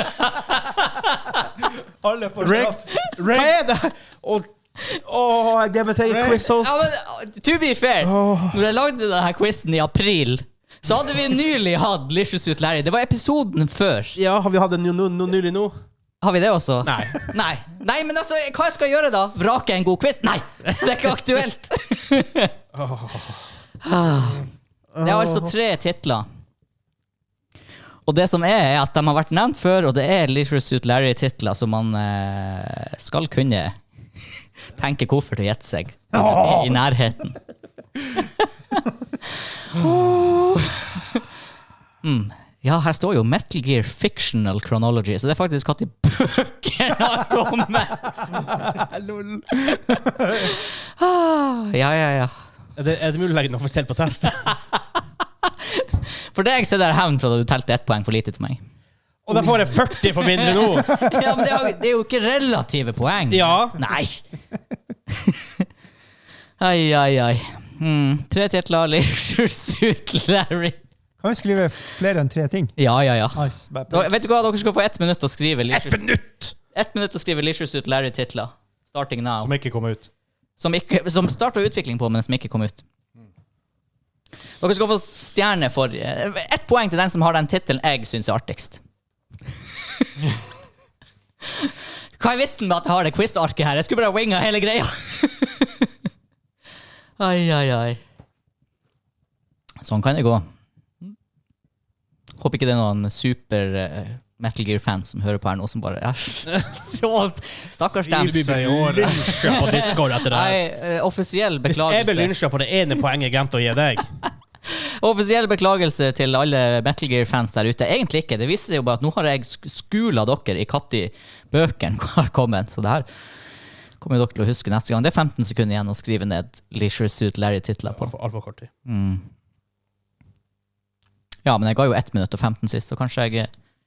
Alle får Rigged. straff. Hva er det? Og... Åh, jeg glemmer til quiz host. Ja, men, to be fair, når jeg lagde denne quizen i april, så hadde vi nylig hatt Leisure Suit Larry. Det var episoden før. Ja, har vi hatt en no, no, no, nylig nå? Har vi det også? Nei. Nei. Nei, men altså, hva jeg skal gjøre da? Vrake en god quiz? Nei, det er ikke aktuelt. Det er altså tre titler. Og det som er, er at de har vært nevnt før, og det er Leisure Suit Larry-titler som man eh, skal kunne tenke hvorfor til å gjette seg i, i nærheten. mm. Ja, her står jo Metal Gear Fictional Chronology, så det er faktisk hatt i bøkene har kommet. ah, ja, ja, ja. Er det, er det mulig å legge den offisielt på test? For deg så er det hevn for at du telte ett poeng for lite til meg. Og da får jeg førti for mindre nå. Ja, men det er, jo- det er jo ikke relative poeng. Ja. Nei. ai, ai, ai. Hmm. Tre titler, Leisure Suit Larry. Kan vi skrive flere enn tre ting? Ja, ja, ja. Nice. Bare Da, please. vet du hva, dere skal få ett minutt å skrive Leisure, Ett minutt! ett minutt å skrive Leisure Suit Larry-titler. Starting now. Som ikke kom ut. Som, ikke, som startet utvikling på, men som ikke kom ut. Dere skal få stjerne for eh, ett poeng til den som har den titelen jeg synes er artigst. Hva er vitsen med at jeg har det quiz-arket her? Jeg skulle bare winga hele greia. ai, ai, ai. Sånn kan det gå. Håper ikke det er noen super uh, Metal Gear-fans som hører på her nå, som bare ja. Så, stakkars dem. Vi blir lynsja på Discord etter det her. Nei, eh, offisiell Hvis jeg blir beklagelse. lynsja for det ene poenget jeg glemte å gi deg. Offisiell beklagelse til alle Metal Gear-fans der ute. Egentlig ikke. Det viser jo bare at nå har jeg sk- skula dere i katti bøkene har kommet. Så det her kommer dere til å huske neste gang. Det er femten sekunder igjen å skrive ned Leisure Suit Larry-titler på. Altfor alt for kort tid. Mm. Ja, men jeg ga jo ett minutt og femten sist, så kanskje jeg er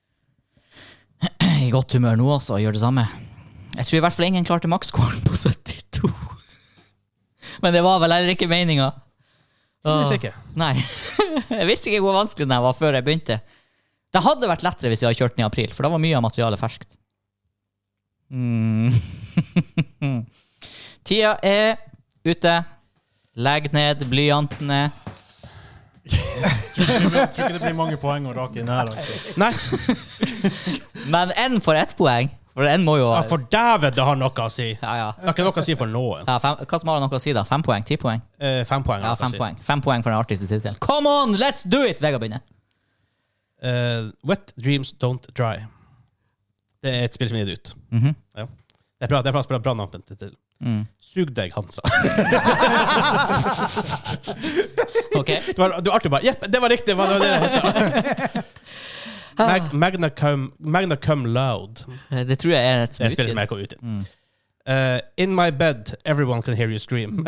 i godt humør nå også og gjør det samme. Jeg tror i hvert fall ingen klarte maksscoren på syttito. Men det var vel heller ikke meningen. Jeg visste ikke. Nei. Jeg visste ikke hvor vanskelig den var før jeg begynte. Det hadde vært lettere hvis jeg hadde kjørt den i april, for da var mye av materialet ferskt. Mm. Tida er ute. Legg ned blyantene. Jeg tror ikke det blir mange poeng å rake inn her. Altså. Nei, Men en for ett poeng. For en må jo ja, for dæven det har noe å si. Ja, ja. Det har ikke noe å si for noen. Ja, fem, hva som har noe å si da? Fem poeng? Ti poeng? Eh, fem poeng. har Ja, noe å fem si. poeng. Fem poeng for den artigste tittelen. Come on, let's do it! Vegard begynner. Eh, Wet Dreams Don't Dry. Det er et spill som er gitt ut. Mhm. Ja. Det er bra, det er faktisk bra, bra navn til. Mm. Sug deg, Hansa. Ok. Det var, det var artig bare, jepp, det var riktig. Hva var det det heter? Mag Magna, cum, Magna cum loud. Det tror jeg er et Det er spillet som jeg kom ut i. Mm. Uh, in my bed, everyone can hear you scream.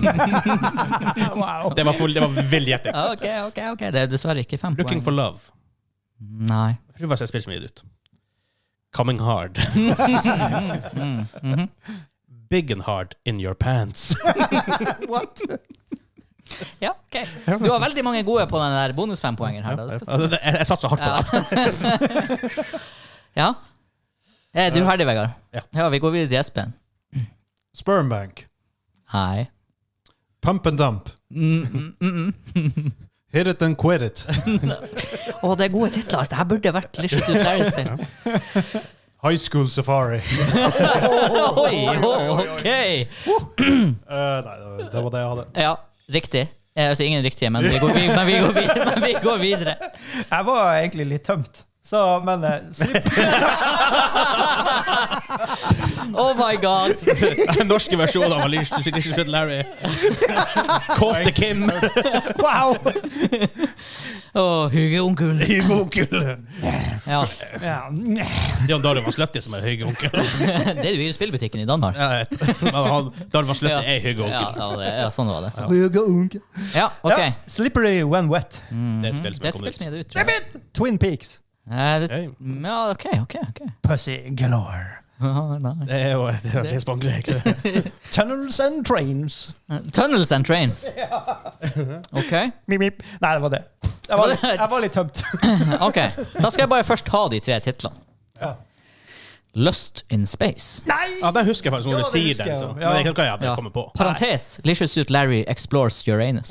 Wow. Det var, full, det var vill gjetting. Ok, ok, ok. Det er dessverre ikke fem Looking poeng. for love. Nei. Jeg tror faktisk jeg spiller som gitt ut. Coming hard. mm, mm-hmm. Big and hard in your pants. What? Ja, ok. Du har veldig mange gode på den der bonus fem-poengen her. Da. Det skal Ja, det, jeg, jeg satt så hardt på det. Ja. Er du ferdig, Vegard? Ja. Ja, vi går videre til Espen. Spermbank. Hei. Pump and dump. Mm, mm, mm. Hit it and quit it. Å, det er gode titler. Det her burde vært Licious Suit Larry-spill. High School Safari. Oi, ok. uh, nei, det var det jeg hadde. Ja, riktig. Altså, ingen riktige, men vi går, vi, men vi går, videre, men vi går videre. Jeg var egentlig litt tømt. Så, men uh, slipp. Oh my god. Den norske versjonen av Licious Suit Larry. Kåte Kim. Wow. Åh, hyggeonkel. Hyggeonkel. Ja. Ja. Jan Darwin Sløtti som er hyggeonkel. Det er jo i spillbutikken i Danmark. Jeg vet. Men han, Darwin Sløtti Ja. er hyggeonkel. Ja, ja, det, ja, sånn var det. Så. Hyggeonkel. Ja, ok. Ja, Slippery when wet. Mm. Det er et spill som Det er er et kommet spill som ut. er det ut, tror jeg. Twin Peaks. Eh, det, Hey. ja, ok, ok, ok. Pussy galore. Ah, nei. Det er jo det er James Bond-greier. Tunnels and trains. Tunnels and trains. Ok. Mip, mip. Nei, det var det. Jeg var, litt, jeg var litt tømt. Ok, da skal jeg bare først ta de tre titlene. Ja. Lust in Space. Nei! Ja, den husker jeg faktisk når Ja, du det sier husker den. jeg Så. jo. Men Ja. det kan ikke jeg hadde Ja. kommet på. Parentes, Licious Suit Larry Explores Uranus.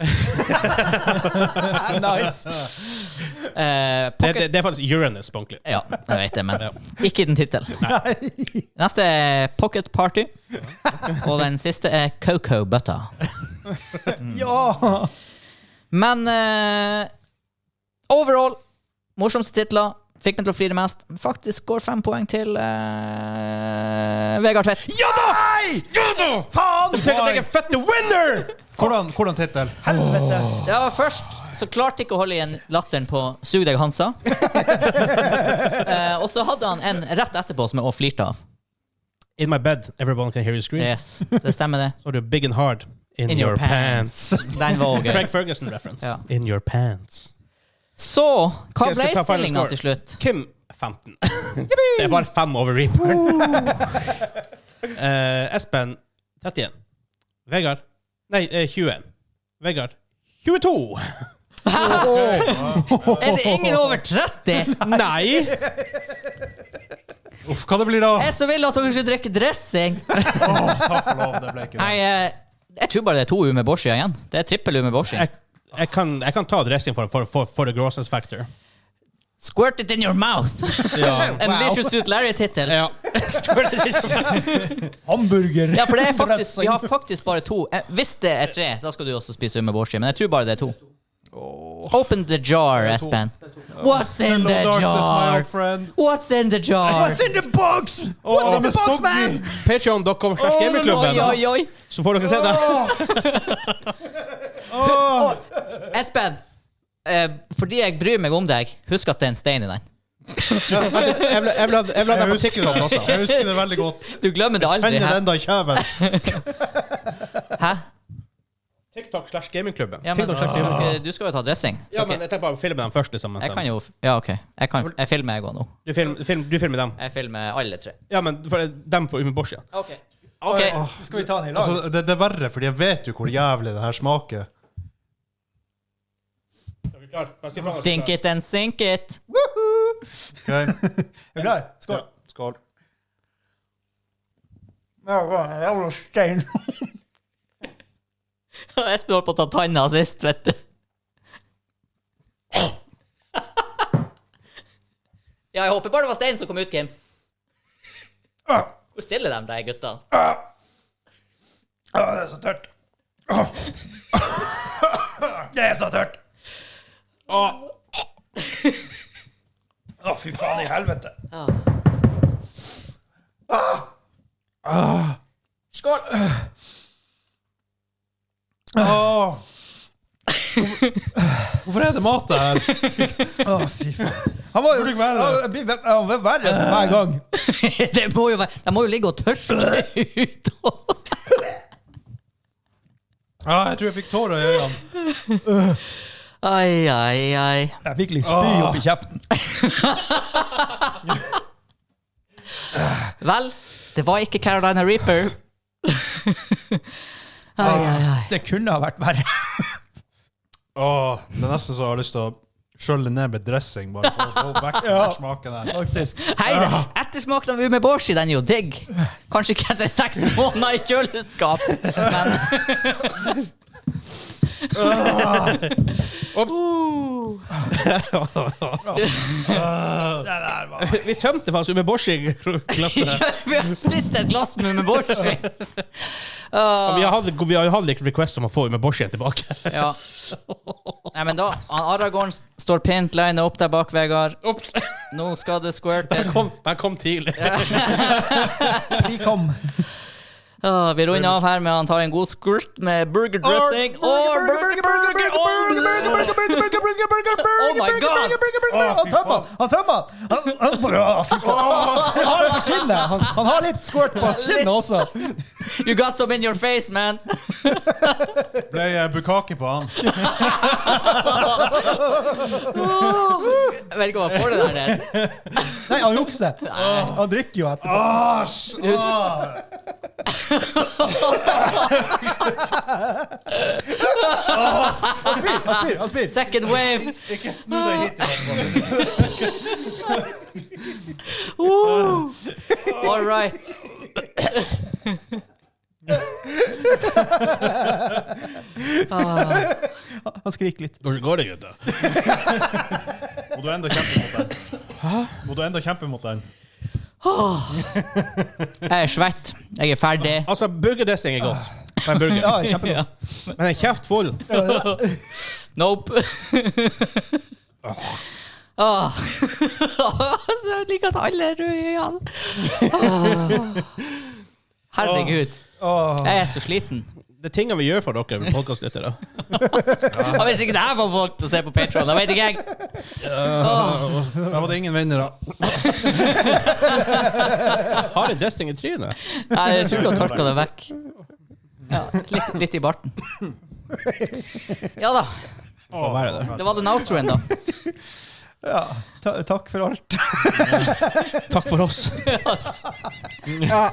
Nice. Eh, Det, pocket... det, det er faktisk Uranus på ordentlig. Ja, jeg vet det, men ikke den tittelen. Nei. Neste er Pocket Party. Og den siste er Cocoa Butter. Ja. Men eh, overall, morsomste titler. Fikk meg til å flire mest. Faktisk går fem poeng til eh, Vegard Tvedt. Ja da! Ja da! Faen! Du tenker at jeg er fette winner! Hvordan, hvordan titel? Helvete. Ja, først så klarte ikke å holde igjen latteren på Sug deg, Hansa. eh, og så hadde han en rett etterpå som jeg også flirte av. In my bed, everyone can hear you scream. Yes, det stemmer det. Så har du Big and hard in, In your your, pants. Den var også gøy. Craig Ferguson reference. Ja. In your pants. Så, hva Jeg skal ble ta final stillingen score. til slutt? Kim femten. Det er bare fem over Reaper. uh, Espen trettien. Vegard Nei, eh, tjueen. Vegard tjueto. Er det ingen over tretti? Nei! Uff, hva det blir da? Jeg så vil at dere skulle drikke dressing. Åh, takk og lov, det ble ikke det. Nei, eh, jeg tror bare det er to umeboshi igjen. Det er trippel umeboshi. Jeg, jeg, kan, jeg kan ta dressing for, for, for, for the grossness factor. Squirt it in your mouth. Ja. En Licious Suit Larry-tittel. Ja. Hamburger. Ja, for det er faktisk, vi har faktisk bare to. Eh, Hvis det er tre, da skal du også spise umeboshi. Men jeg tror bare det er to. Open the jar, Espen. What's in the Darkness, my jar? old friend. What's in the jar? What's in the box? What's in the box, man? Patreon dot com slash gamingklubben. Oi, oi, oi. Så får dere se det. Espen, eh, fordi jeg bryr meg om deg, husk at det er en stein i den. Jeg vil, jeg vil, jeg vil ha Jeg det på husker TikTok det. også. Jeg husker det veldig godt. Du glemmer det aldri. Kjenner Hæ? den da i kjæven. Hæ? TikTok slash gamingklubben. Ja, men, TikTok slash gamingklubben. du skal jo ta dressing. Så, Ja, ok. men jeg tenker bare å filme dem først, liksom. mens Jeg de- kan jo Ja, OK. Jeg, kan, jeg filmer jeg òg nå. Du, film, film, du filmer dem. Jeg filmer alle tre. Ja, men for, dem får umeboshi. OK. Ok. Skal vi ta den i lag? Altså, det, det er verre, fordi jeg vet jo hvor jævlig det her smaker. Er vi klar? Bare si fra når du er Think klar. it and sink it. Okay? Er du klar? Skål. Ja, skål. Jævla stein. Espen holdt på å ta tanna sist, vet du. Ja, jeg håper bare det var steinen som kom ut, Kim. Hvor stille de der gutta? Å, det er så tørt. Å, det er så tørt. Å, Å, fy faen i helvete. Ja. Ah. Skål! Åh. Hvorfor er det mat der? Å, fy faen. Han var jo Burde ikke være det. han blir han blir verre hver gang. Det må jo være, de må jo ligge og tørke ut. Ja, jeg tror jeg fikk tårer i øynene. Ai, ai, ai. Jeg fikk litt spy opp i kjeften. Vel, det var ikke Carolina Reaper. Ai, ai, ai. Det kunne ha vært verre. Åh, det er nesten så jeg har lyst til å skjølle ned med dressing, bare for å få vekk den der smaken der. Faktisk. Hei, ettersmaken av umeboshi, den er jo digg. Kanskje ikke etter seks måneder i kjøleskap, men... Vi tømte faktisk umeboshi-glasset. Vi har spist et glass med umeboshi. Uh, vi har hatt, vi har hatt litt request om å få umeboshi tilbake. Ja. Nei, men da, Aragorn står pent line opp der bak, Vegard. Ops. Nå skal det squirtes. Den kom, den kom tidlig. Vi kom. Ah, vi runder av her med han tar en god squirt med burger dressing. Åh, burger, burger, burger, oh my god! Han tømmer, han tømmer. Han, han bare, å, fy faen. Han har det på kinnet. Han, han har litt squirt på kinnet også. You got some in your face, man. Ble jeg bukake på han? Jeg vet ikke hva får det der ned. Nei, han jukser. Han drikker jo etterpå. Åh, Han spyr, han spyr. Second wave. ikke snu deg hit. uh. All right. ah. Han skriker litt. Hvordan går det, gutta? Må du enda kjempe mot den? Hæ? Må du enda kjempe mot den? Jeg er svett. Jeg er ferdig. Altså, burgerdressing er godt. En burger. Ja, kjempegodt. Ja. Men en kjeft full. Nope. Ah. Så jeg liker at alle er røde i øynene. Ah. Herregud. Jeg er så sliten. Det er tingene vi gjør for dere, podcastlyttere. Ja. Hvis ikke det her var folk til å se på Patreon, da vet ikke jeg. Oh. Da var det ingen venner da. Har en dressing i trynet? Nei, jeg tror du har torket det vekk. Ja, litt, litt i barten. Ja da. Hva er det? Det var den outroen da. Ja, ta takk for alt. Takk for oss. Ja.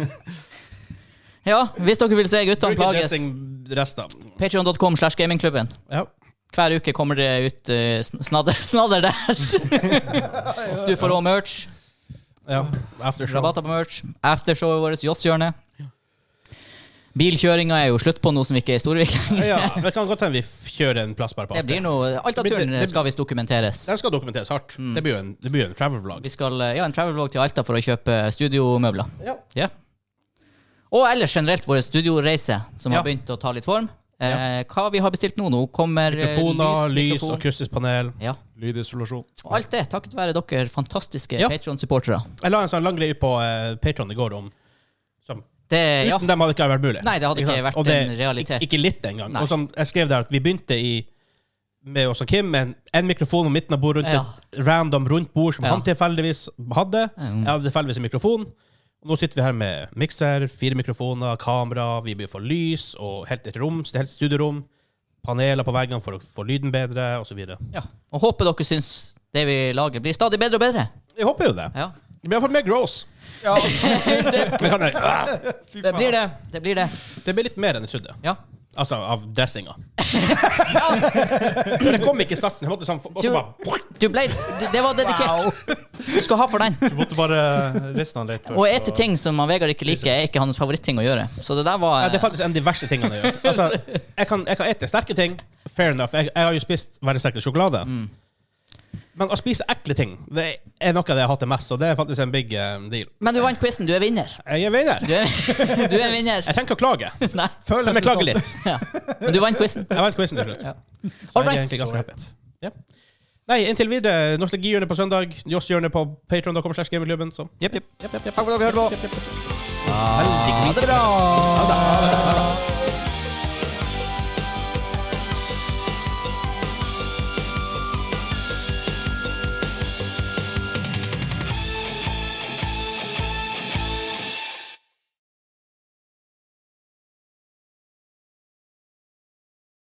Ja, hvis dere vil se guttene plages, Burgerdressing-rester. patreon dot com slash gamingklubben. Ja. Hver uke kommer det ut uh, snadder, snadder der. Du får også merch. Ja, aftershow. Rabatter på merch. Aftershowet vårt, Joss-hjørnet. Bilkjøringa er jo slutt på noe som ikke er Storvik. Ja, det kan godt hende vi kjører en plass bare på. Det blir noe, alt av turen Det- det- skal visst dokumenteres. Den skal dokumenteres hardt. Mm. Det blir jo en, det blir jo en travel-vlog. Vi skal, uh, ja, en travel-vlog til Alta for å kjøpe studiomøbler. Ja. Ja. Og ellers generelt vår studioreise, som Ja. har begynt å ta litt form. Eh, hva vi har bestilt nå? Nå kommer eh, Mikrofoner, lys mikrofon. og akustisk panel. Ja. Lydisolasjon. Og alt det, takket være dere fantastiske Ja. Patreon-supportere. Jeg la en sånn lang greie på uh, Patreon i går om som, Det, ja. uten dem hadde det ikke vært mulig. Nei, det hadde ikke sant? vært Og det, en realitet. Ikke, ikke litt engang. Nei. Og som jeg skrev der, at vi begynte i med oss og Kim med en, en mikrofon på midten av bordet rundt Ja. et random rundt bord som Ja. han tilfeldigvis hadde. Mm. Jeg hadde tilfeldigvis en mikrofon. Og nå sitter vi her med mikser, fire mikrofoner, kamera, vi blir for lys, og helt et rom, det er helt studiorom, paneler på veggene for å få lyden bedre, og så videre. Ja. Og håper dere syns det vi lager blir stadig bedre og bedre. Jeg håper jo det. Ja. Vi har fått mer gross. Ja. Men kan jeg, ah, Det blir det. Det blir det. det blir litt mer enn jeg trodde. Ja. Altså, av dressinga. Men det kom ikke i starten. Jeg måtte sånn, og Du, så bare... du ble, du, det var dedikert. Du skal ha for den. Du måtte bare riste den litt først. Og ete ting som han Vegard ikke liker, er ikke hans favoritting å gjøre. Så det der var Ja, det er faktisk en av de verste tingene jeg gjør. Altså, jeg kan, jeg kan ete sterke ting. Fair enough. Jeg, jeg har jo spist veldig sterk sjokolade. Mm. Men å spise ekle ting, det er noe av det jeg har hatt det mest, og det er faktisk en big uh, deal. Men du vant quizen. Du er vinner. Jeg er vinner. Du er, du er vinner. Jeg trenger ikke å klage. Nei. Så jeg klager litt. Ja. Men du vant quizen. Jeg vant quizen til slutt. Ja. Så jeg er Alright. egentlig ganske happy. Ja. Nei, inntil videre, Nostalgihjørnet på søndag, Joss-hjørnet på patreon dot com slash gamingklubben, så... Jepp, jepp. Jepp, jepp, jepp. Takk for at dere hørte på. Veldig Ha det bra. Ha det.